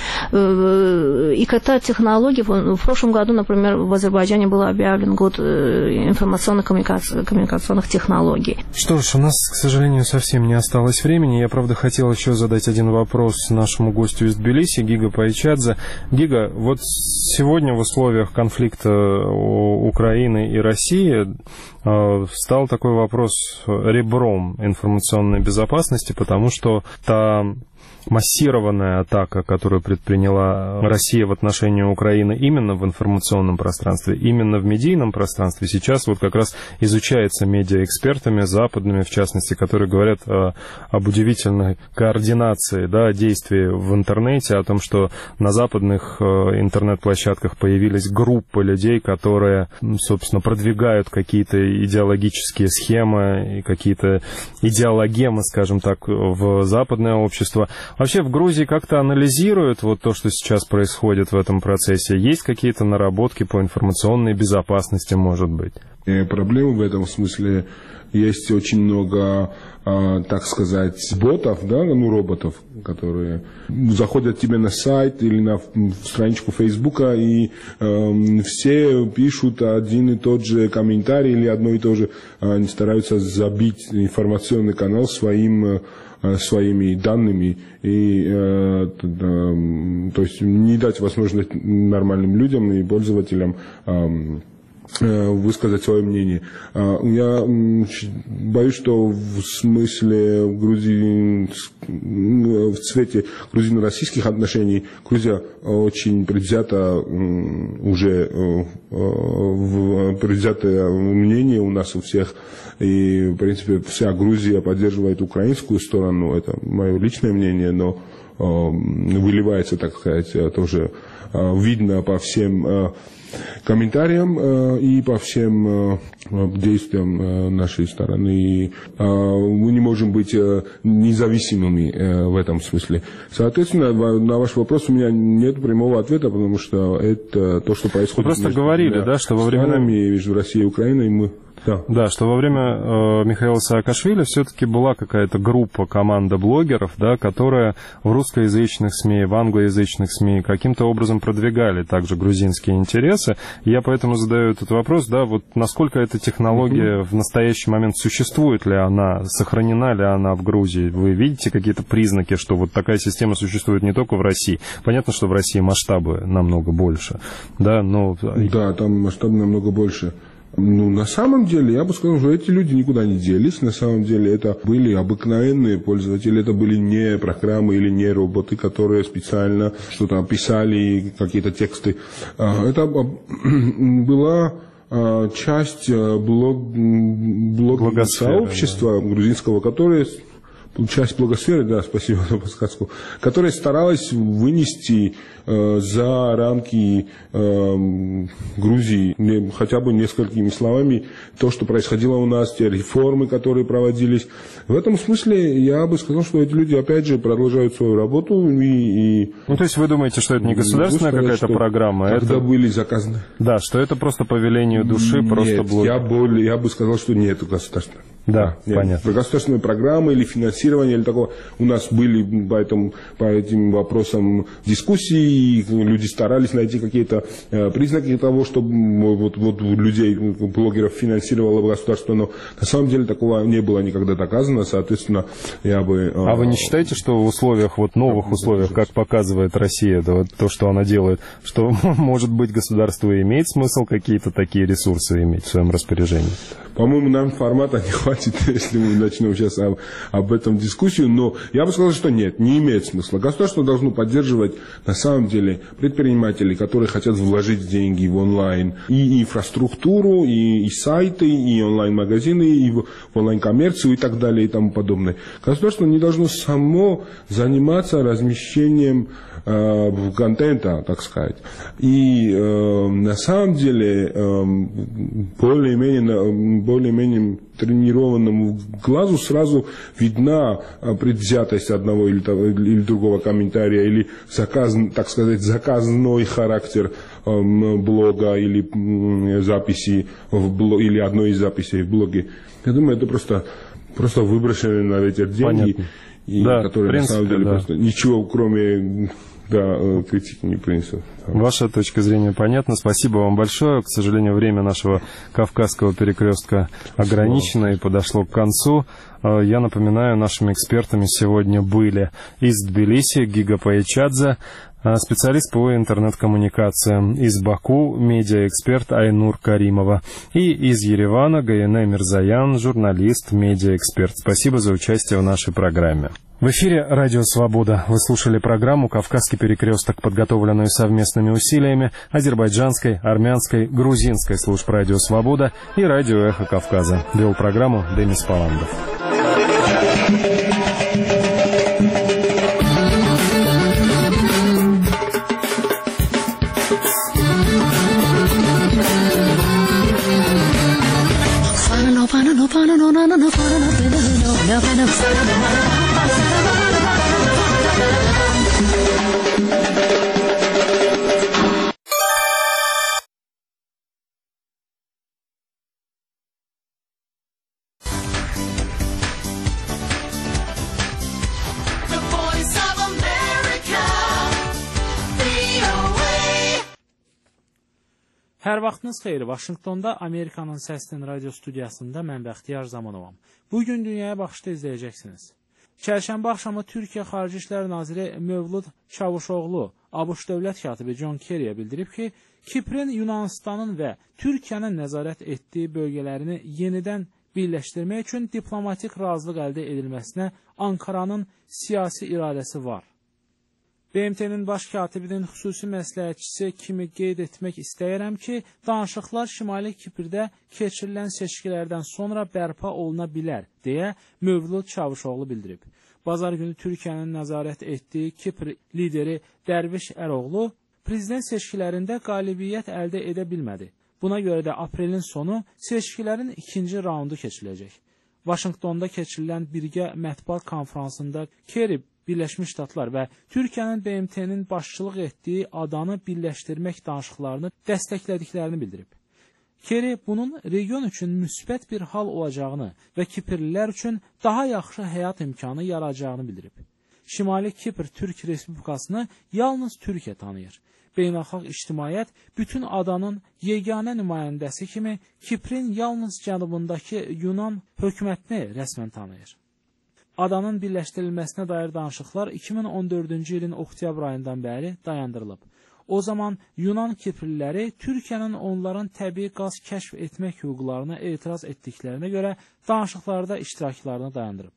И когда технологии, в прошлом году, например, в Азербайджане был объявлен год информационно-коммуникационных технологий. Что ж, у нас, к сожалению, совсем не осталось времени. Я, правда, хотел еще задать один вопрос нашему гостю из Тбилиси, Гига Пайчадзе. Гига, вот сегодня в условиях конфликта Украины и России стал такой вопрос ребром информационной безопасности, потому что та массированная атака, которую предприняла Россия в отношении Украины именно в информационном пространстве, именно в медийном пространстве, сейчас вот как раз изучается медиаэкспертами западными, в частности, которые говорят об удивительной координации, да, действий в интернете, о том, что на западных интернет-площадках появились группы людей, которые, собственно, продвигают какие-то идеологические схемы и какие-то идеологемы, скажем так, в западное общество. Вообще в Грузии как-то анализируют вот то, что сейчас происходит в этом процессе? Есть какие-то наработки по информационной безопасности, может быть? Проблемы в этом смысле есть очень много, так сказать, ботов, да, роботов, которые заходят тебе на сайт или на страничку Фейсбука, и все пишут один и тот же комментарий или одно и то же. Они стараются забить информационный канал своими данными и то есть не дать возможность нормальным людям и пользователям высказать свое мнение. Я боюсь, что в смысле в цвете грузино-российских отношений Грузия очень предвзята уже предвзятое мнение у нас у всех. И, в принципе, вся Грузия поддерживает украинскую сторону. Это мое личное мнение, но выливается, так сказать, тоже видно по всем комментариям и по всем действиям нашей стороны. И мы не можем быть независимыми в этом смысле. Соответственно, на ваш вопрос у меня нет прямого ответа, потому что это то, что происходит. Вы просто говорили, да, что во время между Россией и Украиной мы... Да, что во время Михаила Саакашвили все-таки была какая-то группа, команда блогеров, да, которая в русскоязычных СМИ, в англоязычных СМИ каким-то образом продвигали также грузинские интересы. Я поэтому задаю этот вопрос, да, вот насколько эта технология в настоящий момент существует ли она, сохранена ли она в Грузии? Вы видите какие-то признаки, что вот такая система существует не только в России? Понятно, что в России масштабы намного больше, да, но... Да, там масштабы намного больше. Ну, на самом деле, я бы сказал, что эти люди никуда не делись. На самом деле, это были обыкновенные пользователи, это были не программы или не роботы, которые специально что-то писали, какие-то тексты. Это была часть сообщества грузинского, которое... Часть блогосферы, да, спасибо за подсказку, которая старалась вынести за рамки Грузии хотя бы несколькими словами то, что происходило у нас, те реформы, которые проводились. В этом смысле я бы сказал, что эти люди, опять же, продолжают свою работу. Ну, то есть вы думаете, что это не государственная какая-то программа? Когда это... были заказаны. Да, что это просто по велению души, просто блогеры. Я бы сказал, что нет, государственная. Да, понятно. Государственные программы или финансирование, или такого. У нас были по этим вопросам дискуссии, и люди старались найти какие-то признаки того, чтобы вот людей, блогеров финансировало государство, но на самом деле такого не было никогда доказано, соответственно, я бы... А вы не считаете, что в условиях, новых условиях, как показывает Россия, то, что она делает, что, может быть, государству имеет смысл какие-то такие ресурсы иметь в своем распоряжении? По-моему, нам формата не хватит, если мы начнем сейчас об этом дискуссию, но я бы сказал, что нет, не имеет смысла. Государство должно поддерживать, на самом деле, предпринимателей, которые хотят вложить деньги в онлайн, и инфраструктуру, и сайты, и онлайн-магазины, и в онлайн-коммерцию, и так далее, и тому подобное. Государство не должно само заниматься размещением контента, так сказать. И на самом деле более-менее тренированному глазу сразу видна предвзятость одного или другого комментария, или заказной характер блога или записи или одной из записей в блоге. Я думаю, это просто выброшенные на ветер деньги, которые на самом деле просто ничего кроме критики не принесут. Ваша точка зрения понятна. Спасибо вам большое. К сожалению, время нашего Кавказского перекрестка ограничено и подошло к концу. Я напоминаю, нашими экспертами сегодня были из Тбилиси Гига Пайчадзе, специалист по интернет-коммуникациям, из Баку медиаэксперт Айнур Каримова и из Еревана Гаене Мирзаян, журналист, медиаэксперт. Спасибо за участие в нашей программе. В эфире «Радио Свобода». Вы слушали программу «Кавказский перекресток», подготовленную совместными усилиями азербайджанской, армянской, грузинской служб «Радио Свобода» и «Радио Эхо Кавказа». Вел программу Денис Паландов. Hər vaxtınız xeyir. Vaşinqtonda Amerikanın Səslin radio studiyasında mən Bəxtiyar Zamanovam. Bugün Dünyaya Baxışda izləyəcəksiniz. Çərşənbə axşamı Türkiyə Xarici İşlər Naziri Mövlud Çavuşoğlu ABŞ dövlət katibi John Kerry'yə bildirib ki, Kiprin Yunanistanın və Türkiyənin nəzarət etdiyi bölgələrini yenidən birləşdirmək üçün diplomatik razılıq əldə edilməsinə Ankaranın siyasi iradəsi var. BMT-nin baş katibinin xüsusi məsləhətçisi kimi qeyd etmək istəyirəm ki, danışıqlar Şimali Kiprdə keçirilən seçkilərdən sonra bərpa oluna bilər, deyə Mövlud Çavuşoğlu bildirib. Bazar günü Türkiyənin nəzarət etdiyi Kipr lideri Dərviş Əroğlu prezident seçkilərində qalibiyyət əldə edə bilmədi. Buna görə də aprelin sonu seçkilərin ikinci raundu keçiriləcək. Vaşinqtonda keçirilən birgə mətbuat konfransında Kerry Birləşmiş Ştatlar və Türkiyənin BMT-nin başçılıq etdiyi adanı birləşdirmək danışıqlarını dəstəklədiklərini bildirib. Kerry bunun region üçün müsbət bir hal olacağını və Kiprlilər üçün daha yaxşı həyat imkanı yaradacağını bildirib. Şimali Kipr Türk Respublikasını yalnız Türkiyə tanıyır. Beynəlxalq ictimaiyyət bütün adanın yeganə nümayəndəsi kimi Kiprin yalnız cənubundakı Yunan hökumətini rəsmən tanıyır. Adanın birləşdirilməsinə dair danışıqlar 2014-cü ilin oktyabr ayından bəri dayandırılıb. O zaman Yunan Kiprliləri Türkiyənin onların təbii qaz kəşf etmək hüquqlarına etiraz etdiklərinə görə danışıqlarda iştiraklarını dayandırıb.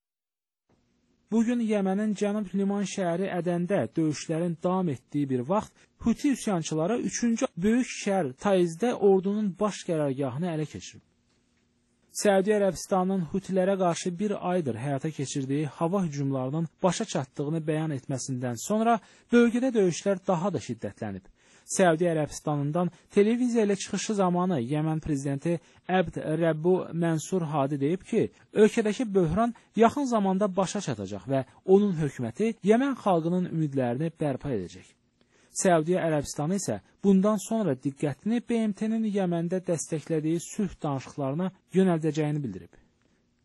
Bugün Yəmənin cənub liman şəhəri Ədəndə döyüşlərin davam etdiyi bir vaxt Huti üsyançıları 3-cü böyük şəhər Taizdə ordunun baş qərargahını ələ keçirib. Səudiyyə Ərəbistanının Hutilərə qarşı bir aydır həyata keçirdiyi hava hücumlarının başa çatdığını bəyan etməsindən sonra bölgədə döyüşlər daha da şiddətlənib. Səudiyyə Ərəbistanından televiziya ilə çıxışı zamanı Yəmən prezidenti Əbd Rəbbu Mənsur Hadi deyib ki, ölkədəki böhran yaxın zamanda başa çatacaq və onun hökuməti Yəmən xalqının ümidlərini bərpa edəcək. Səudiyyə Ərəbistanı isə bundan sonra diqqətini BMT-nin Yəməndə dəstəklədiyi sülh danışıqlarına yönəldəcəyini bildirib.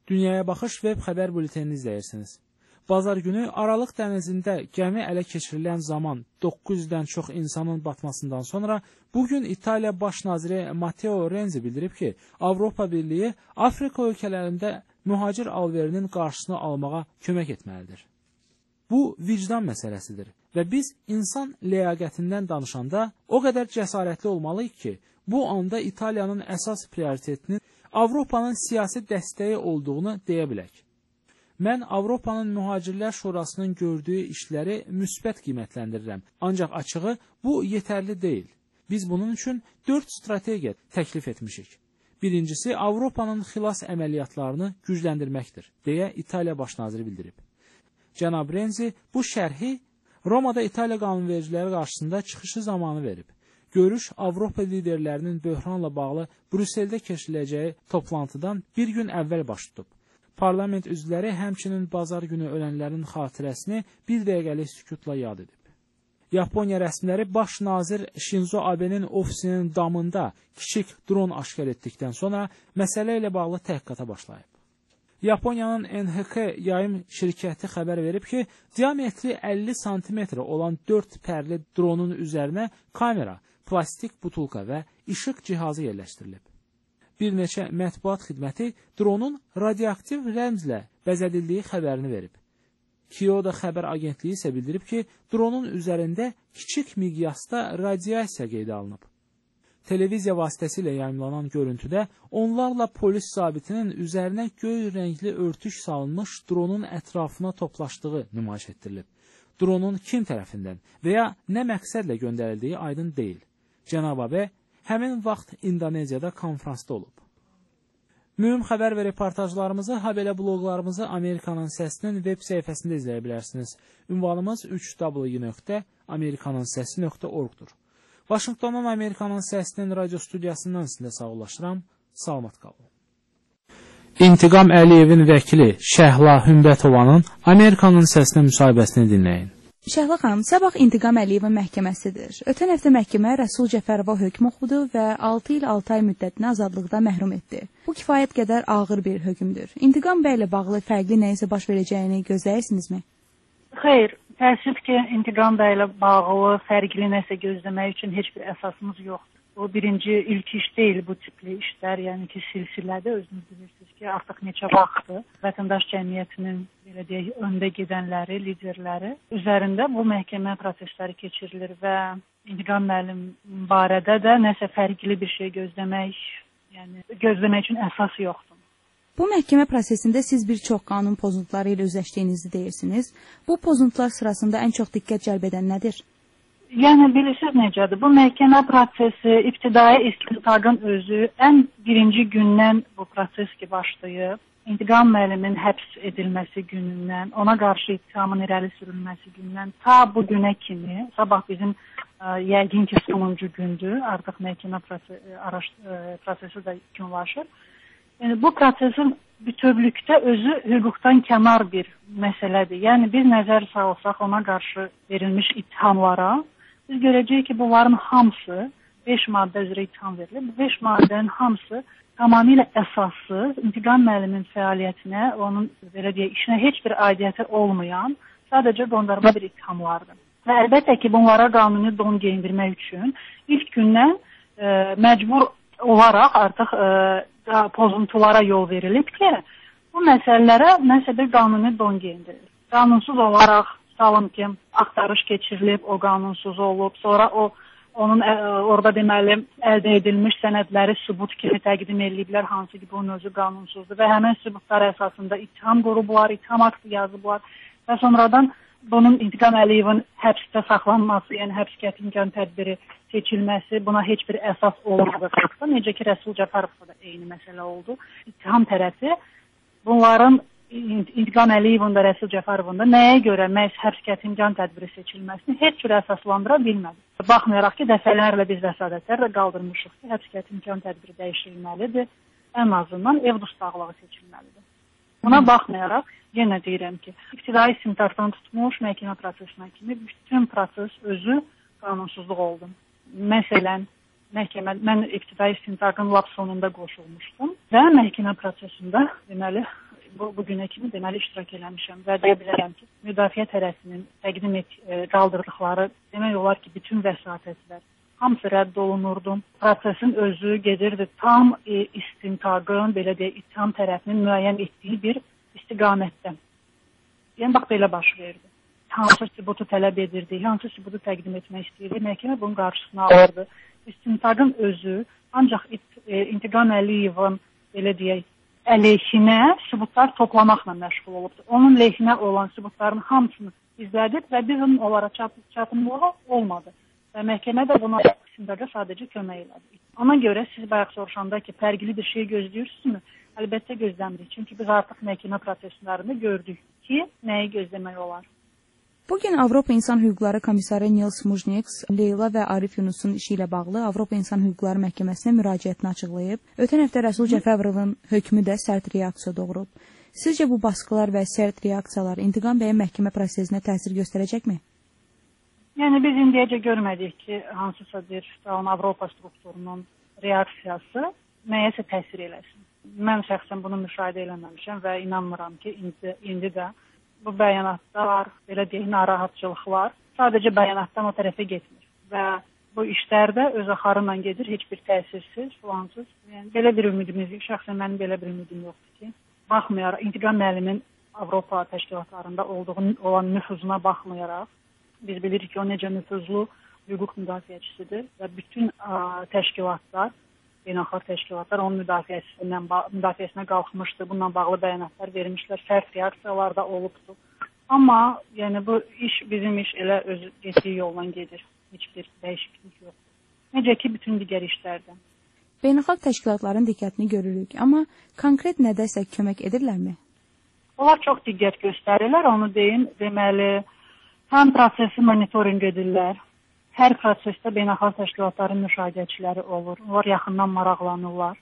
Dünyaya Baxış web xəbər bültenini izləyirsiniz. Bazar günü Aralıq dənizində gəmi ələ keçirilən zaman 900-dən çox insanın batmasından sonra bugün İtaliya Baş naziri Matteo Renzi bildirib ki, Avropa Birliyi Afrika ölkələrində mühacir alverinin qarşısını almağa kömək etməlidir. Bu vicdan məsələsidir və biz insan ləyaqətindən danışanda o qədər cəsarətli olmalıyıq ki, bu anda İtaliyanın əsas prioritetinin Avropanın siyasi dəstəyi olduğunu deyə bilək. Mən Avropanın Mühacirlər Şurasının gördüyü işləri müsbət qiymətləndirirəm. Ancaq açığı bu yetərli deyil. Biz bunun üçün 4 strategiya təklif etmişik. Birincisi, Avropanın xilas əməliyyatlarını gücləndirməkdir, deyə İtaliya Baş naziri bildirib. Cənab Renzi bu şərhi Romada İtaliya qanunvericiləri qarşısında çıxışı zamanı verib. Görüş Avropa liderlərinin böhranla bağlı Brüsseldə keçiriləcəyi toplantıdan bir gün əvvəl baş tutub. Parlament üzvləri həmçinin bazar günü ölənlərin xatirəsini bir dəqiqəlik sükutla yad edib. Yaponiya rəsmiləri baş nazir Shinzo Abe'nin ofisinin damında kiçik dron aşkar etdikdən sonra məsələ ilə bağlı təhqiqata başlayıb. Yaponiyanın NHK yayım şirkəti xəbər verib ki, diametri 50 sm olan 4 pərli dronun üzərinə kamera, plastik butulka və işıq cihazı yerləşdirilib. Bir neçə mətbuat xidməti dronun radioaktiv rəmzlə bəzədildiyi xəbərini verib. Kyoto xəbər agentliyi isə bildirib ki, dronun üzərində kiçik miqyasda radiasiya qeydə alınıb. Televiziya vasitəsilə yayımlanan görüntüdə onlarla polis zabitinin üzərinə göy rəngli örtük salınmış dronun ətrafına toplaşdığı nümayiş etdirilib. Dronun kim tərəfindən və ya nə məqsədlə göndərildiyi aydın deyil. Cənab Abe həmin vaxt İndoneziyada konfransda olub. Mühüm xəbər və reportajlarımızı, habelə bloqlarımızı Amerikanın Səsinin web səhifəsində izləyə bilərsiniz. Ünvanımız 3w.amerikanansesi.org-dur. Vaşinqtondan Amerikanın Səsinin radio studiyasından sizə sağollaşıram. Salamat qalın. İntiqam Əliyevin vəkili Şəhla Hümbətovanın Amerikanın Səsinə müsahibəsini dinləyin. Şəhla xanım, sabah İntiqam Əliyevin məhkəməsidir. Ötən həftə məhkəmə Rəsul Cəfərova hökm oxudu və 6 il 6 ay müddətinə azadlıqda məhrum etdi. Bu kifayət qədər ağır bir hökmdür. İntiqam bəy ilə bağlı fərqli nəyisə baş verəcəyini gözləyirsinizmi? Xeyr, təəssüf ki, İntiqam bəy ilə bağlı fərqli nəsə gözləmək üçün heç bir əsasımız yoxdur. O birinci, ilk iş deyil bu tipli işlər, yəni ki, silsilədə özünüz bilirsiniz ki, artıq neçə vaxtdır vətəndaş cəmiyyətinin, belə deyək, öndə gedənləri, liderləri üzərində bu məhkəmə prosesləri keçirilir və İntiqam müəllim barədə də nəsə fərqli bir şey gözləmək üçün əsas yoxdur. Bu məhkəmə prosesində siz bir çox qanun pozuntuları ilə üzləşdiyinizi deyirsiniz. Bu pozuntular sırasında ən çox diqqət cəlb edən nədir? Yəni, bilirsiniz necədir? Bu məhkəmə prosesi, ibtidai istintaqın özü ən birinci gündən bu proses ki başlayıb, İntiqam müəllimin həbs edilməsi günündən, ona qarşı ittihamın irəli sürülməsi gündən ta bu günə kimi, sabah bizim yəqin ki sonuncu gündür, artıq məhkəmə prosesi də günlaşır. Yəni, bu prosesin bütövlükdə özü hüquqdan kənar bir məsələdir. Yəni, biz nəzər salsaq ona qarşı verilmiş ittihamlara, biz görəcəyik ki, bunların hamısı 5 maddə üzrə itham verilir. Bu 5 maddənin hamısı tamamilə əsassız, İntiqam müəllimin fəaliyyətinə, onun belə deyək, işinə heç bir aidiyyəti olmayan, sadəcə qondarma bir ittihamlardır. Və əlbəttə ki, bunlara qanuni don geyindirmək üçün ilk gündən məcbur olaraq artıq pozuntulara yol verilib ki, bu məsələlərə nəsə bir qanuni don geyindirilir. Qanunsuz olaraq, salım ki, axtarış keçirilib, o qanunsuz olub, sonra onun orada deməli əldə edilmiş sənədləri sübut kimi təqdim ediliblər, hansı ki, bunun özü qanunsuzdur və həmin sübutlar əsasında ittiham qurublar, ittiham aktı yazıblar və sonradan bunun İntiqam Əliyevin həbsdə saxlanması, yəni həbs qətimkan tədbiri seçilməsi buna heç bir əsas olmadığı faktda, necə ki, Rəsul Cəfərovda da eyni məsələ oldu. İttiham tərəfi bunların İntiqam Əliyevin də Rəsul Cəfərovun da nəyə görə məhz həbs qətimkan tədbiri seçilməsini heç cür əsaslandıra bilmədi. Baxmayaraq ki, dəfələrlə biz vəsadətlərlə qaldırmışıq ki, həbs qətimkan tədbiri dəyişilməlidir, ən azından ev dustaqlığı seçilməlidir. Buna baxmayaraq, yenə deyirəm ki, ibtidai istintaqdan tutmuş məhkəmə prosesinə kimi bütün proses özü qanunsuzluq oldu. Məsələn, mən ibtidai istintaqın lap sonunda qoşulmuşdum və məhkəmə prosesində, deməli, bu günə kimi deməli iştirak eləmişəm və deyə bilərəm ki, müdafiə tərəfinin təqdim qaldırdıqları demək olar ki, bütün vəsatətlər hamısı rədd olunurdu. Prosesin özü gedirdi tam istintaqın, belə deyək, ittiham tərəfinin müəyyən etdiyi bir istiqamətdə. Yəni, bax, belə baş verdi. Hansı sübutu tələb edirdi, hansı sübutu təqdim etmək istəyirdi, məhkəmə bunun qarşısını alırdı. İstintaqın özü ancaq İntiqam Əliyevin, belə deyək, əleyhinə sübutlar toplamaqla məşğul olubdur. Onun leyhinə olan sübutların hamısını izlədik və bizim onlara çatımlığı olmadı. Və məhkəmə də buna istintaqa sadəcə kömək elədi. Ona görə siz bayaq soruşanda ki, fərqli bir şey gözləyirsiniz, əlbəttə gözləmirik. Çünki biz artıq məhkəmə proseslərində gördük ki, nəyi gözləmək olar. Bugün Avropa İnsan Hüquqları Komissarı Nils Mujniks, Leyla və Arif Yunusun işi ilə bağlı Avropa İnsan Hüquqları Məhkəməsinə müraciətini açıqlayıb. Ötən həftə Rəsul Cəfərovun hökmü də sərt reaksiya doğurub. Sizcə bu baskılar və sərt reaksiyalar İntiqam bəyin məhkəmə prosesinə təsir göstərəcəkmi? Yəni, biz indiyəcə görmədik ki, hansısa bir Avropa strukturunun reaksiyası nəyəsə təsir eləsin. Mən şəxsən bunu müşahidə eləməmişəm və inanmıram ki, indi də bu bəyanatlar, belə deyək, narahatçılıqlar sadəcə bəyanatdan o tərəfə getmir. Və bu işlərdə öz axarı ilə gedir, heç bir təsirsiz, filansız. Yəni, belə bir ümidimiz, şəxsən mənim belə bir ümidim yoxdur ki, baxmayaraq, İntiqam müəllimin Avropa təşkilatlarında olan nüfuzuna baxmayaraq, biz bilirik ki, o necə nüfuzlu hüquq müdafiəçisidir və bütün təşkilatlar, beynəlxalq təşkilatlar onun müdafiəsinə qalxmışdı. Bununla bağlı bəyanatlar vermişlər, sərt reaksiyalar da olubdu. Amma yəni, bu iş, bizim iş elə öz getdiyi yolla gedir. Heç bir dəyişiklik yoxdur. Necə ki, bütün digər işlərdən. Beynəlxalq təşkilatların diqqətini görürük, amma konkret nədəsə kömək edirlərmi? Onlar çox diqqət göstərirlər, onu deyim. Deməli, həm prosesi monitorinq edirlər. Hər prosesdə beynəlxalq təşkilatların müşahidəçiləri olur. Onlar yaxından maraqlanırlar.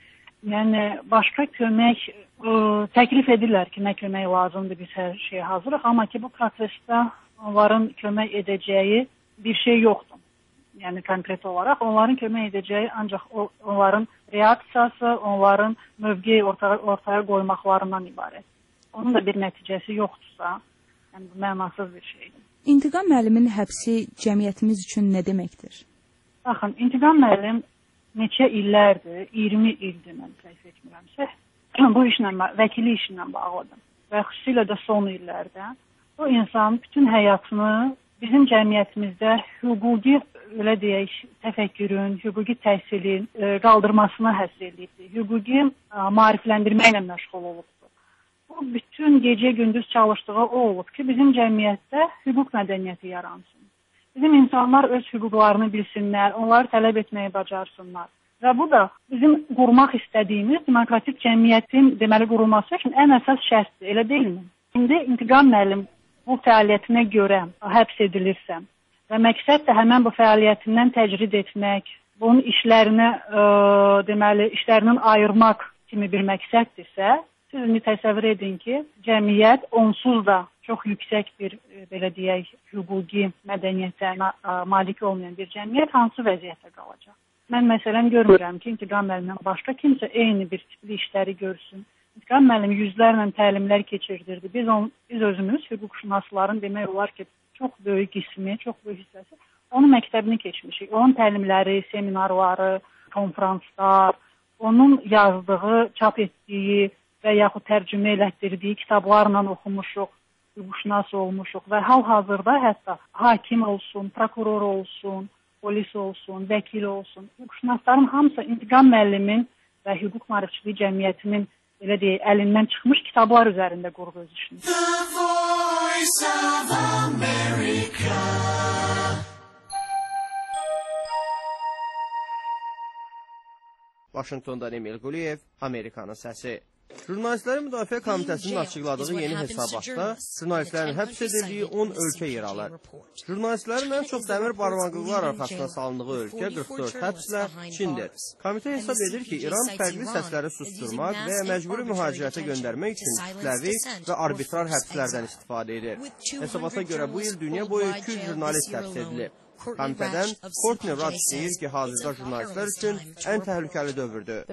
Yəni, başqa kömək təklif edirlər ki, nə kömək lazımdır, biz hər şeyə hazırıq. Amma ki, bu prosesdə onların kömək edəcəyi bir şey yoxdur. Yəni, konkret olaraq onların kömək edəcəyi ancaq onların reaksiyası, onların mövqeyi ortaya qoymaqlarından ibarət. Onun da bir nəticəsi yoxdursa, yəni, bu mənasız bir şeydir. İntiqam müəllimin həbsi cəmiyyətimiz üçün nə deməkdir? Baxın, İntiqam müəllim neçə illərdir, 20 ildir mən səhv etmirəmsə, bu işlə, vəkili işlə bağlıdır. Və xüsusilə də son illərdə o insanın bütün həyatını bizim cəmiyyətimizdə hüquqi, elə deyək, təfəkkürün, hüquqi təhsilin qaldırmasına həsr edildi. Hüquqi maarifləndirməklə məşğul olubdur. Bu, bütün gecə-gündüz çalışdığı o olub ki, bizim cəmiyyətdə hüquq mədəniyyəti yaransın. Bizim insanlar öz hüquqlarını bilsinlər, onları tələb etməyi bacarsınlar. Və bu da bizim qurmaq istədiyimiz demokratik cəmiyyətin deməli qurulması üçün ən əsas şərtdir, elə deyilmi? İndi İntiqam müəllim bu fəaliyyətinə görə həbs edilirsə və məqsəd də həmən bu fəaliyyətindən təcrid etmək, bunun işlərinin ayırmaq kimi bir məqsəddirsə, siz indi təsəvvür edin ki, cəmiyyət onsuz da çox yüksək bir, belə deyək, hüquqi mədəniyyətə malik olmayan bir cəmiyyət hansı vəziyyətdə qalacaq? Mən məsələn görmürəm ki, İntiqam müəllimdən başqa kimsə eyni bir tipli işləri görsün. İntiqam müəllim yüzlərlə təlimlər keçirdirdi. Biz özümüz hüquqşünasların demək olar ki, çox böyük qismi, çox böyük hissəsi onun məktəbini keçmişik. Onun təlimləri, seminarları, konferanslar, onun yazdığı, çap etdiyi və yaxud tərcümə elətdirdiyi kitablarla oxumuşuq, hüquqşünas olmuşuq və hal-hazırda hətta hakim olsun, prokuror olsun, polis olsun, vəkil olsun, hüquqşünasların hamısı İntiqam müəllimin və hüquq maarifçiliyi cəmiyyətinin elə deyək, əlindən çıxmış kitablar üzərində qurub öz işini. The Voice of America. Vaşinqtondan Emil Quliyev, Amerikanın səsi. Jurnalistlərin Müdafiə Komitəsinin açıqladığı yeni hesabatda jurnalistlərin həbs edildiyi 10 ölkə yer alır. Jurnalistlərin ən çox dəmir barmaqlıqlar arxasına salındığı ölkə 44 həbslə Çindir. Komitə hesab edir ki, İran fərqli səsləri susturmaq və ya məcburi mühacirətə göndərmək üçün kütləvi və arbitrar həbslərdən istifadə edir. Hesabata görə bu il dünya boyu 200 jurnalist həbs edilib. Komitədən Courtney Radsch deyir ki, hazırda jurnalistlər üçün ən təhlükəli dövrdür.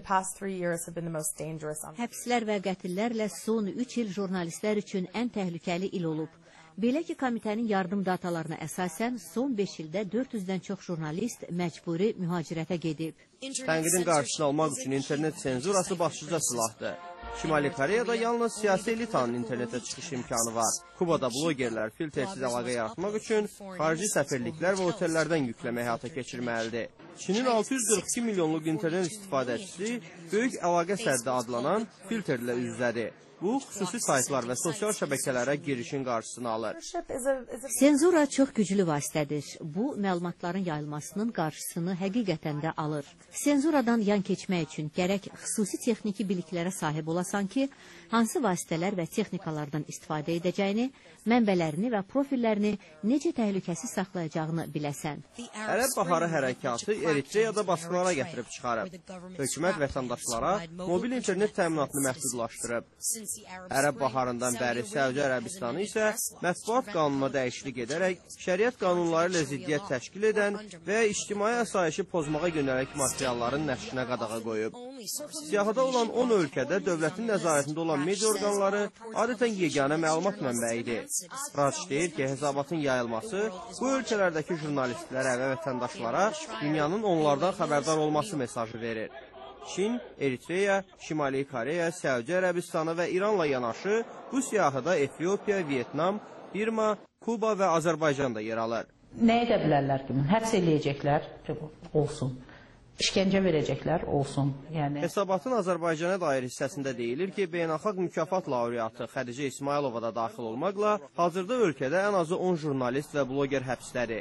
Həbslər və qətillərlə son 3 il jurnalistlər üçün ən təhlükəli il olub. Belə ki, komitənin yardım datalarına əsasən son 5 ildə 400-dən çox jurnalist məcburi mühacirətə gedib. Tənqidin qarşısını almaq üçün internet senzurası başlıca silahdır. Şimali Koreyada yalnız siyasi elitanın internetə çıxış imkanı var. Kubada blogerlər filtrsiz əlaqə yaratmaq üçün xarici səfirliklər və otellərdən yükləmə həyata keçirməlidir. Çinin 642 milyonluq internet istifadəçisi böyük əlaqə səddi adlanan filtrlə üz-üzədir. Bu, xüsusi saytlar və sosial şəbəkələrə girişin qarşısını alır. Senzura çox güclü vasitədir. Bu, məlumatların yayılmasının qarşısını həqiqətən də alır. Senzuradan yan keçmək üçün gərək xüsusi texniki biliklərə sahib olasan ki, hansı vasitələr və texnikalardan istifadə edəcəyini, mənbələrini və profillərini necə təhlükəsiz saxlayacağını biləsən. Ərəb Baharı hərəkatı Eritreyada baskılara gətirib çıxarıb. Hökumət vətəndaşlara mobil internet təminatını məhdudlaşdırıb. Ərəb Baharından bəri Səudiyyə Ərəbistanı isə mətbuat qanununa dəyişiklik edərək şəriət qanunları ilə ziddiyyət təşkil edən və ictimai asayişi pozmağa yönəlik materialların nəşrinə qadağa qoyub. Siyahıda olan 10 ölkədə dövlətin nəzarətində olan media orqanları adətən yeganə məlumat mənbəyidir. Radsch deyir ki, hesabatın yayılması bu ölkələrdəki jurnalistlərə və vətəndaşlara dünyanın onlardan xəbərdar olması mesajı verir. Çin, Eritreya, Şimali Koreya, Səudiyyə Ərəbistanı və İranla yanaşı bu siyahıda Efiopiya, Vietnam, Birma, Kuba və Azərbaycan da yer alır. Nə edə bilərlər ki, həbs eləyəcəklər olsun, işgəncə verəcəklər olsun. Hesabatın Azərbaycana dair hissəsində deyilir ki, beynəlxalq mükafat laureatı Xədicə İsmailova da daxil olmaqla hazırda ölkədə ən azı 10 jurnalist və bloger həbsdədir.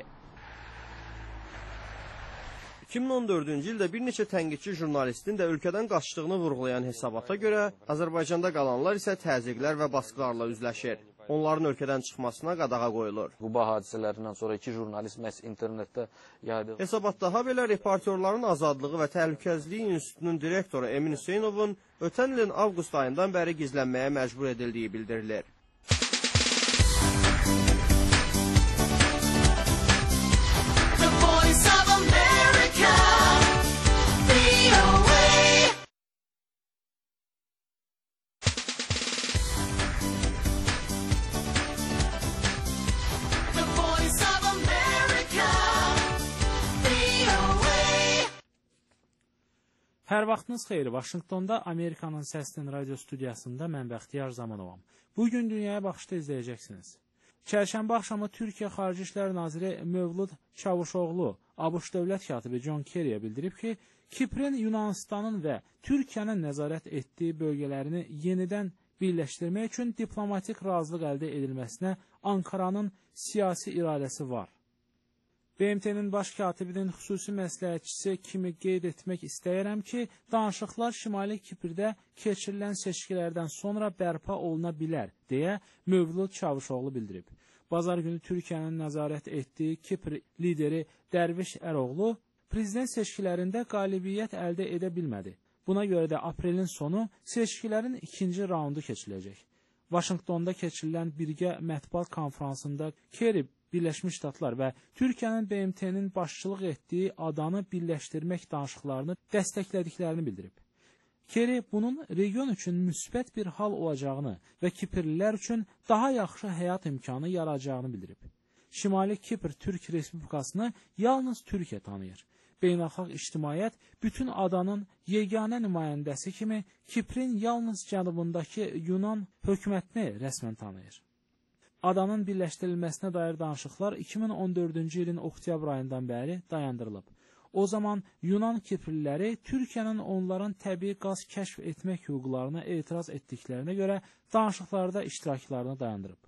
2014-cü ildə bir neçə tənqidçi jurnalistin də ölkədən qaçdığını vurğulayan hesabata görə Azərbaycanda qalanlar isə təzyiqlər və baskılarla üzləşir. Onların ölkədən çıxmasına qadağa qoyulur. Quba hadisələrindən sonra 2 jurnalist məhz internetdə yaydı. Hesabatda habelə reportyorların azadlığı və təhlükəsizliyi institutunun direktoru Emin Hüseynovun ötən ilin avqust ayından bəri gizlənməyə məcbur edildiyi bildirilir. Hər vaxtınız xeyir, Vaşinqtonda Amerikanın Səslin radio studiyasında mən Bəxtiyar Zamanovam. Bugün Dünyaya Baxışda izləyəcəksiniz. Çərşənbə axşamı Türkiyə Xarici İşlər Naziri Mövlud Çavuşoğlu ABŞ dövlət katibi John Kerry'yə bildirib ki, Kiprin Yunanistanın və Türkiyənin nəzarət etdiyi bölgələrini yenidən birləşdirmək üçün diplomatik razılıq əldə edilməsinə Ankaranın siyasi iradəsi var. BMT-nin baş katibinin xüsusi məsləhətçisi kimi qeyd etmək istəyirəm ki, danışıqlar Şimali Kiprdə keçirilən seçkilərdən sonra bərpa oluna bilər, deyə Mövlud Çavuşoğlu bildirib. Bazar günü Türkiyənin nəzarət etdiyi Kipr lideri Dərviş Əroğlu prezident seçkilərində qalibiyyət əldə edə bilmədi. Buna görə də aprelin sonu seçkilərin ikinci raundu keçiriləcək. Vaşinqtonda keçirilən birgə mətbuat konfransında Kerry Birləşmiş Ştatlar və Türkiyənin BMT-nin başçılıq etdiyi adanı birləşdirmək danışıqlarını dəstəklədiklərini bildirib. Kerry bunun region üçün müsbət bir hal olacağını və Kiprlilər üçün daha yaxşı həyat imkanı yarayacağını bildirib. Şimali Kipr Türk Respublikasını yalnız Türkiyə tanıyır. Beynəlxalq ictimaiyyət bütün adanın yeganə nümayəndəsi kimi Kiprin yalnız cənubundakı Yunan hökumətini rəsmən tanıyır. Adanın birləşdirilməsinə dair danışıqlar 2014-cü ilin oktyabr ayından bəri dayandırılıb. O zaman Yunan Kiprliləri Türkiyənin onların təbii qaz kəşf etmək hüquqlarına etiraz etdiklərinə görə danışıqlarda iştiraklarını dayandırıb.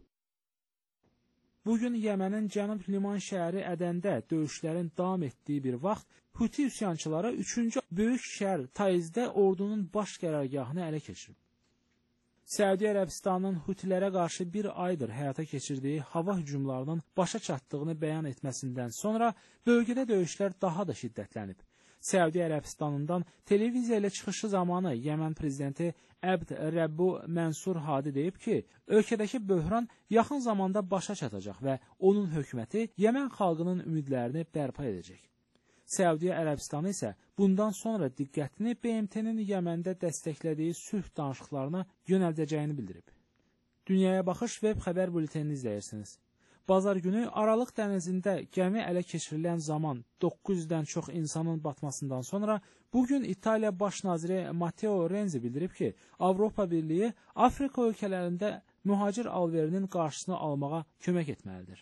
Bugün Yəmənin cənub liman şəhəri Ədəndə döyüşlərin davam etdiyi bir vaxt Huti üsyançıları 3-cü böyük şəhər Taizdə ordunun baş qərargahını ələ keçirib. Səudiyyə Ərəbistanının Hutilərə qarşı bir aydır həyata keçirdiyi hava hücumlarının başa çatdığını bəyan etməsindən sonra bölgədə döyüşlər daha da şiddətlənib. Səudiyyə Ərəbistanından televiziya ilə çıxışı zamanı Yəmən prezidenti Əbd Rəbbu Mənsur Hadi deyib ki, ölkədəki böhran yaxın zamanda başa çatacaq və onun hökuməti Yəmən xalqının ümidlərini bərpa edəcək. Səudiyyə Ərəbistanı isə bundan sonra diqqətini BMT-nin Yəməndə dəstəklədiyi sülh danışıqlarına yönəldəcəyini bildirib. Dünyaya Baxış web xəbər bültenini izləyirsiniz. Bazar günü Aralıq dənizində gəmi ələ keçirilən zaman 900-dən çox insanın batmasından sonra bugün İtaliya Baş naziri Matteo Renzi bildirib ki, Avropa Birliyi Afrika ölkələrində mühacir alverinin qarşısını almağa kömək etməlidir.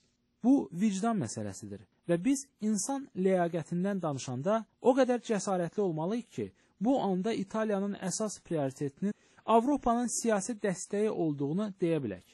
Bu vicdan məsələsidir və biz insan ləyaqətindən danışanda o qədər cəsarətli olmalıyıq ki, bu anda İtaliyanın əsas prioritetinin Avropanın siyasi dəstəyi olduğunu deyə bilək.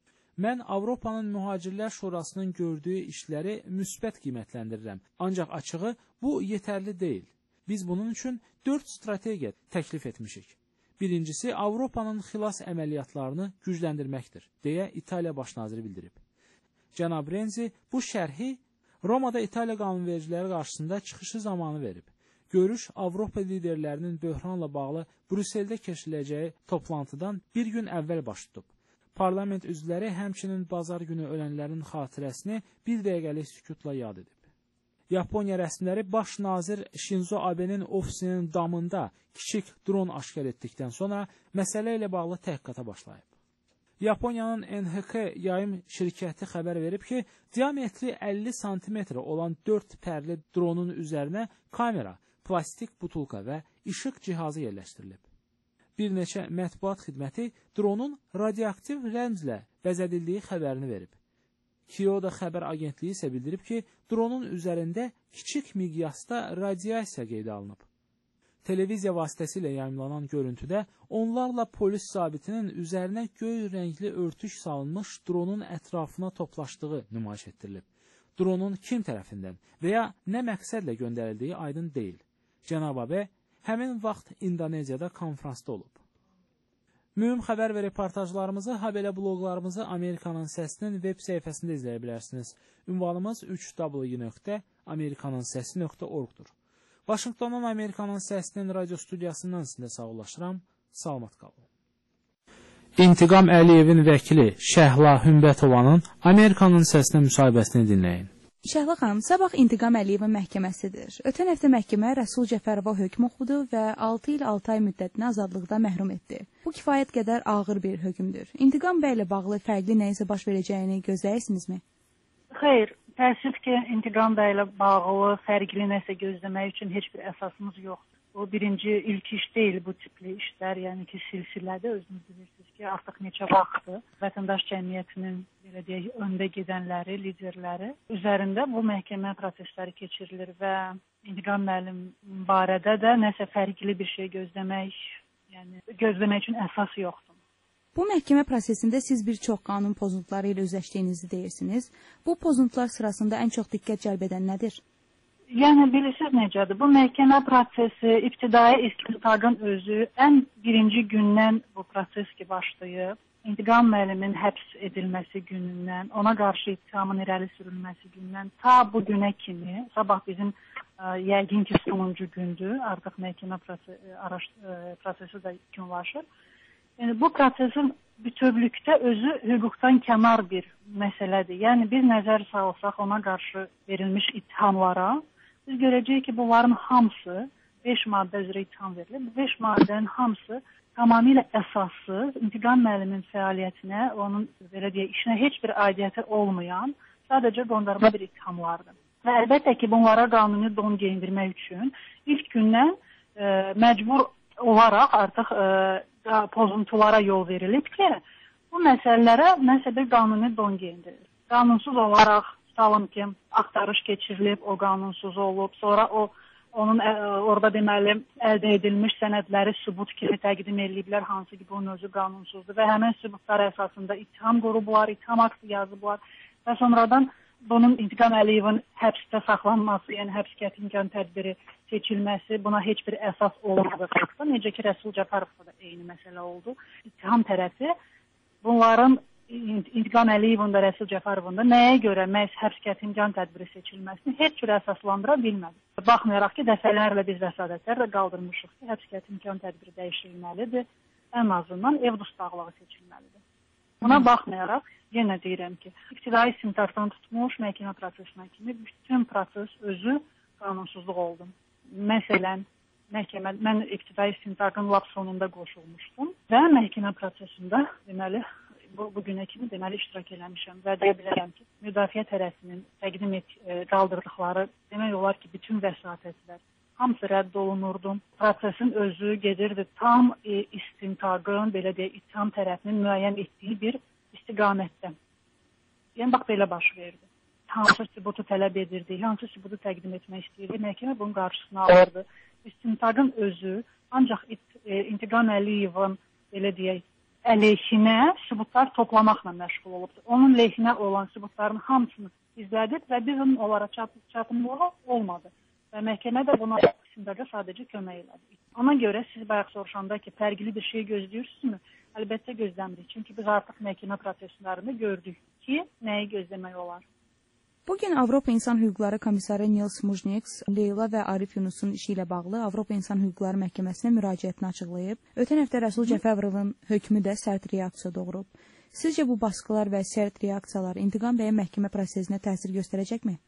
Mən Avropanın Mühacirlər Şurasının gördüyü işləri müsbət qiymətləndirirəm, ancaq açığı bu yetərli deyil. Biz bunun üçün 4 strategiya təklif etmişik. Birincisi, Avropanın xilas əməliyyatlarını gücləndirməkdir, deyə İtaliya Baş naziri bildirib. Cənab Renzi bu şərhi Romada İtaliya qanunvericiləri qarşısında çıxışı zamanı verib. Görüş Avropa liderlərinin böhranla bağlı Brüsseldə keçiriləcəyi toplantıdan bir gün əvvəl baş tutub. Parlament üzvləri həmçinin bazar günü ölənlərin xatirəsini bir dəqiqəlik sükutla yad edib. Yaponiya rəsmiləri baş nazir Shinzo Abe'nin ofisinin damında kiçik dron aşkar etdikdən sonra məsələ ilə bağlı təhqiqata başlayıb. Yaponiyanın NHK yayım şirkəti xəbər verib ki, diametri 50 sm olan 4 pərli dronun üzərinə kamera, plastik butulka və işıq cihazı yerləşdirilib. Bir neçə mətbuat xidməti dronun radioaktiv rəmzlə bəzədildiyi xəbərini verib. Kyoto xəbər agentliyi isə bildirib ki, dronun üzərində kiçik miqyasda radiasiya qeydə alınıb. Televiziya vasitəsilə yayımlanan görüntüdə onlarla polis zabitinin üzərinə göy rəngli örtük salınmış dronun ətrafına toplaşdığı nümayiş etdirilib. Dronun kim tərəfindən və ya nə məqsədlə göndərildiyi aydın deyil. Cənab Abe həmin vaxt İndoneziyada konfransda olub. Mühüm xəbər və reportajlarımızı, habelə bloqlarımızı Amerikanın Səsinin web səhifəsində izləyə bilərsiniz. Ünvanımız 3w.amerikanansesi.org-dur. Vaşinqtondan Amerikanın Səsinin radio studiyasından sizə sağollaşıram. Salamat qalın. İntiqam Əliyevin vəkili Şəhla Hümbətovanın Amerikanın Səsinə müsahibəsini dinləyin. Şəhla xanım, sabah İntiqam Əliyevin məhkəməsidir. Ötən həftə məhkəmə Rəsul Cəfərova hökm oxudu və 6 il 6 ay müddətinə azadlıqdan məhrum etdi. Bu kifayət qədər ağır bir hökmdür. İntiqam bəy ilə bağlı fərqli nə isə baş verəcəyini gözləyirsinizmi? Xeyr, təəssüf ki, İntiqam bəy ilə bağlı fərqli nəsə gözləmək üçün heç bir əsasımız yoxdur. Bu birinci, ilk iş deyil bu tipli işlər, yəni ki, silsilədə özünüz bilirsiniz ki, artıq neçə vaxtdır vətəndaş cəmiyyətinin, belə deyək, öndə gedənləri, liderləri üzərində bu məhkəmə prosesləri keçirilir və İntiqam müəllim barədə də nəsə fərqli bir şey gözləmək üçün əsas yoxdur. Bu məhkəmə prosesində siz bir çox qanun pozuntuları ilə üzləşdiyinizi deyirsiniz. Bu pozuntular sırasında ən çox diqqət cəlb edən nədir? Yəni, bilirsiniz necədir? Bu məhkəmə prosesi, ibtidai istintaqın özü ən birinci gündən bu proses ki başlayıb. İntiqam müəllimin həbs edilməsi günündən, ona qarşı ittihamın irəli sürülməsi gündən ta bu günə kimi, sabah bizim yəqin ki sonuncu gündür, artıq məhkəmə prosesi də günlaşır. Yəni, bu prosesin bütövlükdə özü hüquqdan kənar bir məsələdir. Yəni, biz nəzər salsaq ona qarşı verilmiş ittihamlara, biz görəcəyik ki, bunların hamısı 5 maddə üzrə ittiham verilir. Bu 5 maddənin hamısı tamamilə əsassız, İntiqam müəllimin fəaliyyətinə, onun belə deyək, işinə heç bir aidiyyəti olmayan, sadəcə qondarma bir ittihamlardır. Və əlbəttə ki, bunlara qanuni don geyindirmək üçün ilk gündən məcbur olaraq artıq pozuntulara yol verilib ki, bu məsələlərə nəsə bir qanuni don geyindirilir. Qanunsuz olaraq, tutalım ki, axtarış keçirilib, o qanunsuz olub, sonra onun orada deməli əldə edilmiş sənədləri sübut kimi təqdim ediliblər, hansı ki, bunun özü qanunsuzdur və həmin sübutlar əsasında ittiham qurublar, ittiham aktı yazıblar və sonradan bunun İntiqam Əliyevin həbsdə saxlanması, yəni həbs qətimkan tədbiri seçilməsi buna heç bir əsas olmadıqda, necə ki, Rəsul Cəfərovda da eyni məsələ oldu. İttiham tərəfi bunların İntiqam Əliyevin də Rəsul Cəfərovun da nəyə görə məhz həbs qətimkan tədbiri seçilməsini heç cür əsaslandıra bilmədi. Baxmayaraq ki, dəfələrlə biz vəsadətlər də qaldırmışıq ki, həbs qətimkan tədbiri dəyişilməlidir, ən azından ev dustaqlığı seçilməlidir. Buna baxmayaraq, yenə deyirəm ki, ibtidai istintaqdan tutmuş məhkəmə prosesinə kimi bütün proses özü qanunsuzluq oldu. Məsələn, mən ibtidai istintaqın lap sonunda qoşulmuşdum və məhkəmə prosesində deməli bu günə kimi deməli iştirak eləmişəm və deyə bilərəm ki, müdafiə tərəfinin təqdim qaldırdıqları demək olar ki, bütün vəsatətlər hamısı rədd olunurdu. Prosesin özü gedirdi tam istintaqın, belə deyək, ittiham tərəfinin müəyyən etdiyi bir istiqamətdə. Yəni, bax, belə baş verdi. Hansı sübutu tələb edirdi, hansı sübutu təqdim etmək istəyirdi, məhkəmə bunun qarşısını alırdı. İstintaqın özü ancaq İntiqam Əliyevin, belə deyək, əleyhinə sübutlar toplamaqla məşğul olubdur. Onun leyhinə olan sübutların hamısını izlədik və bizim onlara çatımlığı olmadı. Və məhkəmə də buna istintaqa sadəcə kömək elədi. Ona görə siz bayaq soruşanda ki, fərqli bir şey gözləyirsinizmi? Əlbəttə gözləmirik. Çünki biz artıq məhkəmə proseslərində gördük ki, nəyi gözləmək olar. Bugün Avropa İnsan Hüquqları Komissarı Nils Mujniks Leyla və Arif Yunusun işi ilə bağlı Avropa İnsan Hüquqları Məhkəməsinə müraciətini açıqlayıb. Ötən həftə Rəsul Cəfərovun hökmü də sərt reaksiya doğurub. Sizcə bu baskılar və sərt reaksiyalar İntiqam bəyin məhkəmə prosesinə təsir göstərəcəkmi?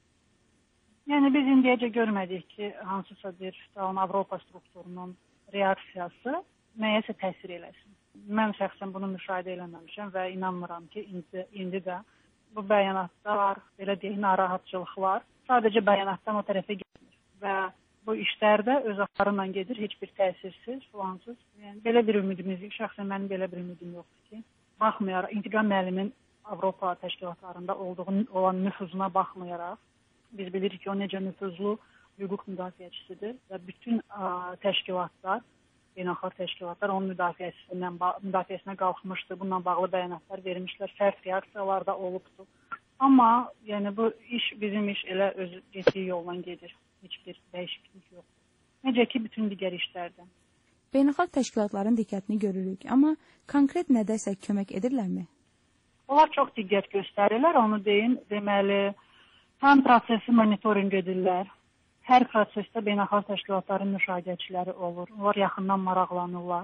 Yəni biz indiyəcə görmədik ki, hansısa bir Avropa strukturunun reaksiyası nəyəsə təsir eləsin. Mən şəxsən bunu müşahidə eləməmişəm və inanmıram ki, indi də bu bəyanatlar, belə deyək, narahatçılıqlar sadəcə bəyanatdan o tərəfə getmir və bu işlər də öz axarıyla gedir, heç bir təsirsiz, filansız. Yəni, belə bir ümidimiz, şəxsən mənim belə bir ümidim yoxdur ki, baxmayaraq, İntiqam müəllimin Avropa təşkilatlarında olan nüfuzuna baxmayaraq, biz bilirik ki, o necə nüfuzlu hüquq müdafiəçisidir və bütün təşkilatlar, beynəlxalq təşkilatlar onun müdafiəsinə qalxmışdı. Bununla bağlı bəyanatlar vermişlər, sərt reaksiyalar da olubdu. Amma yəni, bu iş, bizim iş elə öz getdiyi yolla gedir. Heç bir dəyişiklik yoxdur. Necə ki, bütün digər işlərdə. Beynəlxalq təşkilatların diqqətini görürük, amma konkret nədəsə kömək edirlərmi? Onlar çox diqqət göstərirlər, onu deyin. Deməli, həm prosesi monitorinq edirlər. Hər prosesdə beynəlxalq təşkilatların müşahidəçiləri olur. Onlar yaxından maraqlanırlar.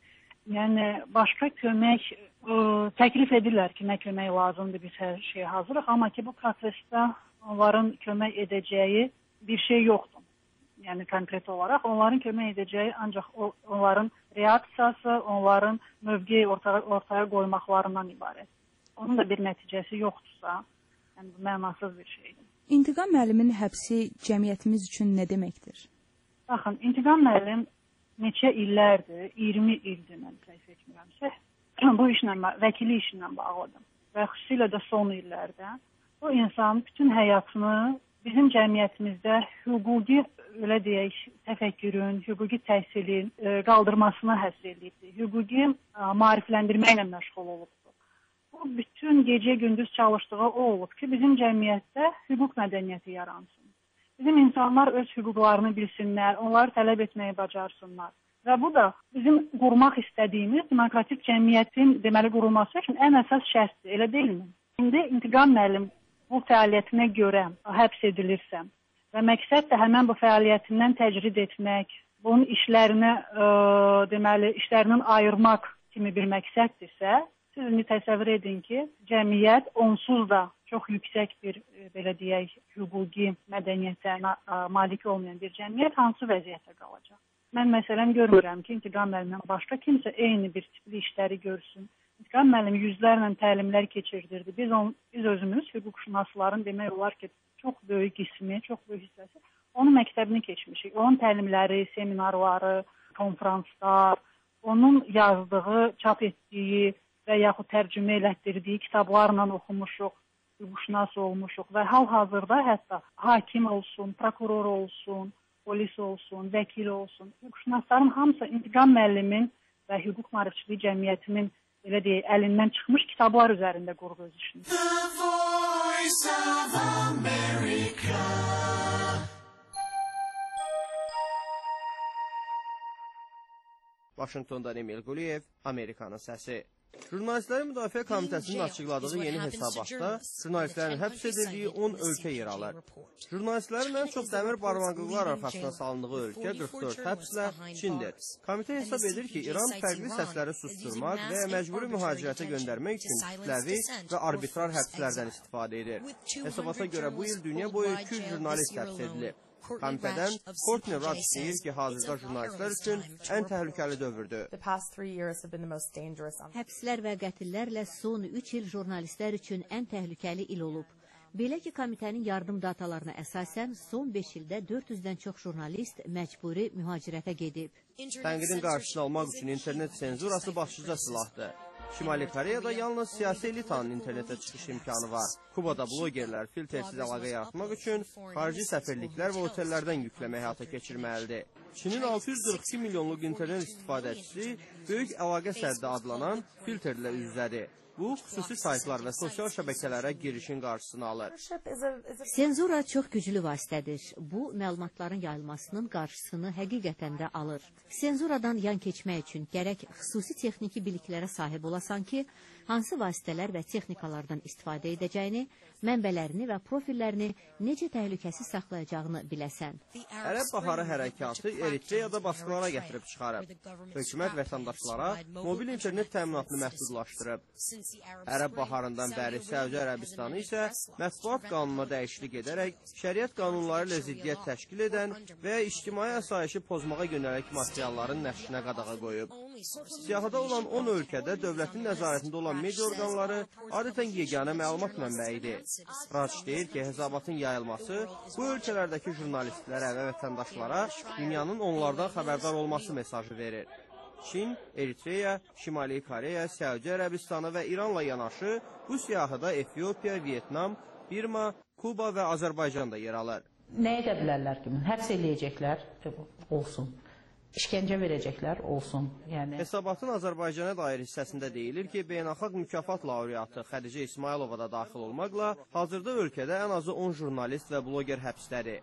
Yəni, başqa kömək təklif edirlər ki, nə kömək lazımdır, biz hər şeyə hazırıq. Amma ki, bu prosesdə onların kömək edəcəyi bir şey yoxdur. Yəni, konkret olaraq onların kömək edəcəyi ancaq onların reaksiyası, onların mövqeyi ortaya qoymaqlarından ibarət. Onun da bir nəticəsi yoxdursa, yəni, bu mənasız bir şeydir. İntiqam müəllimin həbsi cəmiyyətimiz üçün nə deməkdir? Baxın, İntiqam müəllim neçə illərdir, 20 ildir mən səhv etmirəmsə, bu işlə, vəkili işlə bağlıdır. Və xüsusilə də son illərdə bu insan bütün həyatını bizim cəmiyyətimizdə hüquqi, elə deyək, təfəkkürün, hüquqi təhsilin qaldırmasına həsr edildi. Hüquqi maarifləndirməklə məşğul olubdur. Bu bütün gecə-gündüz çalışdığı o olub ki, bizim cəmiyyətdə hüquq mədəniyyəti yaransın. Bizim insanlar öz hüquqlarını bilsinlər, onları tələb etməyi bacarsınlar. Və bu da bizim qurmaq istədiyimiz demokratik cəmiyyətin deməli qurulması üçün ən əsas şərtdir, elə deyilmi? İndi İntiqam müəllim bu fəaliyyətinə görə həbs edilirsə və məqsəd də həmən bu fəaliyyətindən təcrid etmək, bunun işlərini, deməli, işlərindən ayırmaq kimi bir məqsəddirsə, siz indi təsəvvür edin ki, cəmiyyət onsuz da çox yüksək bir, belə deyək, hüquqi mədəniyyətə malik olmayan bir cəmiyyət hansı vəziyyətə qalacaq? Mən məsələn görmürəm ki, İntiqam müəllimdən başqa kimsə eyni bir tipli işləri görsün. İntiqam müəllim yüzlərlə təlimlər keçirdirdi. Biz özümüz hüquqşünasların demək olar ki, çox böyük qismi, çox böyük hissəsi onun məktəbini keçmişik. Onun təlimləri, seminarları, konferanslar, onun yazdığı, çap etdiyi və yaxud tərcümə elətdirdiyi kitablarla oxumuşuq, hüquqşünas olmuşuq və hal-hazırda hətta hakim olsun, prokuror olsun, polis olsun, vəkil olsun, hüquqşünasların hamısı İntiqam müəllimin və hüquq maarifçiliyi cəmiyyətinin belə deyək, əlindən çıxmış kitablar üzərində qurub öz işini. Vaşinqtondan Emil Quliyev, Amerikanın səsi. Jurnalistlərin Müdafiə Komitəsinin açıqladığı yeni hesabatda jurnalistlərin həbs edildiyi 10 ölkə yer alır. Jurnalistlərin ən çox dəmir barmaqlıqlar arxasına salındığı ölkə 44 həbslə Çindir. Komitə hesab edir ki, İran fərqli səsləri susturmaq və məcburi mühacirətə göndərmək üçün kütləvi və arbitrar həbslərdən istifadə edir. Hesabata görə bu il dünya boyu 200 jurnalist həbs edilib. Komitədən Courtney Rudge deyir ki, hazırda jurnalistlər üçün ən təhlükəli dövrdür. Həbslər və qətillərlə son 3 il jurnalistlər üçün ən təhlükəli il olub. Belə ki, komitənin yardım datalarına əsasən son 5 ildə 400-dən çox jurnalist məcburi mühacirətə gedib. Tənqidin qarşısını almaq üçün internet senzurası başlıca silahdır. Şimali Koreyada yalnız siyasi elitanın internetə çıxış imkanı var. Kubada blogerlər filtrsiz əlaqə yaratmaq üçün xarici səfirliklər və otellərdən yükləmə həyata keçirməlidir. Çinin 642 milyonluq internet istifadəçisi böyük əlaqə səddi adlanan filtrlə üz-üzədir. Bu, xüsusi saytlar və sosial şəbəkələrə girişin qarşısını alır. Senzura çox güclü vasitədir. Bu, məlumatların yayılmasının qarşısını həqiqətən də alır. Senzuradan yan keçmək üçün gərək xüsusi texniki biliklərə sahib olasan ki, hansı vasitələr və texnikalardan istifadə edəcəyini, mənbələrini və profillərini necə təhlükəsiz saxlayacağını biləsən. Ərəb Baharı hərəkatı Eritreyada baskılara gətirib çıxarıb. Hökumət vətəndaşlara mobil internet təminatını məhdudlaşdırıb. Ərəb Baharından bəri Səudi Ərəbistanı isə mətbuat qanununa dəyişiklik edərək şəriət qanunları ilə ziddiyyət təşkil edən və ictimai asayişi pozmağa yönəlik materialların nəşrinə qadağa qoyub. Siyahıda olan 10 ölkədə dövlətin nəzarətində olan media orqanları adətən yeganə məlumat mənbəyidir. Rudge deyir ki, hesabatın yayılması bu ölkələrdəki jurnalistlərə və vətəndaşlara dünyanın onlardan xəbərdar olması mesajı verir. Çin, Eritreya, Şimali Koreya, Səudi Ərəbistanı və İranla yanaşı bu siyahıda Efiopiya, Vietnam, Birma, Kuba və Azərbaycan da yer alır. Nə edə bilərlər ki, həbs eləyəcəklər olsun. İşgəncə verəcəklər olsun. Hesabatın Azərbaycana dair hissəsində deyilir ki, beynəlxalq mükafat laureatı Xədicə İsmailova da daxil olmaqla hazırda ölkədə ən azı 10 jurnalist və bloger həbsdədir.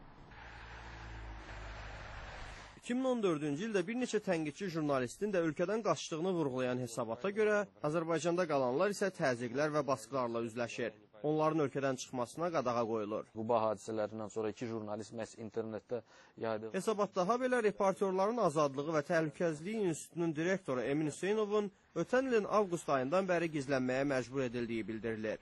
2014-cü ildə bir neçə tənqidçi jurnalistin də ölkədən qaçdığını vurğulayan hesabata görə Azərbaycanda qalanlar isə təzyiqlər və baskılarla üzləşir. Onların ölkədən çıxmasına qadağa qoyulur. Bu hadisələrindən sonra 2 jurnalist məhz internetdə yaydı. Hesabatda habelə reportyorların azadlığı və təhlükəsizliyi institutunun direktoru Emin Hüseynovun ötən ilin avqust ayından bəri gizlənməyə məcbur edildiyi bildirilir.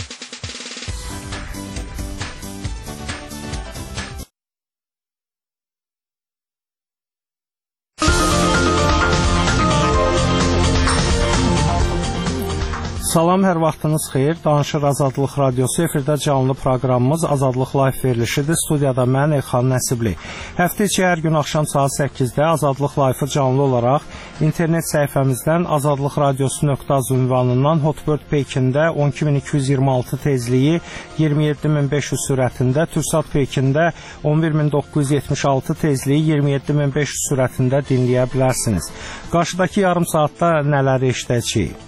Salam, hər vaxtınız xeyir. Danışır Azadlıq Radiosu efirdə canlı proqramımız Azadlıq Live verilişidir. Studiyada mən Elxan Nəsibli. Həftə içi hər gün axşam saat 8-də Azadlıq Live-ı canlı olaraq internet səhifəmizdən azadlıqradiosu.az ünvanından Hotbird Pekində 12226 tezliyi 27500 sürətində, Türksat Pekində 11976 tezliyi 27500 sürətində dinləyə bilərsiniz. Qarşıdakı yarım saatda nələri eşidəcəyik?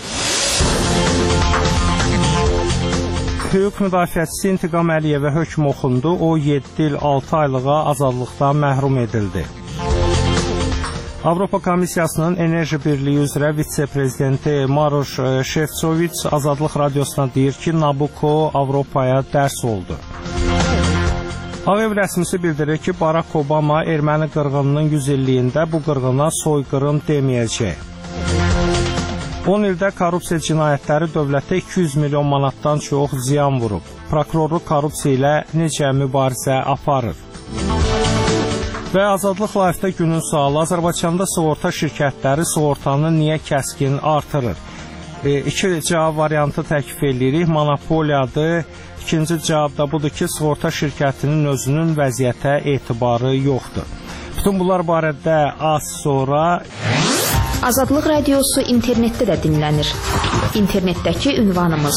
Hüquq müdafiəçisi İntiqam Əliyevə hökm oxundu. O 7 il 6 aylığa azadlıqdan məhrum edildi. Avropa Komissiyasının Enerji Birliyi üzrə vitse-prezidenti Maroš Şefçoviç Azadlıq Radiosuna deyir ki, Nabucco Avropaya dərs oldu. Ağ Ev rəsmisi bildirir ki, Barack Obama erməni qırğınının 100 illiyində bu qırğına soyqırım deməyəcək. 10 ildə korrupsiya cinayətləri dövlətə 200 milyon manatdan çox ziyan vurub. Prokurorluq korrupsiya ilə necə mübarizə aparır? Və Azadlıq Live-da günün sualı: Azərbaycanda sığorta şirkətləri sığortanı niyə kəskin artırır? İki cavab variantı təklif edirik. Monopoliyadır. İkinci cavab da budur ki, sığorta şirkətinin özünün vəziyyətə etibarı yoxdur. Bütün bunlar barədə az sonra... Azadlıq Radiosu internetdə də dinlənir. İnternetdəki ünvanımız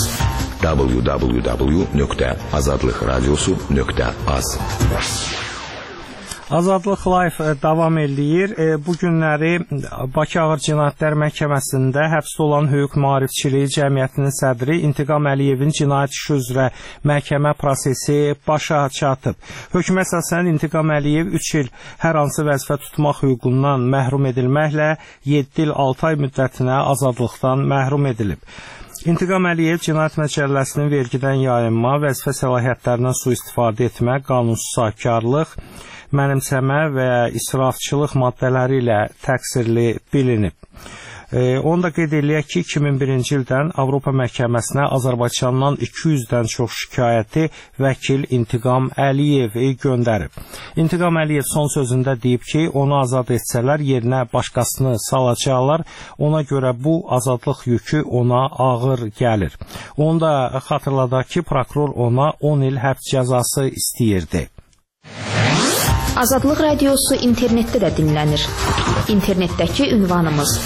www.azadlıqradiosu.az. Azadlıq Live davam eləyir. Bu günləri Bakı Ağır Cinayətlər Məhkəməsində həbsdə olan Hüquq Maarifçiliyi Cəmiyyətinin sədri İntiqam Əliyevin cinayət işi üzrə məhkəmə prosesi başa çatıb. Hökmə əsasən İntiqam Əliyev 3 il hər hansı vəzifə tutmaq hüququndan məhrum edilməklə 7 il 6 ay müddətinə azadlıqdan məhrum edilib. İntiqam Əliyev Cinayət Məcəlləsinin vergidən yayınma, vəzifə səlahiyyətlərindən sui-istifadə etmə, qanunsuz sahibkarlıq, mənimsəmə və israfçılıq maddələri ilə təqsirli bilinib. Onu da qeyd eləyək ki, 2001-ci ildən Avropa Məhkəməsinə Azərbaycandan 200-dən çox şikayəti vəkil İntiqam Əliyev göndərib. İntiqam Əliyev son sözündə deyib ki, onu azad etsələr yerinə başqasını salacaqlar, ona görə bu azadlıq yükü ona ağır gəlir. Onu da xatırladaq ki, prokuror ona 10 il həbs cəzası istəyirdi. Azadlıq Radiosu internetdə də dinlənir. İnternetdəki ünvanımız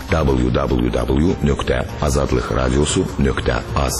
www.azadlıqradiosu.az.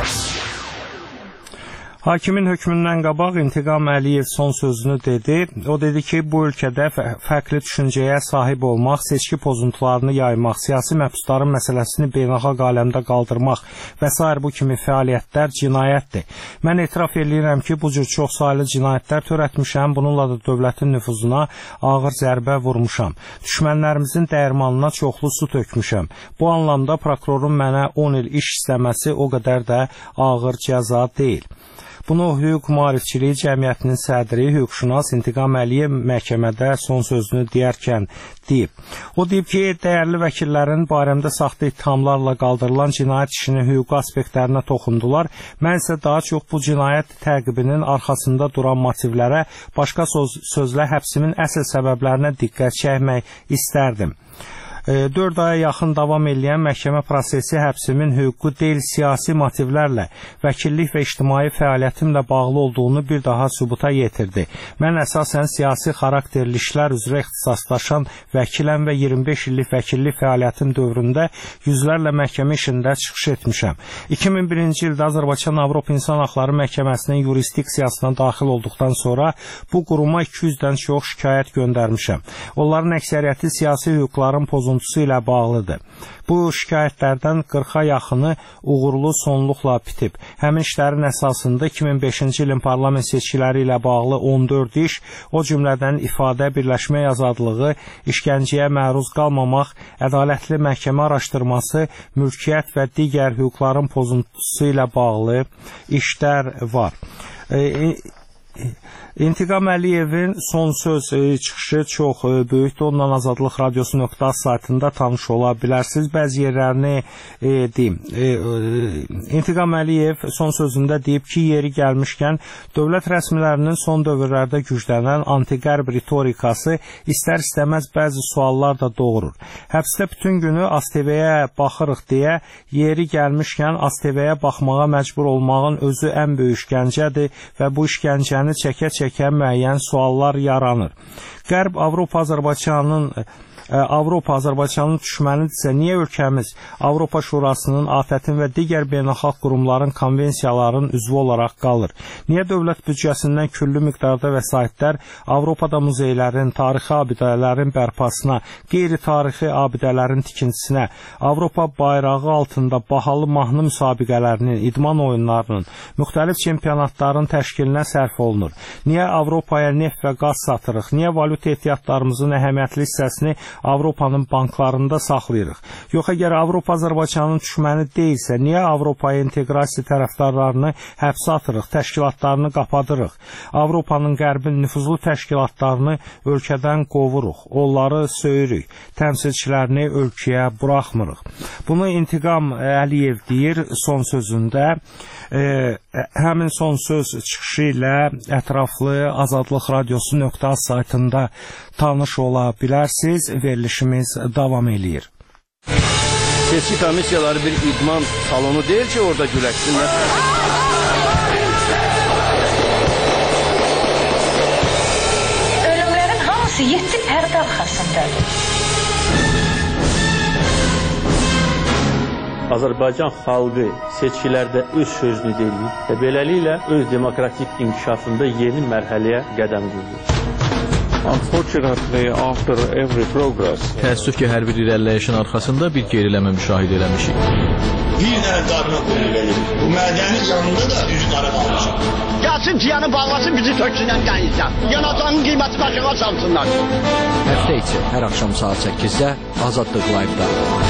Hakimin hökmündən qabaq İntiqam Əliyev son sözünü dedi. O dedi ki, bu ölkədə fərqli düşüncəyə sahib olmaq, seçki pozuntularını yaymaq, siyasi məhbusların məsələsini beynəlxalq aləmdə qaldırmaq və s. bu kimi fəaliyyətlər cinayətdir. Mən etiraf edirəm ki, bu cür çox saylı cinayətlər törətmişəm, bununla da dövlətin nüfuzuna ağır zərbə vurmuşam. Düşmənlərimizin dəyirmanına çoxlu su tökmüşəm. Bu anlamda prokurorun mənə 10 il iş istəməsi o qədər də ağır cəza deyil. Bunu Hüquq Maarifçiliyi Cəmiyyətinin sədri, hüquqşünas İntiqam Əliyev məhkəmədə son sözünü deyərkən deyib. O deyib ki, dəyərli vəkillərin barəmdə saxta ittihamlarla qaldırılan cinayət işinin hüquqi aspektlərinə toxundular. Mən isə daha çox bu cinayət təqibinin arxasında duran motivlərə, başqa sözlə həbsimin əsl səbəblərinə diqqət çəkmək istərdim. 4 aya yaxın davam edən məhkəmə prosesi həbsimin hüquqi deyil, siyasi motivlərlə, vəkillik və ictimai fəaliyyətimlə bağlı olduğunu bir daha sübuta yetirdi. Mən əsasən siyasi xarakterli işlər üzrə ixtisaslaşan vəkiləm və 25 illik vəkillik fəaliyyətim dövründə yüzlərlə məhkəmə işində çıxış etmişəm. 2001-ci ildə Azərbaycan Avropa İnsan Haqları Məhkəməsinin yurisdiksiyasına daxil olduqdan sonra bu quruma 200-dən çox şikayət göndərmişəm. Onların əksəriyyəti siyasi hüquqların pozuntusu ilə bağlıdır. Bu şikayətlərdən 40-a yaxını uğurlu sonluqla bitib. Həmin işlərin əsasında 2005-ci ilin parlament seçkiləri ilə bağlı 14 iş, o cümlədən ifadə, birləşmə azadlığı, işgəncəyə məruz qalmamaq, ədalətli məhkəmə araşdırması, mülkiyyət və digər hüquqların pozuntusu ilə bağlı işlər var. İntiqam Əliyevin son söz çıxışı çox böyükdür. Ondan Azadlıq Radiosu.az saytında tanış ola bilərsiniz. Bəzi yerlərini deyim. İntiqam Əliyev son sözündə deyib ki, yeri gəlmişkən dövlət rəsmilərinin son dövrlərdə güclənən anti-qərb ritorikası istər-istəməz bəzi suallar da doğurur. Həbsdə bütün günü ASTV-yə baxırıq deyə yeri gəlmişkən ASTV-yə baxmağa məcbur olmağın özü ən böyük işgəncədir və bu işgəncəni çəkə-çəkə müəyyən suallar yaranır. Qərb Avropa Azərbaycanın düşmənidirsə, niyə ölkəmiz Avropa Şurasının, ATƏT-in və digər beynəlxalq qurumların, konvensiyaların üzvü olaraq qalır? Niyə dövlət büdcəsindən küllü miqdarda vəsaitlər Avropada muzeylərin, tarixi abidələrin bərpasına, qeyri-tarixi abidələrin tikintisinə, Avropa bayrağı altında bahalı mahnı müsabiqələrinin, idman oyunlarının, müxtəlif çempionatların təşkilinə sərf olunur? Niyə Avropaya neft və qaz satırıq? Niyə valyuta ehtiyatlarımızın əhəmiyyətli hissəsini Avropanın banklarında saxlayırıq? Yox, əgər Avropa Azərbaycanın düşməni deyilsə, niyə Avropaya inteqrasiya tərəfdarlarını həbsə atırıq, təşkilatlarını qapadırıq? Avropanın qərbin nüfuzlu təşkilatlarını ölkədən qovuruq, onları söyürük, təmsilçilərini ölkəyə buraxmırıq. Bunu İntiqam Əliyev deyir son sözündə. Həmin son söz çıxışı ilə ətraflı Azadlıq Radiosu.az saytında tanış ola bilərsiniz. Verilişimiz davam eləyir. Seçki komissiyaları bir idman salonu deyil ki, orada güləşsinlər. Ölümlərin hamısı 7 pərdə arxasındadır. Azərbaycan xalqı seçkilərdə öz sözünü deyir və beləliklə öz demokratik inkişafında yeni mərhələyə qədəm qoyur. Unfortunately, after every progress, təəssüf ki, hər bir irəliləyişin arxasında bir geriləmə müşahidə eləmişik. Bir dənə qarına qoyulur verir. Bu mədənin yanında da üz qara qalmışıq. Gəlsin tiyanı bağlasın, bizi töksünən qənizdən. Yanacağının qiyməti başına çalsınlar. Həftə içi hər axşam saat 8-də Azadlıq Live-da.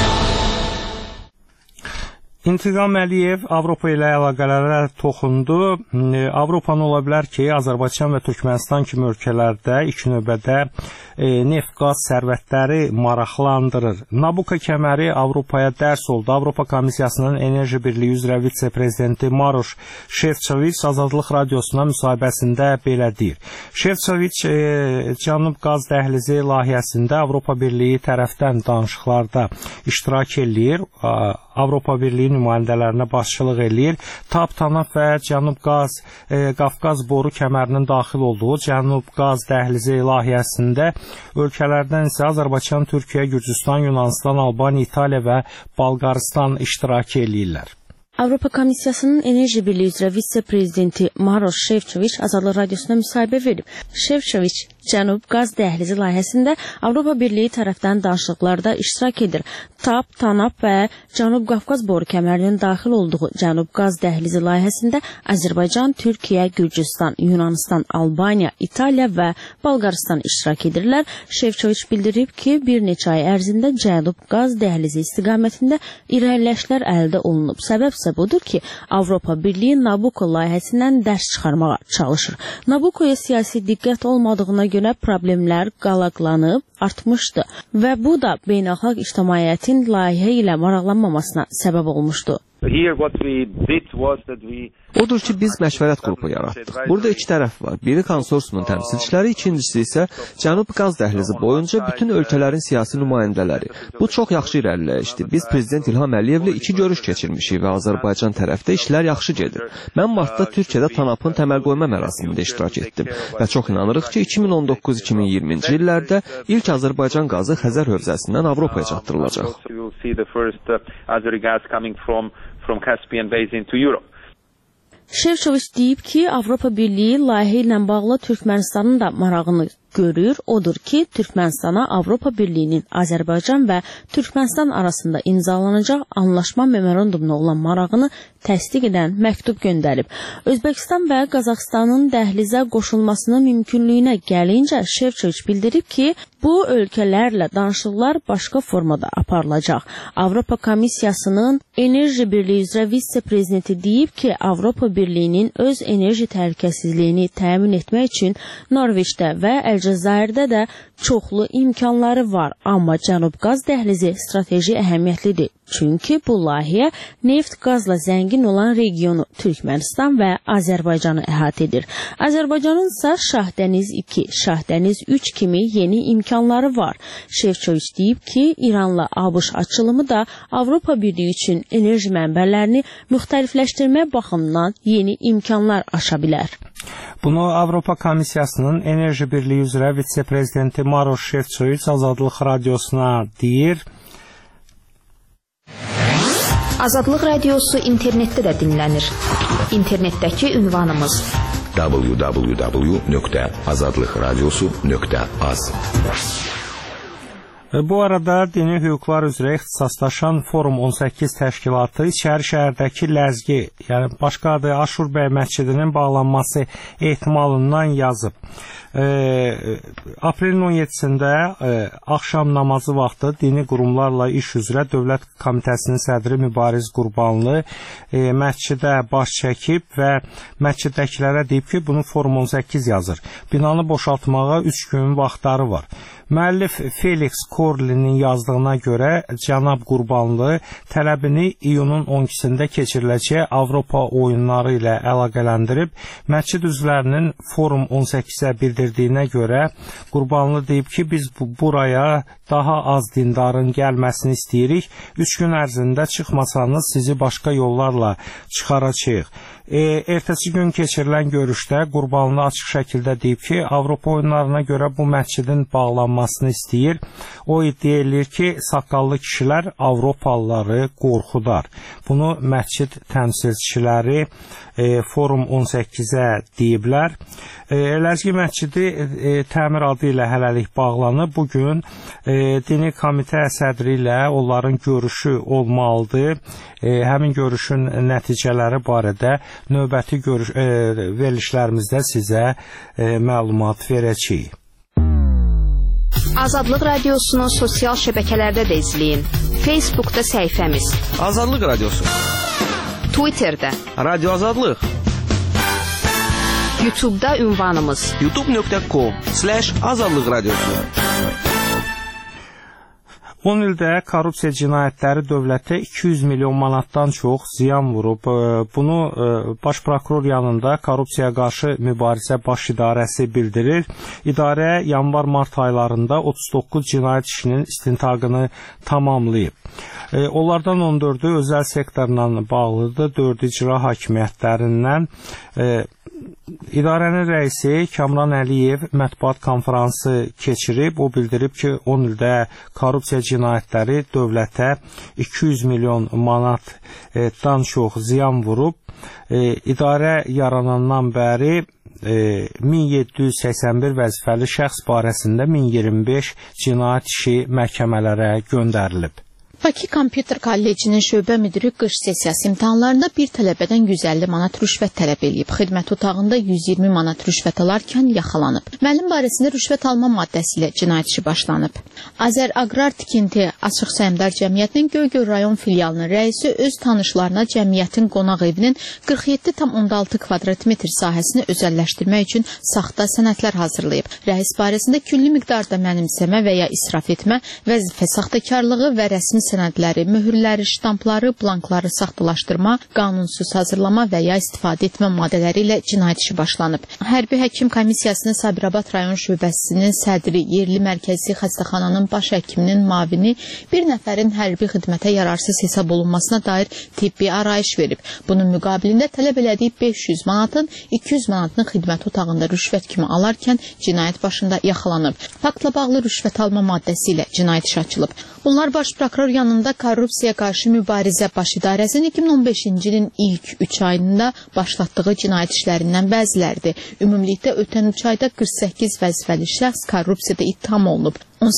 İntiqam Əliyev Avropa ilə əlaqələrə toxundu. Avropanı ola bilər ki, Azərbaycan və Türkmənistan kimi ölkələrdə ilk növbədə neft-qaz sərvətləri maraqlandırır. Nabucco kəməri Avropaya dərs oldu. Avropa Komissiyasının Enerji Birliyi üzrə vitse-prezidenti Maroš Šefčovič Azadlıq Radiosuna müsahibəsində belə deyir. Šefčovič Cənub qaz dəhlizi layihəsində Avropa Birliyi tərəfdən danışıqlarda iştirak eləyir. Avropa Birliyi nümayəndələrinə başçılıq eləyir. TAP, TANAP və Cənub Qafqaz boru kəmərinin daxil olduğu Cənub qaz dəhlizi layihəsində ölkələrdən isə Azərbaycan, Türkiyə, Gürcüstan, Yunanistan, Albaniya, İtaliya və Bolqarıstan iştirak eləyirlər. Avropa Komissiyasının Enerji Birliyi üzrə vitse-prezidenti Maroš Šefčovič Azadlıq Radiosuna müsahibə verib. Šefčovič Cənub qaz dəhlizi layihəsində Avropa Birliyi tərəfdən danışıqlarda iştirak edir. TAP, TANAP və Cənub Qafqaz boru kəmərinin daxil olduğu Cənub qaz dəhlizi layihəsində Azərbaycan, Türkiyə, Gürcüstan, Yunanistan, Albaniya, İtaliya və Bolqarıstan iştirak edirlər. Šefčovič bildirib ki, bir neçə ay ərzində Cənub qaz dəhlizi istiqamətində irəliləyişlər əldə olunub. Səbəb isə budur ki, Avropa Birliyi Nabucco layihəsindən dərs çıxarmağa çalışır. Nabuccoya siyasi diqqət olmadığına görə problemlər qalaqlanıb, artmışdı və bu da beynəlxalq ictimaiyyətin layihə ilə maraqlanmamasına səbəb olmuşdu. Odur ki, biz məşvərət qrupu yaratdıq. Burada iki tərəf var. Biri konsorsiumun təmsilçiləri, ikincisi isə Cənub qaz dəhlizi boyunca bütün ölkələrin siyasi nümayəndələri. Bu çox yaxşı irəliləyişdir. Biz Prezident İlham Əliyevlə 2 görüş keçirmişik və Azərbaycan tərəfdə işlər yaxşı gedir. Mən martda Türkiyədə TANAP-ın təməl qoyma mərasimində iştirak etdim və çox inanırıq ki, 2019-2020-ci illərdə ilk Azərbaycan qazı Xəzər hövzəsindən Avropaya çatdırılacaq. Şefçoviç deyib ki, Avropa Birliyi layihə ilə bağlı Türkmənistanın da marağını görür. Odur ki, Türkmənistana Avropa Birliyinin Azərbaycan və Türkmənistan arasında imzalanacaq anlaşma memorandumuna olan marağını təsdiq edən məktub göndərib. Özbəkistan və Qazaxıstanın dəhlizə qoşulmasının mümkünlüyünə gəlincə Şefçoviç bildirib ki, bu ölkələrlə danışıqlar başqa formada aparılacaq. Avropa Komissiyasının Enerji Birliyi üzrə vitse-prezidenti deyib ki, Avropa Birliyinin öz enerji təhlükəsizliyini təmin etmək üçün Norveçdə və Əlcəzairdə də çoxlu imkanları var, amma Cənub qaz dəhlizi strateji əhəmiyyətlidir. Çünki bu layihə neft qazla zəngin olan regionu Türkmənistan və Azərbaycanı əhatə edir. Azərbaycanın isə Şahdəniz 2, Şahdəniz 3 kimi yeni imkanları var. Şefçoviç deyib ki, İranla ABŞ açılımı da Avropa Birliyi üçün enerji mənbələrini müxtəlifləşdirmə baxımından yeni imkanlar aşa bilər. Bunu Avropa Komissiyasının Enerji Birliyi üzrə vitse-prezidenti Maroš Šefčovič Azadlıq Radiosuna deyir. Azadlıq Radiosu internetdə də dinlənir. İnternetdəki ünvanımız www.azadlıqradiosu.az. Bu arada Dini Hüquqlar üzrə ixtisaslaşan Forum 18 təşkilatı İçəri şəhərdəki ləzgi, yəni başqa adı Aşur bəy məscidinin bağlanması ehtimalından yazıb. Aprelin 17-sində axşam namazı vaxtı dini qurumlarla iş üzrə Dövlət Komitəsinin sədri Mübariz Qurbanlı məscidə baş çəkib və məsciddəkilərə deyib ki, bunu Forum 18 yazır. Binanı boşaltmağa 3 gün vaxtları var. Müəllif Felix Korlinin yazdığına görə cənab Qurbanlı tələbini iyunun 12-sində keçiriləcək Avropa oyunları ilə əlaqələndirib. Məscid üzvlərinin Forum 18-ə bildirdiyinə görə Qurbanlı deyib ki, biz buraya daha az dindarın gəlməsini istəyirik. 3 gün ərzində çıxmasanız sizi başqa yollarla çıxaracağıq. Ertəsi gün keçirilən görüşdə Qurbanlı açıq şəkildə deyib ki, Avropa oyunlarına görə bu məscidin bağlanması yayılmasını istəyir. O iddia edir ki, saqqallı kişilər Avropalıları qorxudar. Bunu məscid təmsilçiləri Forum 18-ə deyiblər. Ləzgi məscidi təmir adı ilə hələlik bağlanıb. Bugün dini komitə sədri ilə onların görüşü olmalıdır. Həmin görüşün nəticələri barədə növbəti verilişlərimizdə sizə məlumat verəcəyik. Azadlıq Radiosunu sosial şəbəkələrdə də izləyin. Facebookda səhifəmiz Azadlıq Radiosu, Twitterdə Radio Azadlıq, YouTube'da ünvanımız youtube.com/Azadlıq Radiosu. 10 ildə korrupsiya cinayətləri dövlətə 200 milyon manatdan çox ziyan vurub. Bunu Baş prokuror yanında Korrupsiyaya qarşı mübarizə baş idarəsi bildirir. İdarə yanvar-mart aylarında 39 cinayət işinin istintaqını tamamlayıb. Onlardan 14'ü özəl sektorla bağlıdır, 4 icra hakimiyyətlərindən. İdarənin rəisi Kamran Əliyev mətbuat konferansı keçirib. O bildirib ki, 10 ildə korrupsiya cinayətləri dövlətə 200 milyon manatdan çox ziyan vurub. İdarə yaranandan bəri 1781 vəzifəli şəxs barəsində 1025 cinayət işi məhkəmələrə göndərilib. Bakı Kompüter Kollecinin şöbə müdiri qış sessiyası imtahanlarında bir tələbədən 150 manat rüşvət tələb edib. Xidmət otağında 120 manat rüşvət alarkən yaxalanıb. Müəllim barəsində rüşvət alma maddəsi ilə cinayət işi başlanıb. Azər Aqrar Tikinti Açıq Səhmdar Cəmiyyətinin Göygöl rayon filialının rəisi öz tanışlarına cəmiyyətin qonaq evinin 47,6 kvadrat metr sahəsini özəlləşdirmək üçün saxta sənədlər hazırlayıb. Rəis barəsində külli miqdarda mənimsəmə və ya israf etmə, vəzifə saxtakarlığı və rəsmi sənədləri, möhürləri, ştampları, blankları saxtalaşdırma, qanunsuz hazırlama və ya istifadə etmə maddələri ilə cinayət işi başlanıb. Hərbi Həkim Komissiyasının Sabirabad rayon şöbəsinin sədri, yerli mərkəzi xəstəxananın baş həkiminin mavini bir nəfərin hərbi xidmətə yararsız hesab olunmasına dair tibbi arayış verib. Bunun müqabilində tələb elədiyi 500 manatın 200 manatını xidmət otağında rüşvət kimi alarkən cinayət başında yaxalanıb. Faktla bağlı rüşvət alma maddəsi ilə cinayət işi açılıb. Bunlar Baş prokuror yanında Korrupsiyaya qarşı mübarizə baş idarəsinin 2015-ci ilin ilk 3 ayında başlatdığı cinayət işlərindən bəziləridir. Ümumilikdə ötən 3 ayda 48 vəzifəli şəxs korrupsiyada ittiham olunub.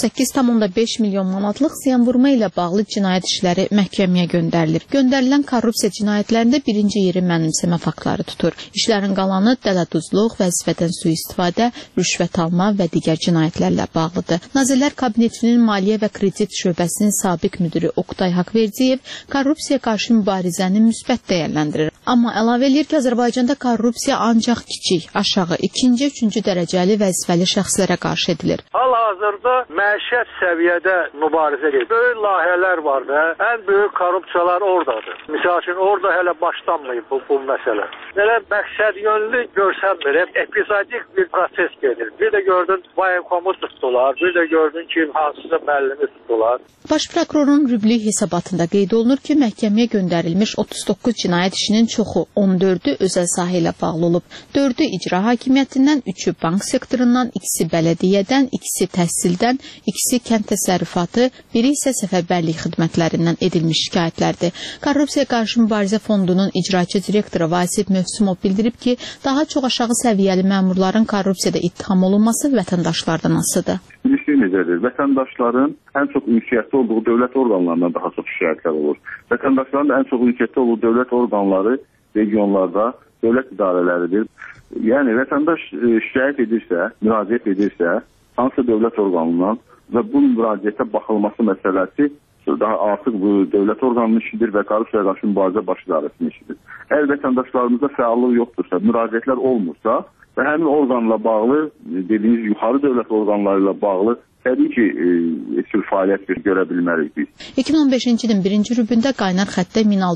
18,5 milyon manatlıq ziyanvurma ilə bağlı cinayət işləri məhkəməyə göndərilib. Göndərilən korrupsiya cinayətlərində birinci yeri mənimsəmə faktları tutur. İşlərin qalanı dələduzluq, vəzifədən sui-istifadə, rüşvət alma və digər cinayətlərlə bağlıdır. Nazirlər Kabinetinin Maliyyə və Kredit şöbəsinin sabiq müdiri Oqtay Haqverdiyev korrupsiya qarşı mübarizəni müsbət dəyərləndirir. Amma əlavə edir ki, Azərbaycanda korrupsiya ancaq kiçik, aşağı, ikinci, üçüncü dərəcəli vəzifəli şəxslərə qarşı edilir. Hal-hazırda məişət səviyyədə mübarizə gedir. Böyük layihələr var və ən böyük korrupsiyalar oradadır. Misal üçün, orada hələ başlanmayıb bu məsələ. Belə məqsəd yönlü görsənmir, epizodik bir proses gedir. Bir də gördün, Vayenkomu tutdular, bir də gördün ki, hansısa müəllimi tutdular. Baş prokurorun rüblü hesabatında qeyd olunur ki, məhkəməyə göndərilmiş 39 cinayət işinin çoxu 14'ü özəl sahə ilə bağlı olub. 4'ü icra hakimiyyətindən, 3'ü bank sektorundan, 2'si bələdiyyədən, 2'si təhsildən, 2'si kənd təsərrüfatı, biri isə səfərbərlik xidmətlərindən edilmiş şikayətlərdir. Korrupsiya qarşı mübarizə fondunun icraçı direktoru Vasif Mövsümov bildirib ki, daha çox aşağı səviyyəli məmurların korrupsiyada ittiham olunması vətəndaşlardan asılıdır. İlişki necədir? Vətəndaşların ən çox ünsiyyətli olduğu dövlət orqanlarından daha çox şikayətlər olur. Vətəndaşların da ən çox ünsiyyətli olduğu dövlət orqanları regionlarda dövlət idarələridir. Yəni, vətəndaş şikayət edirsə, müraciət edirsə, hansısa dövlət orqanından və bu müraciətə baxılması məsələsi daha artıq bu dövlət orqanının işidir və korrupsiyaya qarşı mübarizə baş idarəsinin işidir. Əgər vətəndaşlarımızda fəallıq yoxdursa, müraciətlər olmursa və həmin orqanla bağlı, dediyiniz yuxarı dövlət orqanları ilə bağlı təbii ki, sürü fəaliyyət görə bilmərik biz. 2015-ci ilin birinci rübündə qaynar xəttə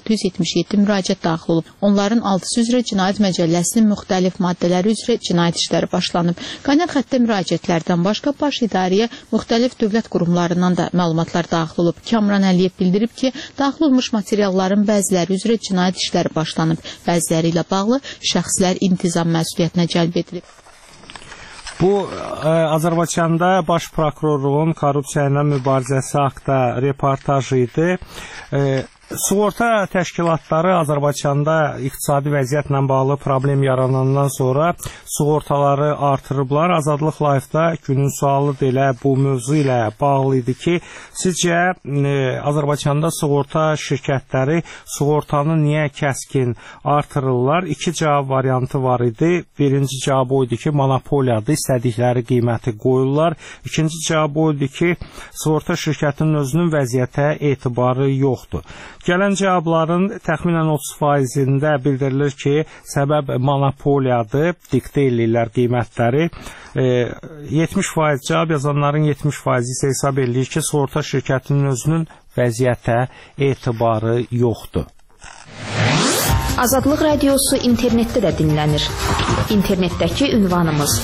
1677 müraciət daxil olub. Onların 6'sı üzrə Cinayət Məcəlləsinin müxtəlif maddələri üzrə cinayət işləri başlanıb. Qaynar xəttə müraciətlərdən başqa baş idarəyə müxtəlif dövlət qurumlarından da məlumatlar daxil olub. Kamran Əliyev bildirib ki, daxil olmuş materialların bəziləri üzrə cinayət işləri başlanıb. Bəziləri ilə bağlı şəxslər intizam məsuliyyətinə cəlb edilib. Bu Azərbaycanda Baş Prokurorluğun korrupsiya ilə mübarizəsi haqqında reportajı idi. Sığorta təşkilatları Azərbaycanda iqtisadi vəziyyətlə bağlı problem yaranandan sonra sığortaları artırıblar. Azadlıq Live-da günün sualı da bu mövzu ilə bağlı idi ki, sizcə Azərbaycanda sığorta şirkətləri sığortanı niyə kəskin artırırlar? İki cavab variantı var idi. Birinci cavab o idi ki, monopoliyadır, istədikləri qiyməti qoyurlar. İkinci cavab o idi ki, sığorta şirkətinin özünün vəziyyətə etibarı yoxdur. Gələn cavabların təxminən 30%-də bildirilir ki, səbəb monopoliyadır, diktə eləyirlər qiymətləri. 70% cavab yazanların 70% isə hesab eləyir ki, sığorta şirkətinin özünün vəziyyətə etibarı yoxdur. Azadlıq Radiosu internetdə də dinlənir. İnternetdəki ünvanımız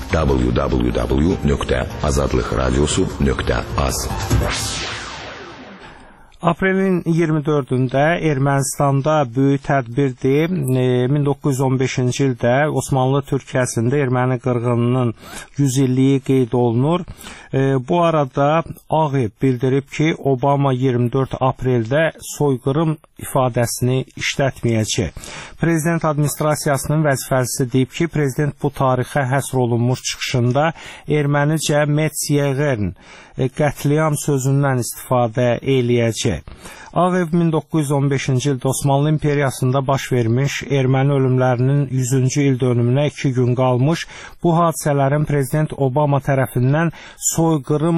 www.azadlıqradiosu.az. Aprelin 24-də Ermənistanda böyük tədbirdir. 1915-ci ildə Osmanlı Türkiyəsində erməni qırğınının 100 illiyi qeyd olunur. Bu arada Ağ Ev bildirib ki, Obama 24 apreldə soyqırım ifadəsini işlətməyəcək. Prezident administrasiyasının vəzifəçisi deyib ki, prezident bu tarixə həsr olunmuş çıxışında ermənicə Metzgern qətliam sözündən istifadə eləyəcək. Ağ Ev 1915-ci ildə Osmanlı İmperiyasında baş vermiş erməni ölümlərinin 100-cü il dönümünə 2 gün qalmış, bu hadisələrin Prezident Obama tərəfindən soyqırım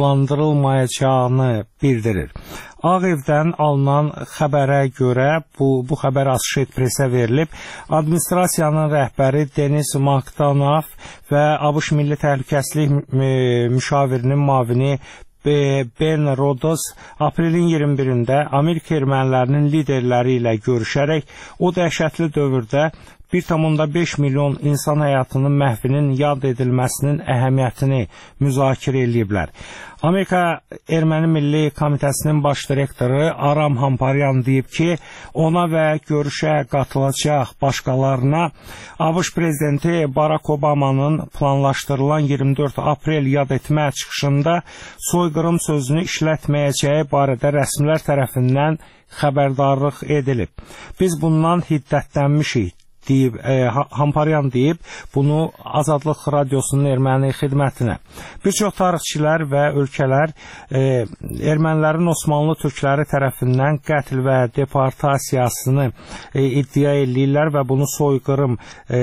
adlandırılmayacağını bildirir. Ağ Evdən alınan xəbərə görə, bu xəbər Associated Press-ə verilib, administrasiyanın rəhbəri Denis McDonough və ABŞ Milli Təhlükəsizlik müşavirinin müavini Ben Rhodes aprelin 21-də Amerika ermənilərinin liderləri ilə görüşərək o dəhşətli dövrdə 1,5 milyon insan həyatının məhvinin yad edilməsinin əhəmiyyətini müzakirə ediblər. Amerika Erməni Milli Komitəsinin baş direktoru Aram Hamparyan deyib ki, ona və görüşə qatılacaq başqalarına ABŞ prezidenti Barack Obama'nın planlaşdırılan 24 aprel yad etmə çıxışında soyqırım sözünü işlətməyəcəyi barədə rəsmilər tərəfindən xəbərdarlıq edilib. Biz bundan hiddətlənmişik. Hamparyan deyib bunu Azadlıq Radiosunun erməni xidmətinə. Bir çox tarixçilər və ölkələr ermənilərin Osmanlı türkləri tərəfindən qətl və deportasiyasını iddia edirlər və bunu soyqırım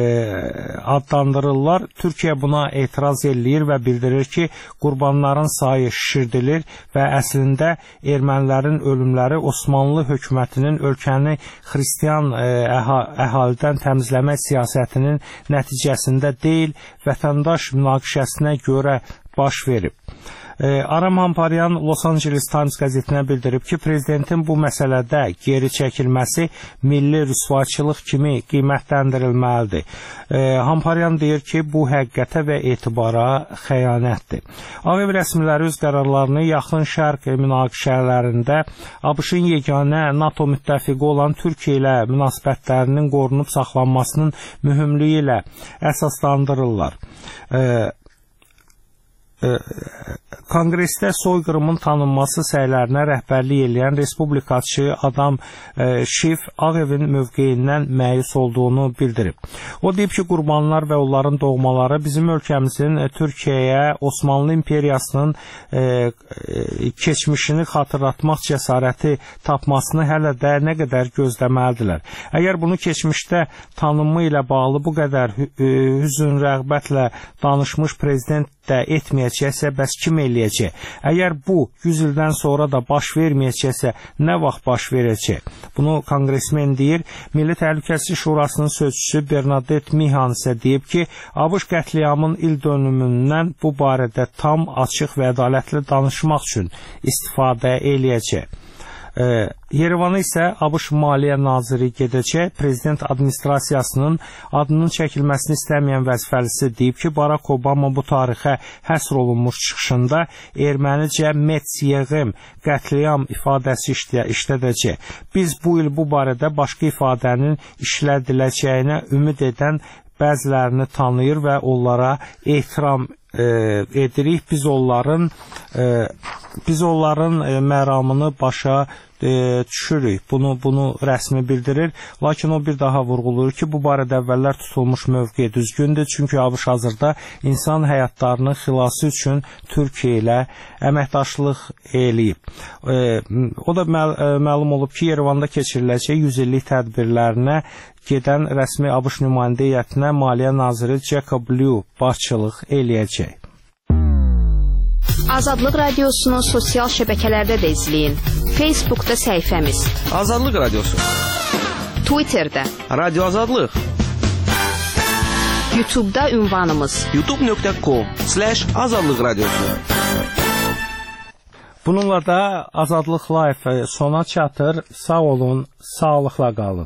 adlandırırlar. Türkiyə buna etiraz edir və bildirir ki, qurbanların sayı şişirdilir və əslində ermənilərin ölümləri Osmanlı hökumətinin ölkəni xristian əhalidən təmizləmə siyasətinin nəticəsində deyil, vətəndaş münaqişəsinə görə baş verib. Aram Hamparyan Los Angeles Times qəzetinə bildirib ki, prezidentin bu məsələdə geri çəkilməsi milli rüsvaçılıq kimi qiymətləndirilməlidir. Hamparyan deyir ki, bu həqiqətə və etibara xəyanətdir. Ağ Ev rəsmiləri öz qərarlarını yaxın şərq münaqişələrində ABŞ-ın yeganə NATO müttəfiqi olan Türkiyə ilə münasibətlərinin qorunub saxlanmasının mühümlüyü ilə əsaslandırırlar. Konqresdə soyqırımın tanınması səylərinə rəhbərlik edən respublikaçı Adam Schiff Ağ Evin mövqeyindən məyus olduğunu bildirib. O deyib ki, qurbanlar və onların doğmaları bizim ölkəmizin Türkiyəyə Osmanlı İmperiyasının keçmişini xatırlatmaq cəsarəti tapmasını hələ də nə qədər gözləməlidirlər. Əgər bunu keçmişdə tanınma ilə bağlı bu qədər hüzün rəğbətlə danışmış prezident də etməyəcəksə, bəs kim eləyəcək? Əgər bu 100 ildən sonra da baş verməyəcəksə, nə vaxt baş verəcək? Bunu konqresmen deyir. Milli Təhlükəsizlik Şurasının sözçüsü Bernadette Mihan isə deyib ki, ABŞ qətliamın il dönümündən bu barədə tam, açıq və ədalətli danışmaq üçün istifadə eləyəcək. Yerevana isə ABŞ Maliyyə Naziri gedəcək. Prezident administrasiyasının adının çəkilməsini istəməyən vəzifəlisi deyib ki, Barack Obama bu tarixə həsr olunmuş çıxışında ermənicə Metzgern qətliam ifadəsi işlədəcək. Biz bu il bu barədə başqa ifadənin işlədiləcəyinə ümid edən bəzilərini tanıyır və onlara ehtiram edirik. Biz onların məramını başa düşürük. Bunu rəsmi bildirir. Lakin o bir daha vurğulayır ki, bu barədə əvvəllər tutulmuş mövqe düzgündür. Çünki ABŞ hazırda insan həyatlarının xilası üçün Türkiyə ilə əməkdaşlıq eləyib. O da məlum olub ki, Yerevanda keçiriləcək 100 illik tədbirlərinə gedən rəsmi ABŞ nümayəndə heyətinə Maliyyə naziri Jacob Lew başçılıq eləyəcək. Azadlıq Radiosunu sosial şəbəkələrdə də izləyin. Facebookda səhifəmiz Azadlıq Radiosu, Twitterdə Radio Azadlıq, YouTube'da ünvanımız youtube.com/Azadlıq Radiosu. Bununla da Azadlıq Live sona çatır. Sağ olun, sağlıqla qalın.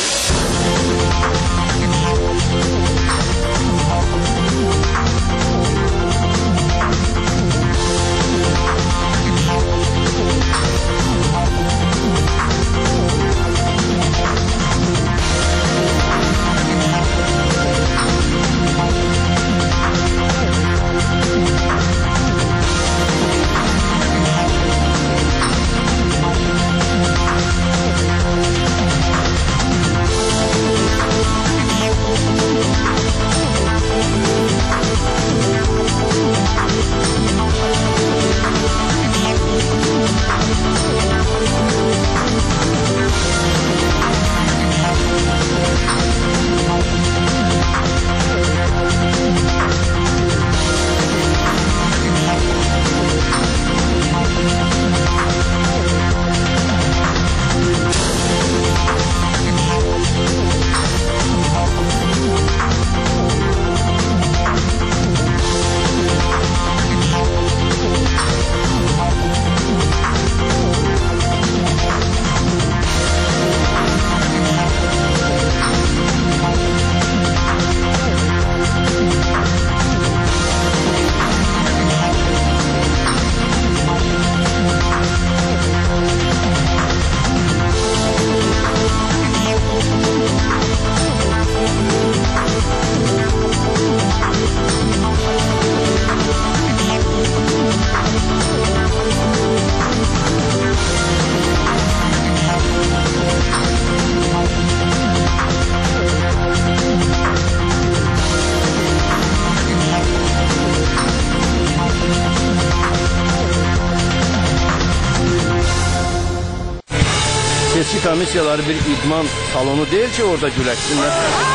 Seçki komissiyaları bir idman salonu deyil ki, orada güləşsinlər.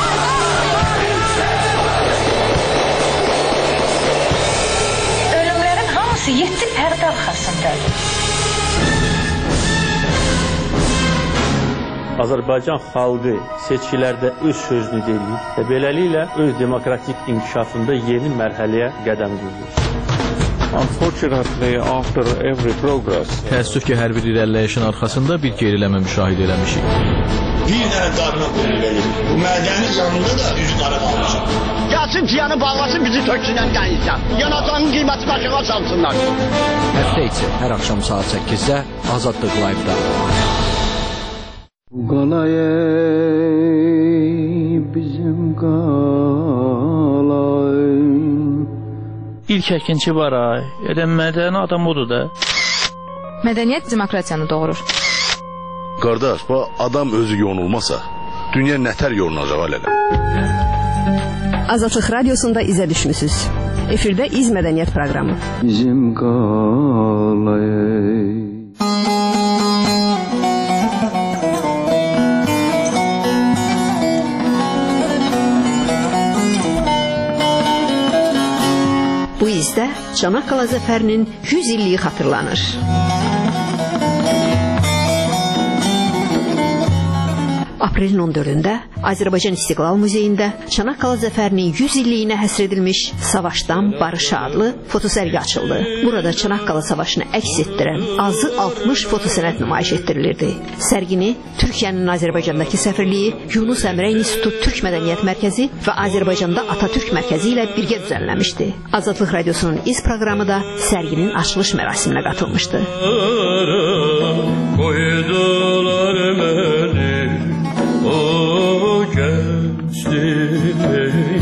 Ölümlərin hamısı 7 pərdə arxasındadır. Azərbaycan xalqı seçkilərdə öz sözünü deyir və beləliklə öz demokratik inkişafında yeni mərhələyə qədəm qoyur. Unfortunately, after every progress, təəssüf ki, hər bir irəliləyişin arxasında bir geriləmə müşahidə eləmişik. Bir dənə qarına qulluq edir. Bu mədəni yanında da üz qara qalmışam. Gəlsin ciyanı bağlasın, bizi töksünən qənizdən. Yanacağın qiyməti başına salsınlar. Həftə içi, hər axşam saat 8-də Azadlıq Live-da. Qalayey bizim qalay. İlk əkinçi var ay. Elə mədəni adam odur da. Mədəniyyət demokratiyanı doğurur. Qardaş, bu adam özü yonulmasa, dünya nətər yonulacaq hələ? Azadlıq Radiosunda izə düşmüsünüz. Efirdə İz Mədəniyyət proqramı. Bizim qalayey. Bu izdə Çanaqqala zəfərinin 100 illiyi xatırlanır. Aprelin 14-də Azərbaycan İstiqlal Muzeyində Çanaqqala zəfərinin 100 illiyinə həsr edilmiş Savaşdan Barışa adlı fotosərgi açıldı. Burada Çanaqqala savaşını əks etdirən azı 60 fotosənət nümayiş etdirilirdi. Sərgini Türkiyənin Azərbaycandakı səfirliyi, Yunus Əmrə İnstitutu Türk Mədəniyyət Mərkəzi və Azərbaycanda Atatürk Mərkəzi ilə birgə düzənləmişdi. Azadlıq Radiosunun İz proqramı da sərginin açılış mərasiminə qatılmışdı. Koydular məni o gençliğe.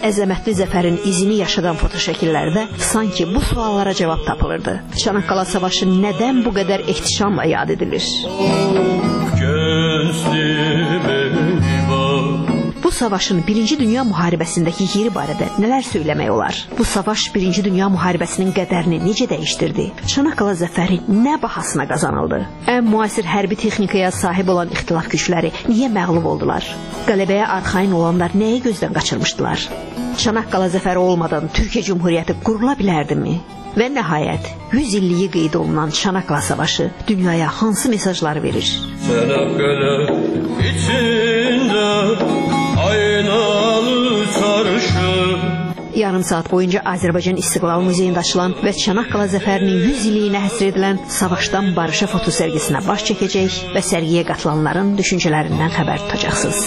əzəmətli zəfərin izini yaşadan fotoşəkillərdə sanki bu suallara cavab tapılırdı. Çanakkala Savaşı nədən bu qədər ehtişamla yad edilir? Bu savaşın 1-ci Dünya müharibəsindəki yeri barədə nələr söyləmək olar? Bu savaş 1-ci Dünya müharibəsinin qədərini necə dəyişdirdi? Çanakkala zəfəri nə bahasına qazanıldı? Ən müasir hərbi texnikaya sahib olan ixtilaf gücləri niyə məğlub oldular? Qələbəyə arxayın olanlar nəyi gözdən qaçırmışdılar? Çanakkala zəfəri olmadan Türkiyə Cumhuriyyəti qurula bilərdimi? Və nəhayət 100 illiyi qeyd olunan Çanakkala Savaşı dünyaya hansı mesajlar verir? Çanakkale içində aynalı çarşı. Yarım saat boyunca Azərbaycan İstiqlal Muzeyində açılan və Çanakkala zəfərinin 100 illiyinə həsr edilən Savaşdan Barışa fotosərgisinə baş çəkəcək və sərgiyə qatılanların düşüncələrindən xəbər tutacaqsınız.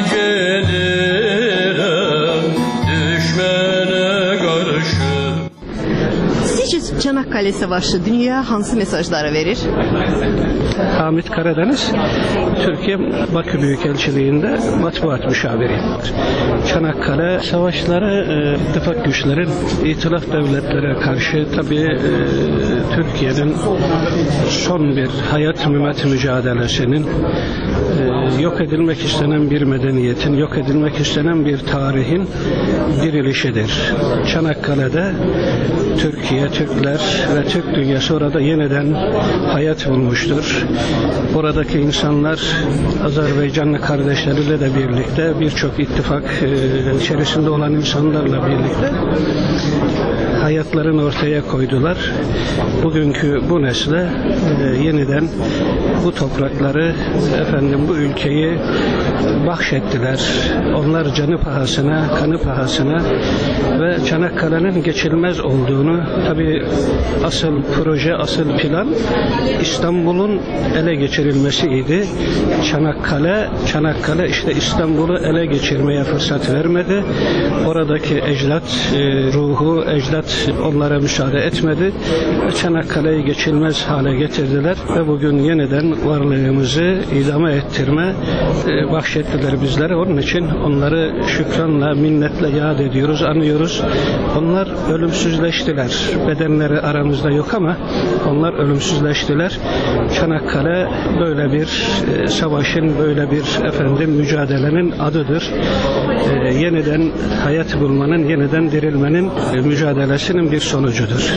Sizce Çanakkale Savaşı dünyaya hansı mesajları verir? Hamit Karadeniz, Türkiye Bakü Büyükelçiliğinde matbuat müşaviri. Çanakkale savaşları ittifak güçlerin itilaf devletlere karşı tabii Türkiye'nin son bir hayat mümet mücadelesinin yok edilmek istenen bir medeniyetin, yok edilmek istenen bir tarihin dirilişidir. Çanakkale'de Türkiye, Türkler ve Türk dünyası orada yeniden hayat bulmuştur. Oradaki insanlar Azerbaycanlı kardeşleriyle de birlikte birçok ittifak içerisinde olan insanlarla birlikte hayatlarını ortaya koydular. Bugünkü bu nesle yeniden bu toprakları, bu ülkeyi bahşettiler. Onlar canı pahasına, kanı pahasına ve Çanakkale'nin geçilmez olduğunu, tabii asıl proje, asıl plan İstanbul'un ele geçirilmesiydi. Çanakkale işte İstanbul'u ele geçirmeye fırsat vermedi. Oradaki ecdat ruhu, ecdat onlara müsaade etmedi. Çanakkale'yi geçilmez hale getirdiler ve bugün yeniden varlığımızı idame ettirme bahşettiler bizlere. Onun için onları şükranla, minnetle yad ediyoruz, anıyoruz. Onlar ölümsüzleştiler. Bedenleri aramızda yok ama onlar ölümsüzleştiler. Çanakkale böyle bir savaşın, böyle bir mücadelenin adıdır. Yeniden hayat bulmanın, yeniden dirilmenin mücadelesinin bir sonucudur.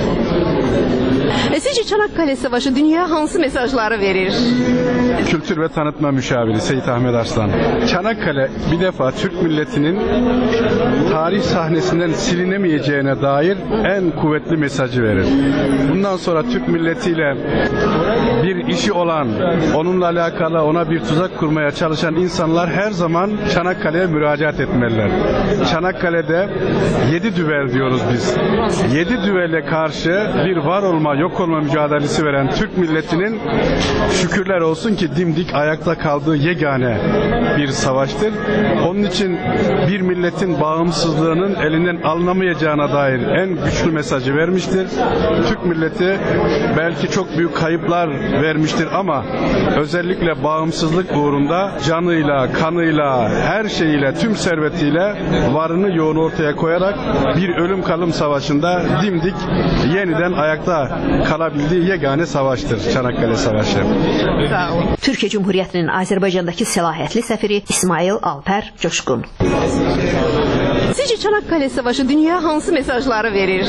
Sizce Çanakkale Savaşı dünyaya hansı mesajları verir? Kültür ve Tanıtma Müşaviri Seyit Ahmet Arslan. Çanakkale bir defa Türk milletinin tarih sahnesinden silinemeyeceğine dair en kuvvetli mesajı verir. Bundan sonra Türk milletiyle bir işi olan, onunla alakalı ona bir tuzak kurmaya çalışan insanlar her zaman Çanakkale'ye müracaat etmeliler. Çanakkale'de 7 düvel diyoruz biz. 7 düvele karşı bir var olma, yok olma mücadelesi veren Türk milletinin şükürler olsun ki dimdik ayakta kaldığı yegane bir savaştır. Onun için bir milletin bağımsızlığının elinden alınamayacağına dair en güçlü mesajı vermiştir. Türk milleti belki çok büyük kayıplar vermiştir ama özellikle bağımsızlık uğrunda canıyla, kanıyla, her şeyiyle, tüm servetiyle varını yoğunu ortaya koyarak bir ölüm kalım savaşında dimdik yeniden ayakta kalabildiği yegane savaştır Çanakkale Savaşı. Türkiye Cumhuriyeti'nin Azerbaycan'daki selahiyetli sefiri İsmail Alper Coşkun. Sizce Çanakkale Savaşı dünyaya hansı mesajları verir?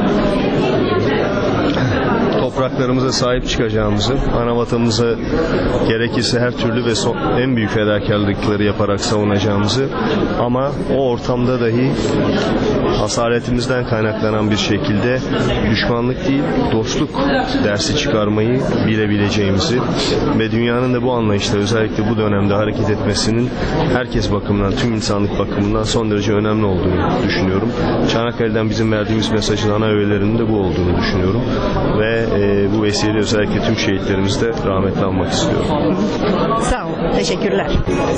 Topraklarımıza sahip çıkacağımızı, ana vatanımıza gerekirse her türlü ve en büyük fedakarlıkları yaparak savunacağımızı ama o ortamda dahi asaretimizden kaynaklanan bir şekilde düşmanlık değil, dostluk dersi çıkarmayı bilebileceğimizi ve dünyanın da bu anlayışla özellikle bu dönemde hareket etmesinin herkes bakımından, tüm insanlık bakımından son derece önemli olduğunu düşünüyorum. Çanakkale'den bizim verdiğimiz mesajın ana öğelerinin de bu olduğunu düşünüyorum ve bu vesileyle özellikle tüm şehitlerimizi de rahmetle anmak istiyorum. Sağ olun. Teşekkürler.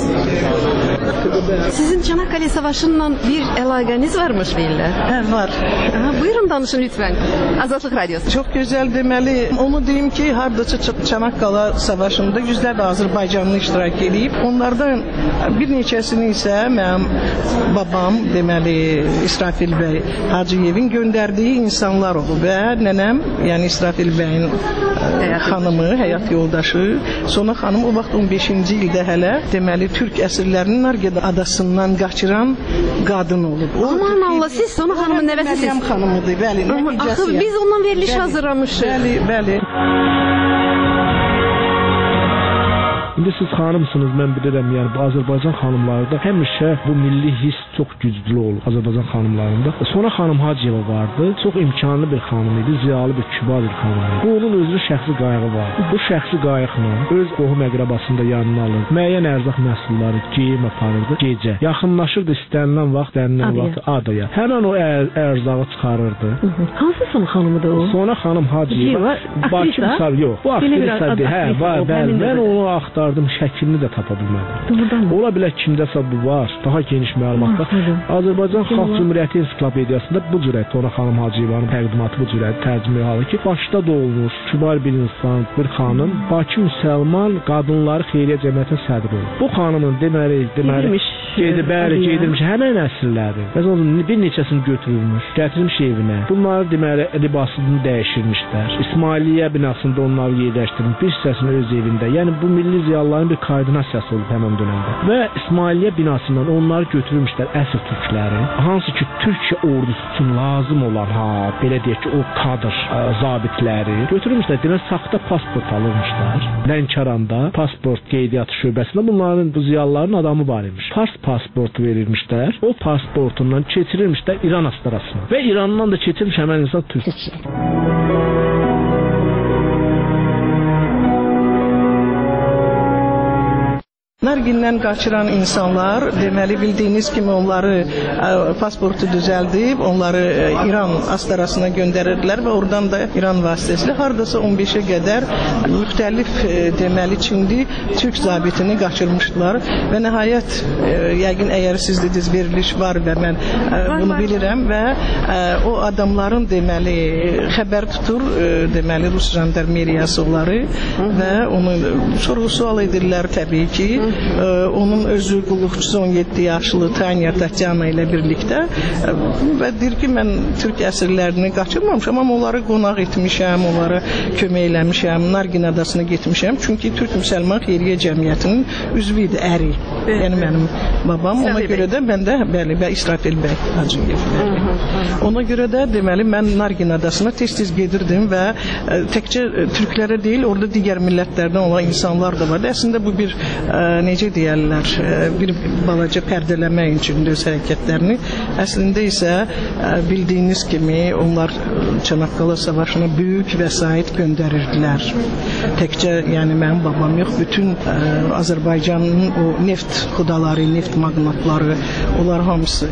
Sizin Çanakkale Savaşı'nla bir əlaqəniz varmış deyirlər. Var. Buyurun danışın lütfen. Azadlık Radyosu. Çok güzel demeli. Onu diyeyim ki hardasa Çanakkale Savaşı'nda yüzlerce Azerbaycanlı iştirak edip onlardan bir neçəsini ise mənim babam deməli İsrafil Bey Hacıyev'in gönderdiği insanlar oldu ve nenem yani İsrafil Bey'in hanımı, həyat yoldaşı Sona xanım o vaxt 15-ci ildə hələ deməli Türk əsirlərinin Nargeda adasından qaçıran qadın olub. Aman Allah, siz Sona xanımın nəvəsisiniz. Məryəm xanımıdır, bəli. Axı biz ondan veriliş hazırlamışıq. Bəli. İndi siz xanımsınız, mən bilirəm, yəni bu Azərbaycan xanımlarında həmişə bu milli his çox güclü olur Azərbaycan xanımlarında. Sonra xanım Hacıyeva vardı, çox imkanlı bir xanım idi, ziyalı bir kübar bir xanım idi. Bu onun özü şəxsi qayığı var. Bu şəxsi qayıqla öz qohum əqrəbasını da yanına alır, müəyyən ərzaq məhsulları geyim aparırdı gecə. Yaxınlaşırdı istənilən vaxt, dənilən vaxt adaya. Həmin o ərzağı çıxarırdı. Hansı son xanımıdır o? Sonra xanım Hacıyeva, Bakı misal yox. Bu aktrisa deyil, hə, var, bəli. Mən onu axtardım, şəklini də tapa bilmədim. Ola bilər kimdəsə bu var, daha geniş məlumatda. Azərbaycan Xalq Cümhuriyyəti Ensiklopediyasında bu cürə Sona xanım Hacıyevanın təqdimatı bu cürə tərcümə halı ki, Bakıda doğulmuş, kübar bir insan, bir xanım, Bakı müsəlman qadınları xeyriyyə cəmiyyətinin sədri olub. Bu xanımın deməli gedirmiş həmin nəsilləri. Məsələn, bir neçəsini götürülmüş, gətirilmiş evinə. Bunları deməli libasını dəyişirmişlər. İsmailiyyə binasında onları yerləşdirmiş, bir hissəsini öz evində. Yəni bu milli ziyalıların bir koordinasiyası olub həmin dövrdə. Və İsmailiyyə binasından onları götürmüşlər əsir türkləri. Hansı ki Türkiyə ordusu üçün lazım olan, belə deyək ki, o kadr zabitləri götürmüşlər. Demək saxta pasport alınmışlar. Lənkəranda pasport qeydiyyatı şöbəsində bunların bu ziyalıların adamı var imiş. Fars pasportu verilmişlər. O pasportundan keçirilmişlər İran astarasına. Və İrandan da keçirilmiş həmin insan Türkçə. Nargindən qaçıran insanlar deməli bildiyiniz kimi onları pasportu düzəldib, onları İran astarasına göndərirdilər və oradan da İran vasitəsilə hardasa 15-ə qədər müxtəlif deməli Çinli Türk zabitini qaçırmışdılar və nəhayət yəqin əgər siz dediniz veriliş var və mən bunu bilirəm və o adamların deməli xəbər tutur deməli Rus jandarmeriyası onları və onu sorğu-sual edirlər təbii ki. Onun özü qulluqçusu 17 yaşlı Tanya Tatyana ilə birlikdə və deyir ki, mən Türk əsirlərini qaçırmamışam, amma onları qonaq etmişəm, onlara kömək eləmişəm, Nargin adasına getmişəm. Çünki Türk Müsəlman Xeyriyyə Cəmiyyətinin üzvü idi, əri. Yəni mənim babam, ona görə də mən də bəli, İsrafil Bəy Hacıyev. Ona görə də deməli mən Nargin adasına tez-tez gedirdim və təkcə türklərə deyil, orada digər millətlərdən olan insanlar da vardı. Əslində bu bir necə deyərlər, bir balaca pərdələmək üçün öz hərəkətlərini. Əslində isə bildiyiniz kimi onlar Çanakkale Savaşına böyük vəsait göndərirdilər. Təkcə yəni mənim babam yox, bütün Azərbaycanın o neft xudaları, neft magnatları, onlar hamısı.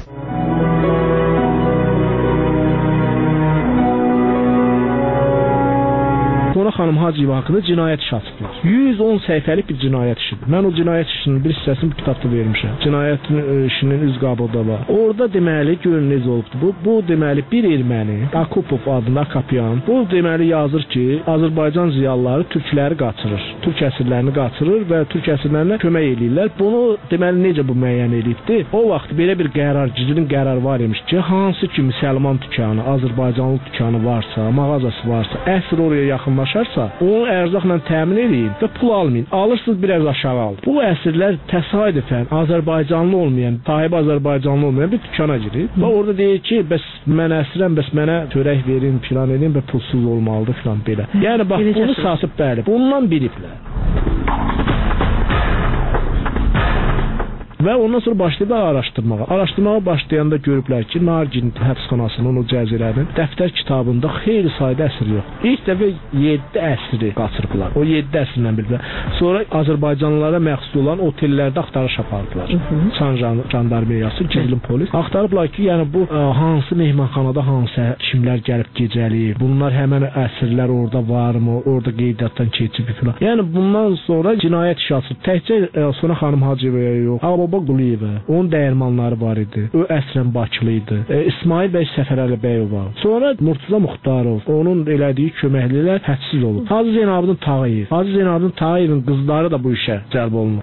Sona xanım Hacıyeva haqqında cinayət işi açıblar. 110 səhifəlik bir cinayət işidir. Mən o cinayət işinin bir hissəsini bu kitabda vermişəm. Cinayətin işinin üz qabıda var. Orada deməli görün necə olubdu. Bu deməli bir erməni, Akupov adında Akapyan. Bu deməli yazır ki, Azərbaycan ziyalıları türkləri qaçırır. Türk əsirlərini qaçırır və türk əsirlərinə kömək eləyirlər. Bunu deməli necə bu müəyyən edibdi? O vaxt belə bir qərar, gizlin qərar var imiş ki, hansı ki müsəlman dükanı, Azərbaycanlı dükanı varsa, mağazası varsa, əsir oraya yaxınlaşarsa, onu ərzaqla təmin edin və pul almayın. Alırsınız biraz aşağı alın. Bu əsirlər təsadüfən Azərbaycanlı olmayan, sahibi Azərbaycanlı olmayan bir dükana girir və orada deyir ki, bəs mən əsirəm, bəs mənə çörək verin, filan edin və pulsuz olmalıdır filan belə. Yəni bax bunu satıb bəli, bundan biliblər. Və ondan sonra başlayıblar araşdırmağa. Araşdırmağa başlayanda görüblər ki, Nargin həbsxanasının o cəzirənin dəftər kitabında xeyli sayda əsr yox. İlk dəfə 7 əsri qaçırıblar. O 7 əsrlə biliblər. Sonra Azərbaycanlılara məxsus olan otellərdə axtarış apardılar. Çan jandarmeriyası, gizli polis. Axtarıblar ki, yəni bu hansı mehmanxanada hansı kimlər gəlib gecəliyib, bunlar həmən əsrlər orada varmı, orada qeydiyyatdan keçib filan. Yəni bundan sonra cinayət işi açılıb. Təkcə Sona xanım Hacıyevaya yox, Ağbaba Quliyevə, onun dəyirmanları var idi. O əslən Bakılı idi. İsmail bəy Səfərəli Bəyova. Sonra Murtuza Muxtarov, onun elədiyi köməklilər hədsiz olub. Hacı Zeynalabdin Tağıyevin qızları da bu işə cəlb olunur.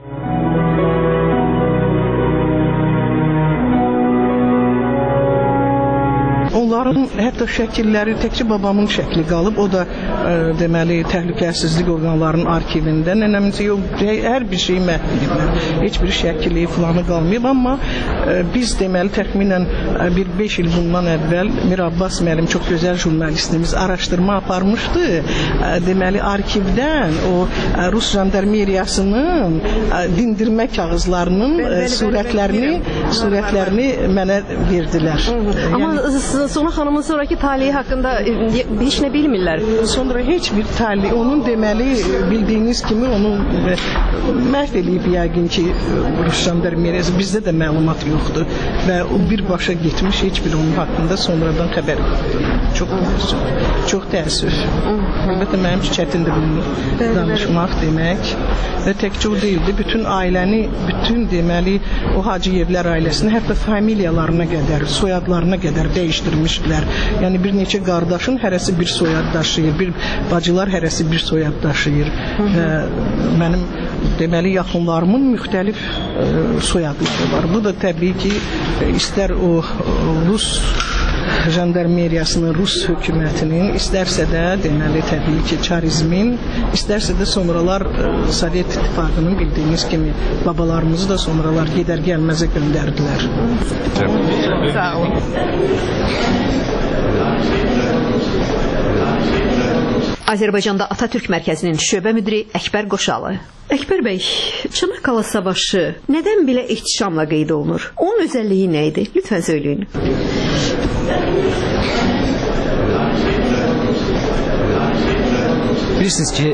Onların hətta şəkilləri təkcə babamın şəkli qalıb. O da deməli təhlükəsizlik orqanlarının arxivində. Nənəmizə hər bir şey məhv ediblər. Heç bir şəkili filanı qalmayıb, amma biz deməli təxminən bir 5 il bundan əvvəl Mir Abbas müəllim çox gözəl jurnalistimiz araşdırma aparmışdı. Deməli arxivdən o Rus jandarmeriyasının dindirmə kağızlarının surətlərini mənə verdilər. Amma Sona xanımın sonraki talihi haqqında heç nə bilmirlər. Sonra heç bir talih, onun deməli bildiyiniz kimi onu məhv eləyib yəqin ki Rus jandarmeriyası, bizdə də məlumat yoxdur və o birbaşa getmiş, heç bir onun haqqında sonradan xəbər yoxdur. Çox təəssüf. Əlbəttə mənim üçün çətindir bunu danışmaq demək və təkcə o deyildi, bütün ailəni, bütün deməli o Hacıyevlər ailəsini, hətta familiyalarına qədər, soyadlarına qədər dəyişdirmişdilər. Yəni bir neçə qardaşın hərəsi bir soyad daşıyır, bir bacılar hərəsi bir soyad daşıyır və mənim deməli yaxınlarımın müxtəlif soyadları var. Bu da təbii ki, istər o Rus jandarmeriyasının, Rus hökumətinin, istərsə də deməli təbii ki çarizmin, istərsə də sonralar Sovet İttifaqının bildiyiniz kimi babalarımızı da sonralar gedər gəlməzə göndərdilər. Sağ olun. Azərbaycanda Atatürk Mərkəzinin şöbə müdiri Əkbər Qoşalı. Əkbər bəy, Çanakkala savaşı nədən belə ihtişamla qeyd olunur? Onun özəlliyi nə idi? Lütfən söyləyin. Bilirsiniz ki,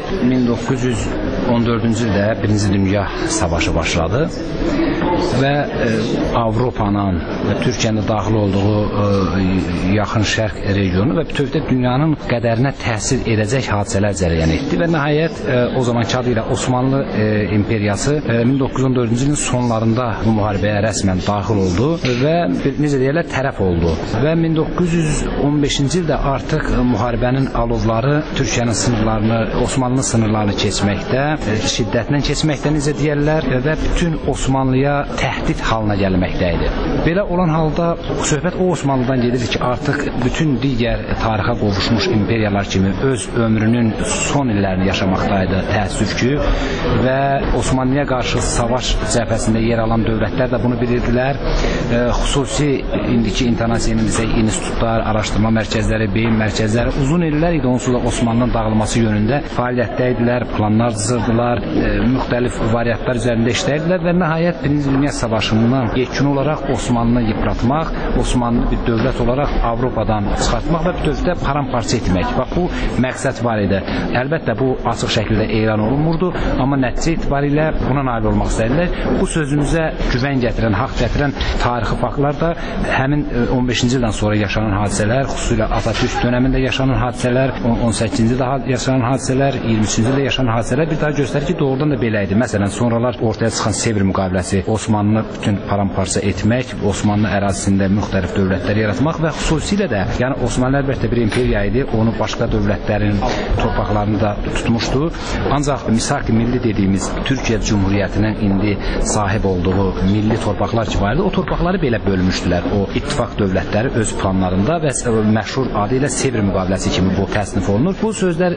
1914-cü ildə Birinci Dünya Savaşı başladı və Avropanın və Türkiyənin daxil olduğu yaxın şərq regionu və bütövdə dünyanın qədərinə təsir edəcək hadisələr cərəyan etdi və nəhayət o zamanki adı ilə Osmanlı İmperiyası 1914-cü ilin sonlarında bu müharibəyə rəsmən daxil oldu və necə deyirlər, tərəf oldu və 1915-ci ildə artıq müharibənin alovları Türkiyənin sınırlarını, Osmanlı sınırlarını keçməkdə, şiddətlə keçməkdə necə deyirlər və bütün Osmanlıya təhdid halına gəlməkdə idi. Belə olan halda söhbət o Osmanlıdan gedir ki, artıq bütün digər tarixə qovuşmuş imperiyalar kimi öz ömrünün son illərini yaşamaqdaydı təəssüf ki və Osmanlıya qarşı savaş cəbhəsində yer alan dövlətlər də bunu bilirdilər. Xüsusi indiki internasiya institutlar, araşdırma mərkəzləri, beyin mərkəzləri uzun illər idi onsuz da Osmanlının dağılması yönündə fəaliyyətdəydilər, planlar cızırdılar, müxtəlif variantlar üzərində işləyirdilər və nəhayət Birinci Dünya Savaşından yekun olaraq Osmanlını yıpratmaq, Osmanlı bir dövlət olaraq Avropadan çıxartmaq və bütövdə paramparça etmək. Bax, bu məqsəd var idi. Əlbəttə, bu açıq şəkildə elan olunmurdu, amma nəticə itibarilə buna nail olmaq istədilər. Bu sözümüzə güvən gətirən, haqq gətirən tarixi faktlar da həmin 15-ci ildən sonra yaşanan hadisələr, xüsusilə Atatürk dönəmində yaşanan hadisələr, 18-ci ildə yaşanan hadisələr, 23-cü ildə yaşanan hadisələr bir daha göstərir ki, doğrudan da belə idi. Məsələn, sonralar ortaya çıxan Sevr müqaviləsi, Osmanlı bütün paramparça etmək, Osmanlı ərazisində müxtəlif dövlətlər yaratmaq və xüsusilə də, yəni Osmanlı əlbəttə bir imperiya idi, onu başqa dövlətlərin torpaqlarını da tutmuşdu. Ancaq misak-ı milli dediyimiz Türkiyə Cumhuriyyətinin indi sahib olduğu milli torpaqlar ki var idi, o torpaqları belə bölmüşdülər. O ittifaq dövlətləri öz planlarında və məşhur adı ilə Sevr müqaviləsi kimi bu təsnif olunur. Bu sözlər deməkdə məqsəd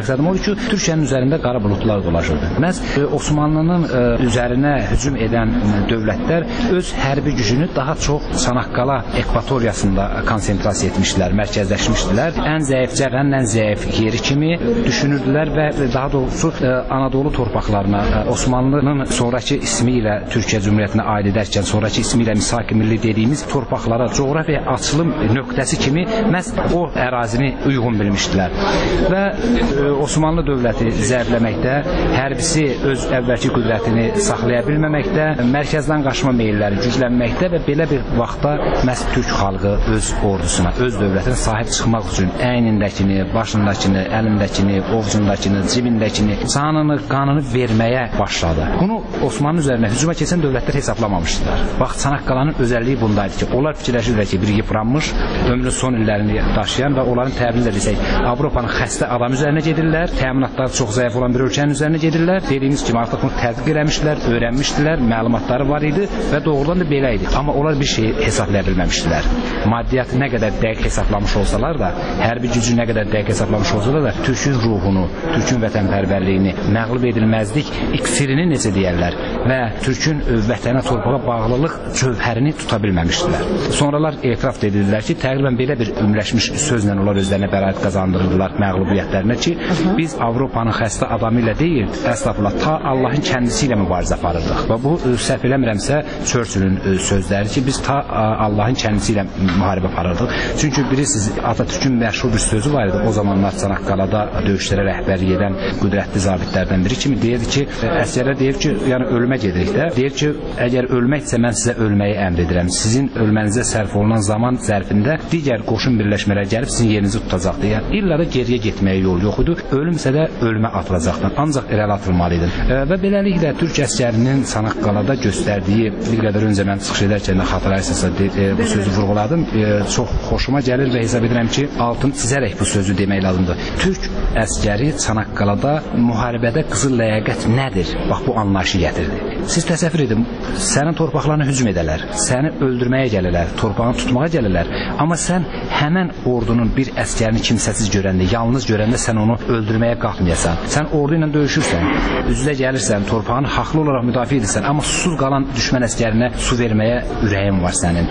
məqsədim odur ki, Türkiyənin üzərində qara buludlar dolaşırdı. Məhz Osmanlının üzərinə hücum edən dövlətlər öz hərbi gücünü daha çox Çanaqqala ekvatoriyasında konsentrasiya etmişdilər, mərkəzləşmişdilər. Ən zəif cəbhənin ən zəif yeri kimi düşünürdülər və daha doğrusu Anadolu torpaqlarına Osmanlının sonrakı ismi ilə Türkiyə Cümhuriyyətinə aid edərkən sonrakı ismi ilə Misak-ı Milli dediyimiz torpaqlara coğrafiya açılım nöqtəsi kimi məhz o ərazini uyğun bilmişdilər. Və Osmanlı dövləti zəifləməkdə, hərbisi öz əvvəlki qüdrətini saxlaya bilməməkdə, mərkəzdən qaçma meylləri güclənməkdə və belə bir vaxtda məhz Türk xalqı öz ordusuna, öz dövlətinə sahib çıxmaq üçün əynindəkini, başındakini, əlindəkini, ovcundakini, cibindəkini, canını, qanını verməyə başladı. Bunu Osmanlı üzərinə hücuma keçən dövlətlər hesablamamışdılar. Bax, Çanaqqalanın özəlliyi bundaydı ki, onlar fikirləşirlər ki, bir yıpranmış, ömrün son illərini daşıyan və onların təbirlə desək, Avropanın xəstə adam üzərinə gedirlər, təminatları çox zəif olan bir ölkənin üzərinə gedirlər. Dediyimiz kimi artıq bunu tədqiq eləmişdilər, öyrənmişdilər, məlumatları var idi və doğrudan da belə idi. Amma onlar bir şeyi hesablaya bilməmişdilər. Maddiyyatı nə qədər dəqiq hesablamış olsalar da, hərbi gücü nə qədər dəqiq hesablamış olsalar da, Türkün ruhunu, Türkün vətənpərvərliyini, məğlub edilməzlik iksirini necə deyərlər və Türkün vətənə, torpağa bağlılıq cövhərini tuta bilməmişdilər. Sonralar etiraf edildilər ki, təqribən belə bir ümləşmiş sözlə onlar özlərinə bəraət qazandırırdılar məğlubiyyətlərinə ki, biz Avropanın xəstə adamı ilə deyil, əslafla ta Allahın kəndisi ilə mübarizə aparırdıq. Və bu səhv eləmirəmsə Churchill'ün sözləri ki, biz ta Allahın kəndisi ilə müharibə aparırdıq. Çünki bilirsiniz, Atatürk'ün məşhur bir sözü var idi. O zamanlar Çanaqqalada döyüşlərə rəhbərlik edən qüdrətli zabitlərdən biri kimi deyirdi ki, əsgərlər deyir ki, yəni ölmə gedirik də. Deyir ki, əgər ölməksə mən sizə ölməyi əmr edirəm. Sizin ölmənizə sərf olunan zaman zərfində digər qoşun birləşmələri gəlib sizin yerinizi tutacaqdı. Yəni illa da geriyə getməyə yol yox idi. Ölümsə də ölmə atılacaqdı. Ancaq irəli atılmalı idi. Və beləliklə Türk əsgərinin Çanaqqalada göstərdiyi, bir qədər öncə mən çıxış edərkən də xatırlayırsınızsa bu sözü vurğuladım. Çox xoşuma gəlir və hesab edirəm ki, altını çizərək bu sözü demək lazımdır. Türk əsgəri Çanaqqalada müharibədə qızıl ləyaqət nədir? Bax, bu anlayışı gətirdi. Siz təsəvvür edin, sənin torpaqlarına hücum edələr, səni öldürməyə gəlirlər, torpağını tutmağa gəlirlər. Amma sən həmən ordunun bir əsgərini kimsəsiz görəndə, yalnız görəndə sən onu öldürməyə qalxmayasan. Sən ordu ilə döyüşürsən, üzlə gəlirsən, torpağını haqlı olaraq müdafiə edirsən, amma susuz qalan düşmən əsgərinə su verməyə ürəyin var sənin.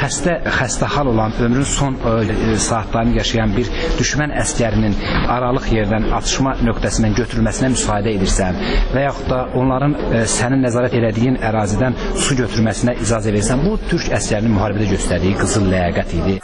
Xəstə hal olan, ömrün son saatlarını yaşayan bir düşmən əsgərinin aralıq yerdən atışma nöqtəsindən götürülməsinə müsaade edirsən və yaxud da onların sənin nəzarət elədiyin ərazidən su götürməsinə icazə verirsən. Bu, Türk əsgərinin müharibədə göstərdiyi qızıl ləyaqət idi.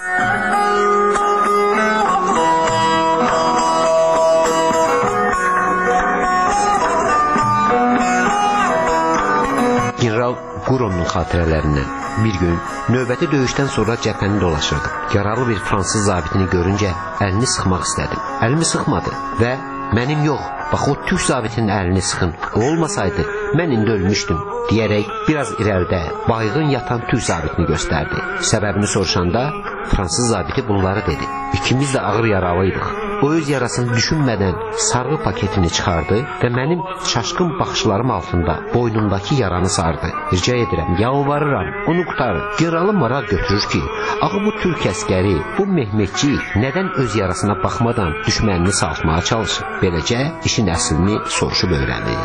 General Quronun xatirələrindən bir gün növbəti döyüşdən sonra cəbhəni dolaşırdım. Yaralı bir fransız zabitini görüncə əlini sıxmaq istədim. Əlimi sıxmadı və mənim yox, bax o Türk zabitinin əlini sıxın, o olmasaydı mən indi ölmüşdüm deyərək biraz irəlidə baygın yatan Türk zabitini göstərdi. Səbəbini soruşanda fransız zabiti bunları dedi. İkimiz də ağır yaralıydıq. O öz yarasını düşünmədən sarğı paketini çıxardı və mənim çaşqın baxışlarım altında boynumdakı yaranı sardı. Rica edirəm, yalvarıram, onu qutarın. Yaralı maraq götürür ki, axı bu Türk əskəri, bu Mehmetçi nədən öz yarasına baxmadan düşmənini saltmağa çalışır. Beləcə işin əslini soruşub öyrənir.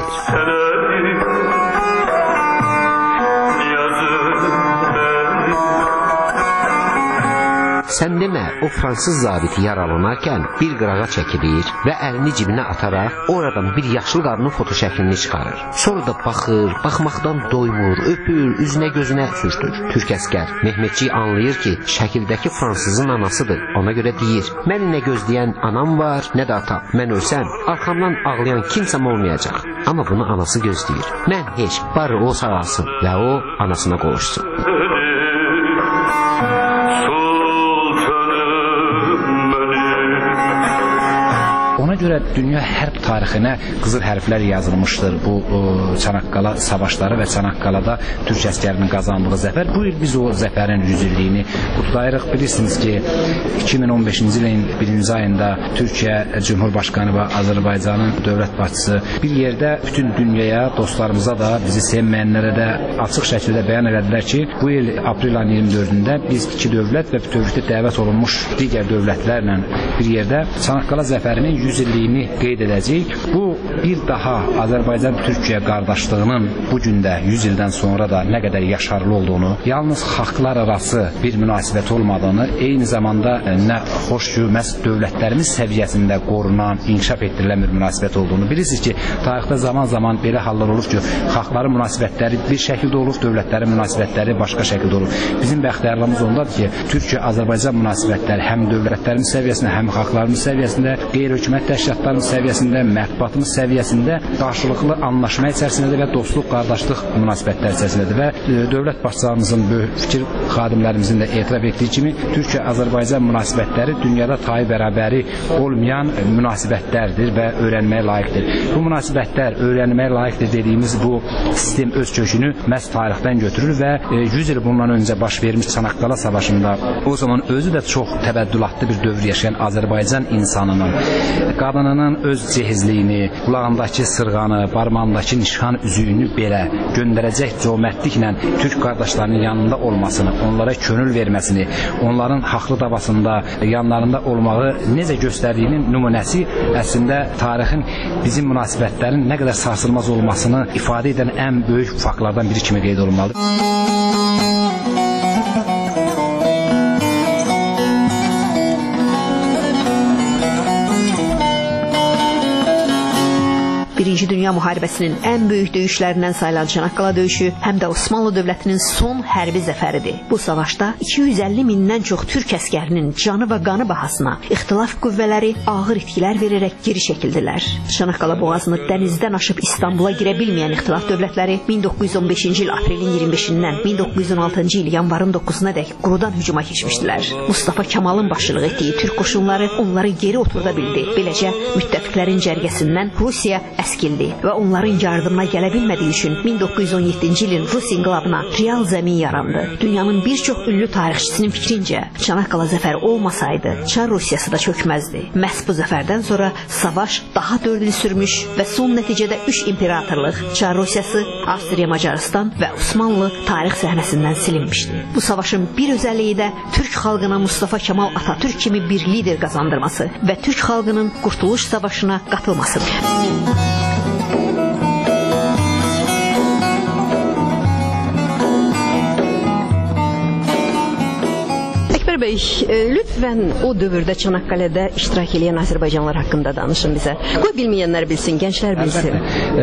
Sən demə, o fransız zabiti yaralanarkən bir qırağa çəkilir və əlini cibinə ataraq oradan bir yaşlı qadının fotoşəklini çıxarır. Sonra da baxır, baxmaqdan doymur, öpür, üzünə gözünə sürtür. Türk əskər Mehmetçi anlayır ki, şəkildəki fransızın anasıdır. Ona görə deyir, məni nə gözləyən anam var, nə də atam. Mən ölsəm, arxamdan ağlayan kimsəm olmayacaq. Amma bunu anası gözləyir. Mən heç, barı o sağalsın və o anasına qovuşsun. Ona görə dünya hərb tarixinə qızıl hərflər yazılmışdır bu Çanaqqala savaşları və Çanaqqalada Türk əskərinin qazandığı zəfər. Bu il biz o zəfərin 100 illiyini qutlayırıq. Bilirsiniz ki, 2015-ci ilin 1-ci ayında Türkiyə Cümhurbaşqanı və Azərbaycanın dövlət başçısı bir yerdə bütün dünyaya, dostlarımıza da, bizi sevməyənlərə də açıq şəkildə bəyan elədilər ki, bu il aprel ayının 24-də biz iki dövlət və bütövlükdə dəvət olunmuş digər dövlətlərlə bir yerdə Çanaqqala zəfərinin 100 100 illiyini qeyd edəcəyik. Bu bir daha Azərbaycan-Türkiyə qardaşlığının bu gündə 100 ildən sonra da nə qədər yaşarlı olduğunu, yalnız xalqlar arası bir münasibət olmadığını, eyni zamanda nə xoşgörü məhz dövlətlərimiz səviyyəsində qorunan, inkişaf etdirilən bir münasibət olduğunu bilirsiniz ki, tarixdə zaman-zaman belə hallar olur ki, xalqların münasibətləri bir şəkildə olur, dövlətlərin münasibətləri başqa şəkildə olur. Bizim bəxtiyarlığımız ondadır ki, Türkiyə-Azərbaycan münasibətləri həm dövlətlərimiz səviyyəsində, həm xalqlarımız səviyyəsində, qeyri-hökumət təşkilatlarımız səviyyəsində, mətbuatımız səviyyəsində qarşılıqlı anlaşma içərisindədir və dostluq, qardaşlıq münasibətləri içərisindədir və dövlət başçılarımızın, böyük fikir xadimlərimizin də etiraf etdiyi kimi, Türkiyə-Azərbaycan münasibətləri dünyada tayı bərabəri olmayan münasibətlərdir və öyrənməyə layiqdir. Bu münasibətlər öyrənməyə layiqdir dediyimiz bu sistem öz kökünü məhz tarixdən götürür və 100 il bundan öncə baş vermiş Çanaqqala savaşında o zaman özü də çox təbəddülatlı bir dövr yaşayan Azərbaycan insanının qadınının öz cehizliyini, qulağındakı sırğanı, barmağındakı nişan üzüyünü belə göndərəcək cömərtliklə Türk qardaşlarının yanında olmasını, onlara könül verməsini, onların haqlı davasında yanlarında olmağı necə göstərdiyinin nümunəsi əslində tarixin bizim münasibətlərin nə qədər sarsılmaz olmasını ifadə edən ən böyük faktlardan biri kimi qeyd olunmalıdır. Birinci Dünya müharibəsinin ən böyük döyüşlərindən sayılan Çanaqqala döyüşü həm də Osmanlı dövlətinin son hərbi zəfəridir. Bu savaşda 250 mindən çox türk əskərinin canı və qanı bahasına ixtilaf qüvvələri ağır itkilər verərək geri çəkildilər. Çanaqqala boğazını dənizdən aşıb İstanbula girə bilməyən ixtilaf dövlətləri 1915-ci il aprelin 25-dən 1916-cı il yanvarın 9-na dək qurudan hücuma keçmişdilər. Mustafa Kemalın başçılıq etdiyi türk qoşunları onları geri oturda bildi. Beləcə müttəfiqlərin cərgəsindən Rusiya əskildi və onların yardımına gələ bilmədiyi üçün 1917-ci ilin Rus inqilabına real zəmin yarandı. Dünyanın bir çox ünlü tarixçisinin fikrincə, Çanaqqala zəfəri olmasaydı, Çar Rusiyası da çökməzdi. Məhz bu zəfərdən sonra savaş daha 4 il sürmüş və son nəticədə 3 imperatorluq, Çar Rusiyası, Avstriya, Macaristan və Osmanlı tarix səhnəsindən silinmişdi. Bu savaşın bir özəlliyi də Türk xalqına Mustafa Kemal Atatürk kimi bir lider qazandırması və Türk xalqının Qurtuluş Savaşına qatılmasıdır. Bəy, lütfən o dövrdə Çanaqqaledə iştirak edən Azərbaycanlılar haqqında danışın bizə. Qoy bilməyənlər bilsin, gənclər bilsin.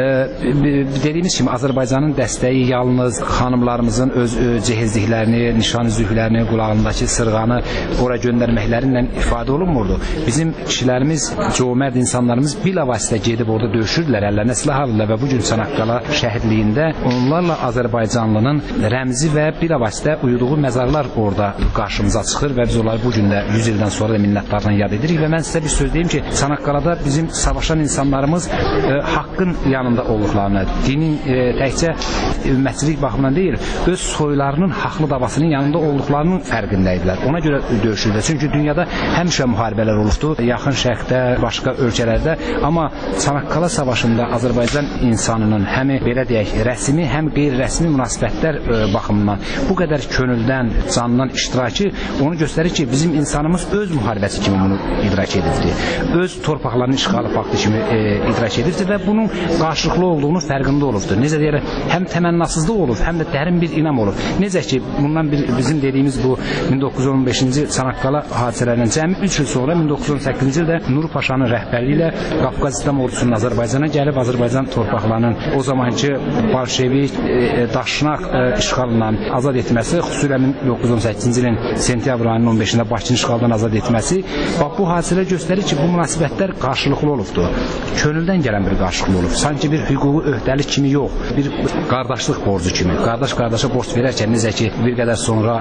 Dediyimiz kimi Azərbaycanın dəstəyi yalnız xanımlarımızın öz cehizliklərini, nişan üzüklərini, qulağındakı sırğanı ora göndərməklərindən ifadə olunmurdu. Bizim kişilərimiz, cömərd insanlarımız bilavasitə gedib orada döyüşürdülər, əllərinə silah alırlar və bu gün Çanaqqala şəhidliyində onlarla Azərbaycanlının rəmzi və bilavasitə uyuduğu məzarlar orada qarşımıza çıxır və biz onları bu gün də 100 ildən sonra da minnətdarla yad edirik və mən sizə bir söz deyim ki, Çanaqqalada bizim savaşan insanlarımız haqqın yanında olduqlarını, dinin təkcə ümmətçilik baxımından deyil, öz soylarının haqlı davasının yanında olduqlarının fərqindəydilər. Ona görə döyüşürlər. Çünki dünyada həmişə müharibələr olubdu, yaxın şərqdə, başqa ölkələrdə, amma Çanaqqala savaşında Azərbaycan insanının həm belə deyək, rəsmi, həm qeyri-rəsmi münasibətlər baxımından bu qədər könüldən, candan iştirakı onu göstərir ki, bizim insanımız öz müharibəsi kimi bunu idrak edirdi. Öz torpaqlarının işğalı faktı kimi idrak edirdi və bunun qarşılıqlı olduğunu fərqində olubdur. Necə deyərək, həm təmənnasızlıq olub, həm də dərin bir inam olub. Necə ki, bundan bizim dediyimiz bu 1915-ci Çanaqqala hadisələrindən cəmi 3 il sonra 1918-ci ildə Nur Paşanın rəhbərliyi ilə Qafqaz İslam ordusunun Azərbaycana gəlib Azərbaycan torpaqlarının o zamanki Bolşevik, daşnaq işğalından azad etməsi, xüsusilə 1918-ci ilin sentyabr ayının 15-də Bakını işğaldan azad etməsi, bu hadisələr göstərir ki, bu münasibətlər qarşılıqlı olubdur. Könüldən gələn bir qarşılıqlı olub. Sanki bir hüquqi öhdəlik kimi yox, bir qardaşlıq borcu kimi. Qardaş qardaşa borc verərkən necə ki, bir qədər sonra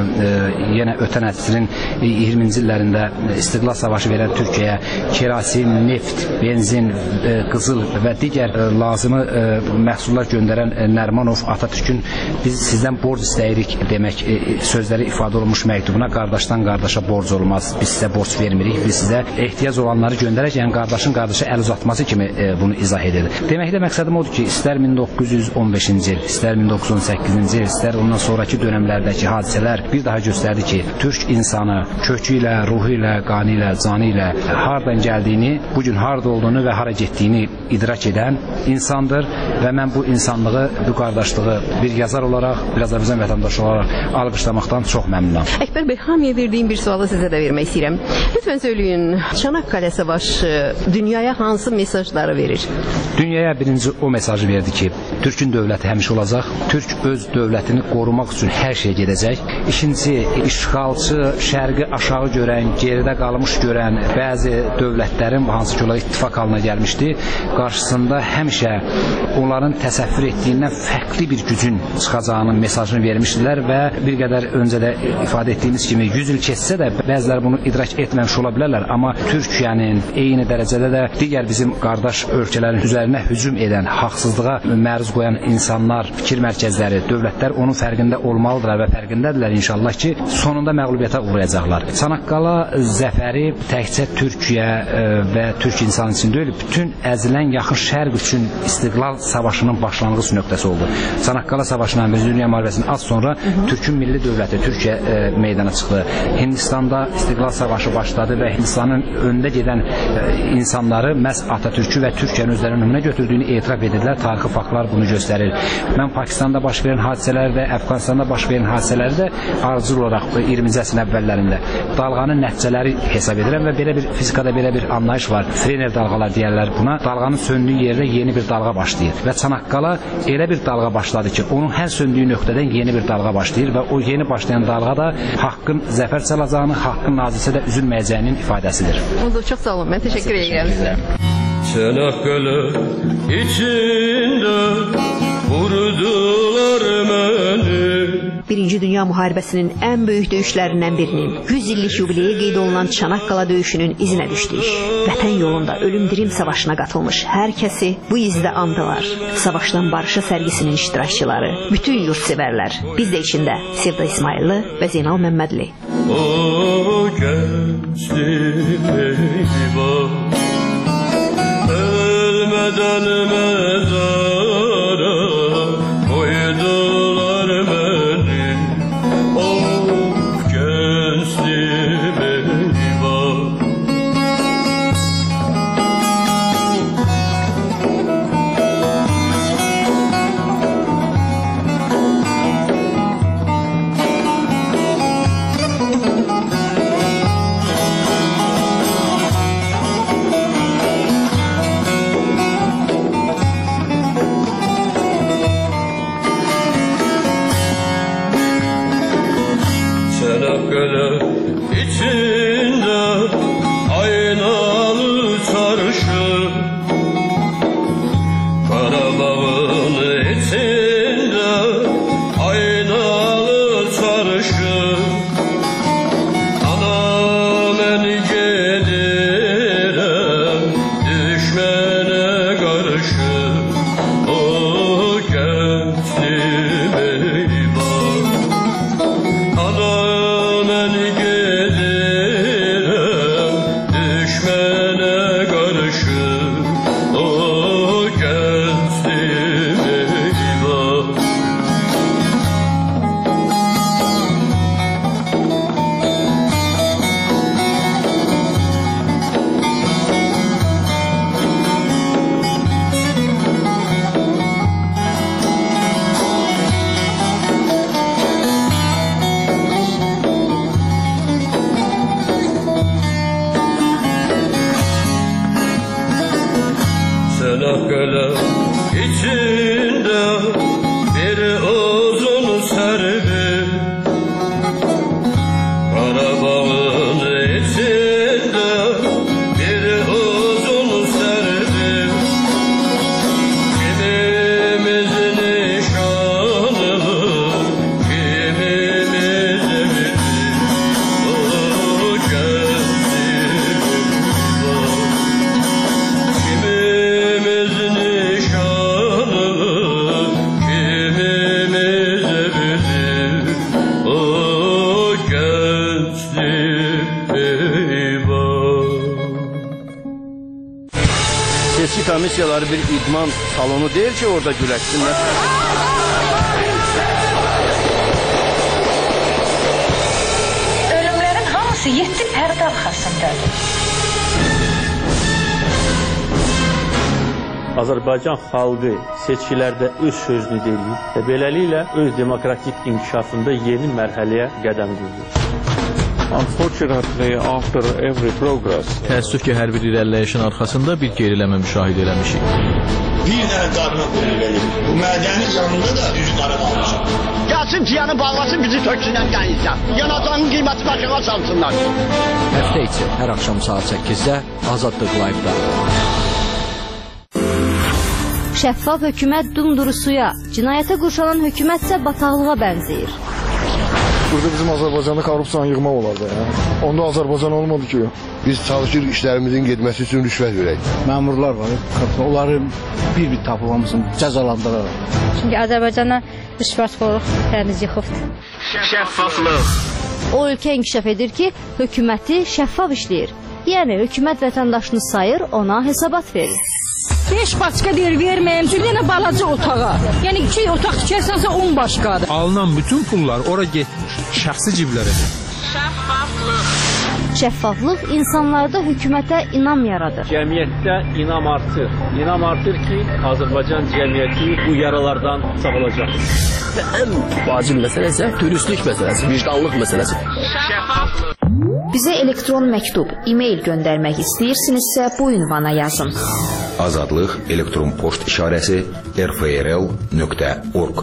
yenə ötən əsrin 20-ci illərində İstiqlal Savaşı verən Türkiyəyə kerasin, neft, benzin, qızıl və digər lazımı məhsullar göndərən Nərimanov Atatürkün biz sizdən borc istəyirik demək sözləri ifadə olunmuş məktubuna qardaşdan qardaşa borc olmaz. Biz sizə borc vermirik, biz sizə ehtiyac olanları göndərək, yəni qardaşın qardaşa əl uzatması kimi bunu izah edir. Deməklə məqsədim odur ki, istər 1915-ci il, istər 1918-ci il, istər ondan sonraki dönəmlərdəki hadisələr bir daha göstərdi ki, türk insanı kökü ilə, ruhu ilə, qanı ilə, canı ilə hardan gəldiyini, bugün harda olduğunu və hara getdiyini idrak edən insandır və mən bu insanlığı, bu qardaşlığı bir yazar olaraq, bir Azərbaycan vətəndaşı olaraq alqışlamaqdan çox məmnunam. Əkbər bəy, hamıya verdiyim bir sualı sizə də vermək istəyirəm. Lütfən söyləyin, Çanakkale savaşı dünyaya hansı mesajları verir? Dünyaya birinci o mesajı verdi ki, Türkün dövləti həmişə olacaq, Türk öz dövlətini qorumaq üçün hər şey gedəcək. İkincisi, işğalçı, şərqi aşağı görən, geridə qalmış görən bəzi dövlətlərin, hansı ki onlar ittifaq halına gəlmişdi, qarşısında həmişə onların təsəvvür etdiyindən fərqli bir gücün çıxacağının mesajını vermişdilər və bir qədər öncə də ifadə etdiyimiz kimi 100 il keçsə də bəziləri bunu idrak etməmiş ola bilərlər, amma Türkiyənin eyni dərəcədə də digər bizim qardaş ölkələrin üzərinə hücum edən, haqsızlığa məruz qoyan insanlar, fikir mərkəzləri, dövlətlər onun fərqində olmalıdırlar və fərqindədirlər inşallah ki, sonunda məğlubiyyətə uğrayacaqlar. Çanaqqala zəfəri təkcə Türkiyə və Türk insanı üçün deyil, bütün əzilən yaxın şərq üçün istiqlal savaşının başlanğıc nöqtəsi oldu. Çanaqqala savaşından və Dünya müharibəsindən az sonra Türkün milli dövləti Türkiyə meydana çıxdı. Hindistanda istiqlal savaşı başladı və Hindistanın öndə gedən insanları məhz Atatürkü və Türkiyənin özlərinin önünə götürdüyünü etiraf edirlər. Tarixi faktlar bunu göstərir. Mən Pakistanda baş verən hadisələri də, Əfqanistanda baş verən hadisələri də ardıcıl olaraq 20-ci əsrin əvvəllərində dalğanın nəticələri hesab edirəm və belə bir fizikada belə bir anlayış var. Frener dalğalar deyərlər buna. Dalğanın söndüyü yerdə yeni bir dalğa başlayır və Çanaqqala elə bir dalğa başladı ki, onun hər söndüyü nöqtədən yeni bir dalğa başlayır və o yeni başlayan dalğa da haqqın zəfər çalacağını, haqqın nazisə də üzülməyəcəyinin ifadəsidir. Çox sağ olun. Mən təşəkkür edirəm sizə. Çanakkale içində vurdular məni. Birinci Dünya müharibəsinin ən böyük döyüşlərindən birinin 100 illik yubileyi qeyd olunan Çanaqqala döyüşünün izinə düşdük. Vətən yolunda ölüm-dirim savaşına qatılmış hər kəsi bu izdə andılar. Savaşdan barışa sərgisinin iştirakçıları, bütün yurtsevərlər, biz də içində Sevda İsmailli və Zeynal Məmmədli. O gençlik eyvah, ölmədən məzara koydular məni. O gençlik eyvah. Çanakkale içində aynalı çarşı, Qarabağın içində aynalı çarşı. Ana mən gedirəm düşmənə qarşı. O gənclim eyvah, ana mən gedirəm düşmənə qarşı. O gənclim eyvah. Çanakkale içində bir uzun sərbi, Qarabağın içində bir uzun sərbi. Kimimiz nişanlı, kimimiz evli. O gənclik eyvah. Kimimiz nişanlı, Seçki komissiyaları bir idman salonu deyil ki, orada güləşsinlər. Ölümlərin hamısı 7 pərdə arxasındadır. Azərbaycan xalqı seçkilərdə öz sözünü deyir və beləliklə öz demokratik inkişafında yeni mərhələyə qədəm qoyur. Təəssüf ki, hər bir irəliləyişin arxasında bir geriləmə müşahidə eləmişik. Bir dənə qarına qulluq edir. Bu mədəni canında da üzü qara qalmışam. Gəlsin ciyanı bağlasın, bizi töksünən qəyinsən. Yanacağının qiyməti başına salsınlar. Həftə içi hər axşam saat 8-də Azadlıq Live-da. Şəffaf hökumət dumduru suya, cinayətə qurşanan hökumət isə bataqlığa bənzəyir. Burada bizim Azərbaycanda korrupsiyanı yığmaq olardı. Onda Azərbaycan olmadı ki. Biz çalışırıq işlərimizin getməsi üçün rüşvət verək. Məmurlar var, onları bir-bir tapıb hamısını cəzalandıraraq. Çünki Azərbaycana rüşvətxorluq təmiz yıxıbdır. Şəffaflıq. O ölkə inkişaf edir ki, hökuməti şəffaf işləyir. Yəni, hökumət vətəndaşını sayır, ona hesabat verir. 5 başqa deyir verməyim, bir dənə balaca otağa. Yəni 2 otaq tikərsənsə 10 başqadır. Alınan bütün pullar ora getmiş, şəxsi ciblərə. Şəffaflıq insanlarda hökumətə inam yaradır. Cəmiyyətdə inam artır. İnam artır ki, Azərbaycan cəmiyyəti bu yaralardan sağalacaq. Ən vacib məsələ isə dürüstlük məsələsi, vicdanlıq məsələsi. Şəffaflıq. Bizə elektron məktub, e-mail göndərmək istəyirsinizsə bu ünvana yazın. Azadlıq elektron poçt işarəsi rfrl.org.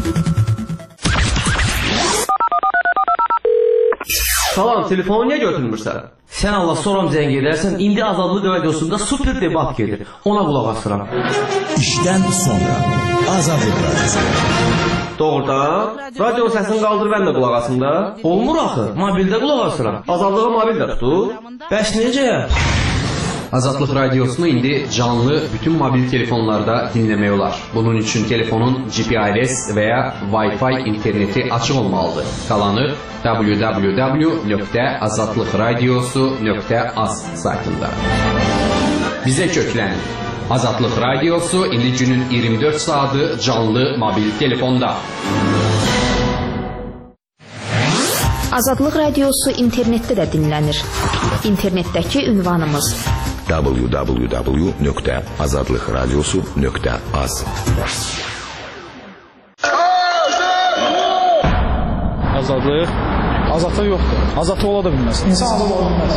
Salam, telefonu niyə götürmürsən? Sən Allah soram zəng edərsən, indi Azadlıq radiosunda super debat gedir. Ona qulaq asıram. İşdən sonra Azadlıq radiosu. Doğrudan, radio səsini qaldır, mən də qulaq asım da. Olmur axı, mobildə qulaq asıram. Azadlığı mobildə tutur. Bəs necə? Azadlıq radiosunu indi canlı bütün mobil telefonlarda dinləmək olar. Bunun üçün telefonun GPRS və ya Wi-Fi interneti açıq olmalıdır. Qalanı www.azadlıqradiosu.az saytında. Bizə köklənin. Azadlıq radiosu indi günün 24 saatı canlı mobil telefonda. Azadlıq radiosu internetdə də dinlənir. İnternetdəki ünvanımız www.azadlıqradiosu.az. Azadlıq? Azadlıq yoxdur. Azadlıq ola da bilməz. İnsan azad ola bilməz.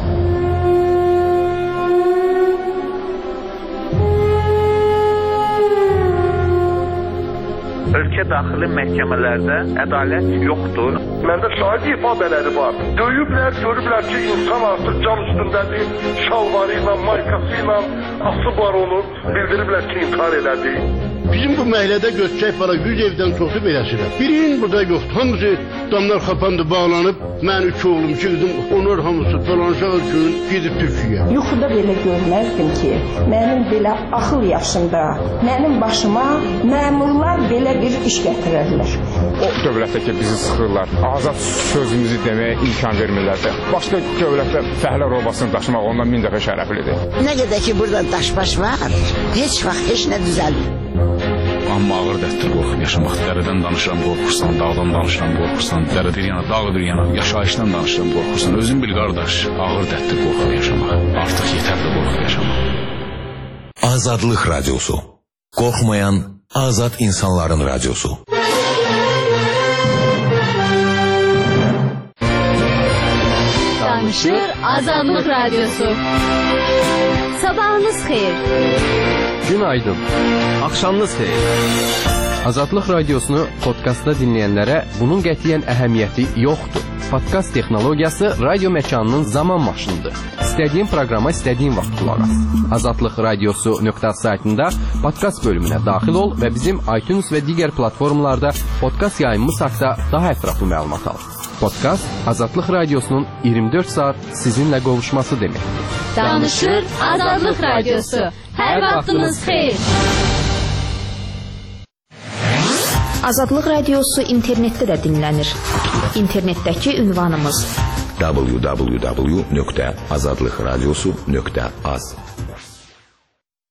Ölkə daxili məhkəmələrdə ədalət yoxdur. Məndə şahid ifadələri var. Döyüblər, görüblər ki, insan artıq can üstündədir. Şalvarı ilə, maykası ilə asıblar onu. Bildiriblər ki, intihar elədi. Bizim bu məhəllədə göçək para 100 evdən çoxu beləsirəm. Birinin burada yoxdur. Hamısı damlar xapandı, bağlanıb. Mən 3 oğlum, 2 qızım, onlar hamısı falanşaq üçün gedib Türkiyəyə. Yuxuda belə görməzdim ki, mənim belə axıl yaşında, mənim başıma məmurlar belə bir iş gətirərlər. O dövlətdə ki, bizi sıxırlar, azad sözümüzü deməyə imkan vermirlərsə, başqa dövlətdə fəhlər robasını daşımaq ondan 1000 dəfə şərəflidir. Nə qədər ki, burada daşbaş var, heç vaxt heç nə düzəlmir. Amma ağır dərddir qorxub yaşamaq. Dərədən danışıram, qorxursan, dağdan danışıram, qorxursan, dərə bir yana, dağ bir yana, yaşayışdan danışıram, qorxursan. Özün bil qardaş, ağır dərddir qorxub yaşamaq. Artıq yetərli qorxub yaşamaq. Azadlıq radiosu. Qorxmayan azad insanların radiosu. Danışır Azadlıq radiosu. Sabahınız xeyir. Günaydın. Axşamınız xeyir. Azadlıq radiosunu podkastda dinləyənlərə bunun qətiyyən əhəmiyyəti yoxdur. Podkast texnologiyası radio məkanının zaman maşınıdır. İstədiyin proqrama istədiyin vaxt qulaq as. Azadlıq radiosu.az saytında podkast bölümünə daxil ol və bizim iTunes və digər platformalarda podkast yayımımız haqqında daha ətraflı məlumat al. Podkast Azadlıq radiosunun 24 saat sizinlə qovuşması deməkdir. Danışır Azadlıq radiosu. Hər vaxtınız xeyir. Azadlıq radiosu internetdə də dinlənir. İnternetdəki ünvanımız www.azadlıqradiosu.az.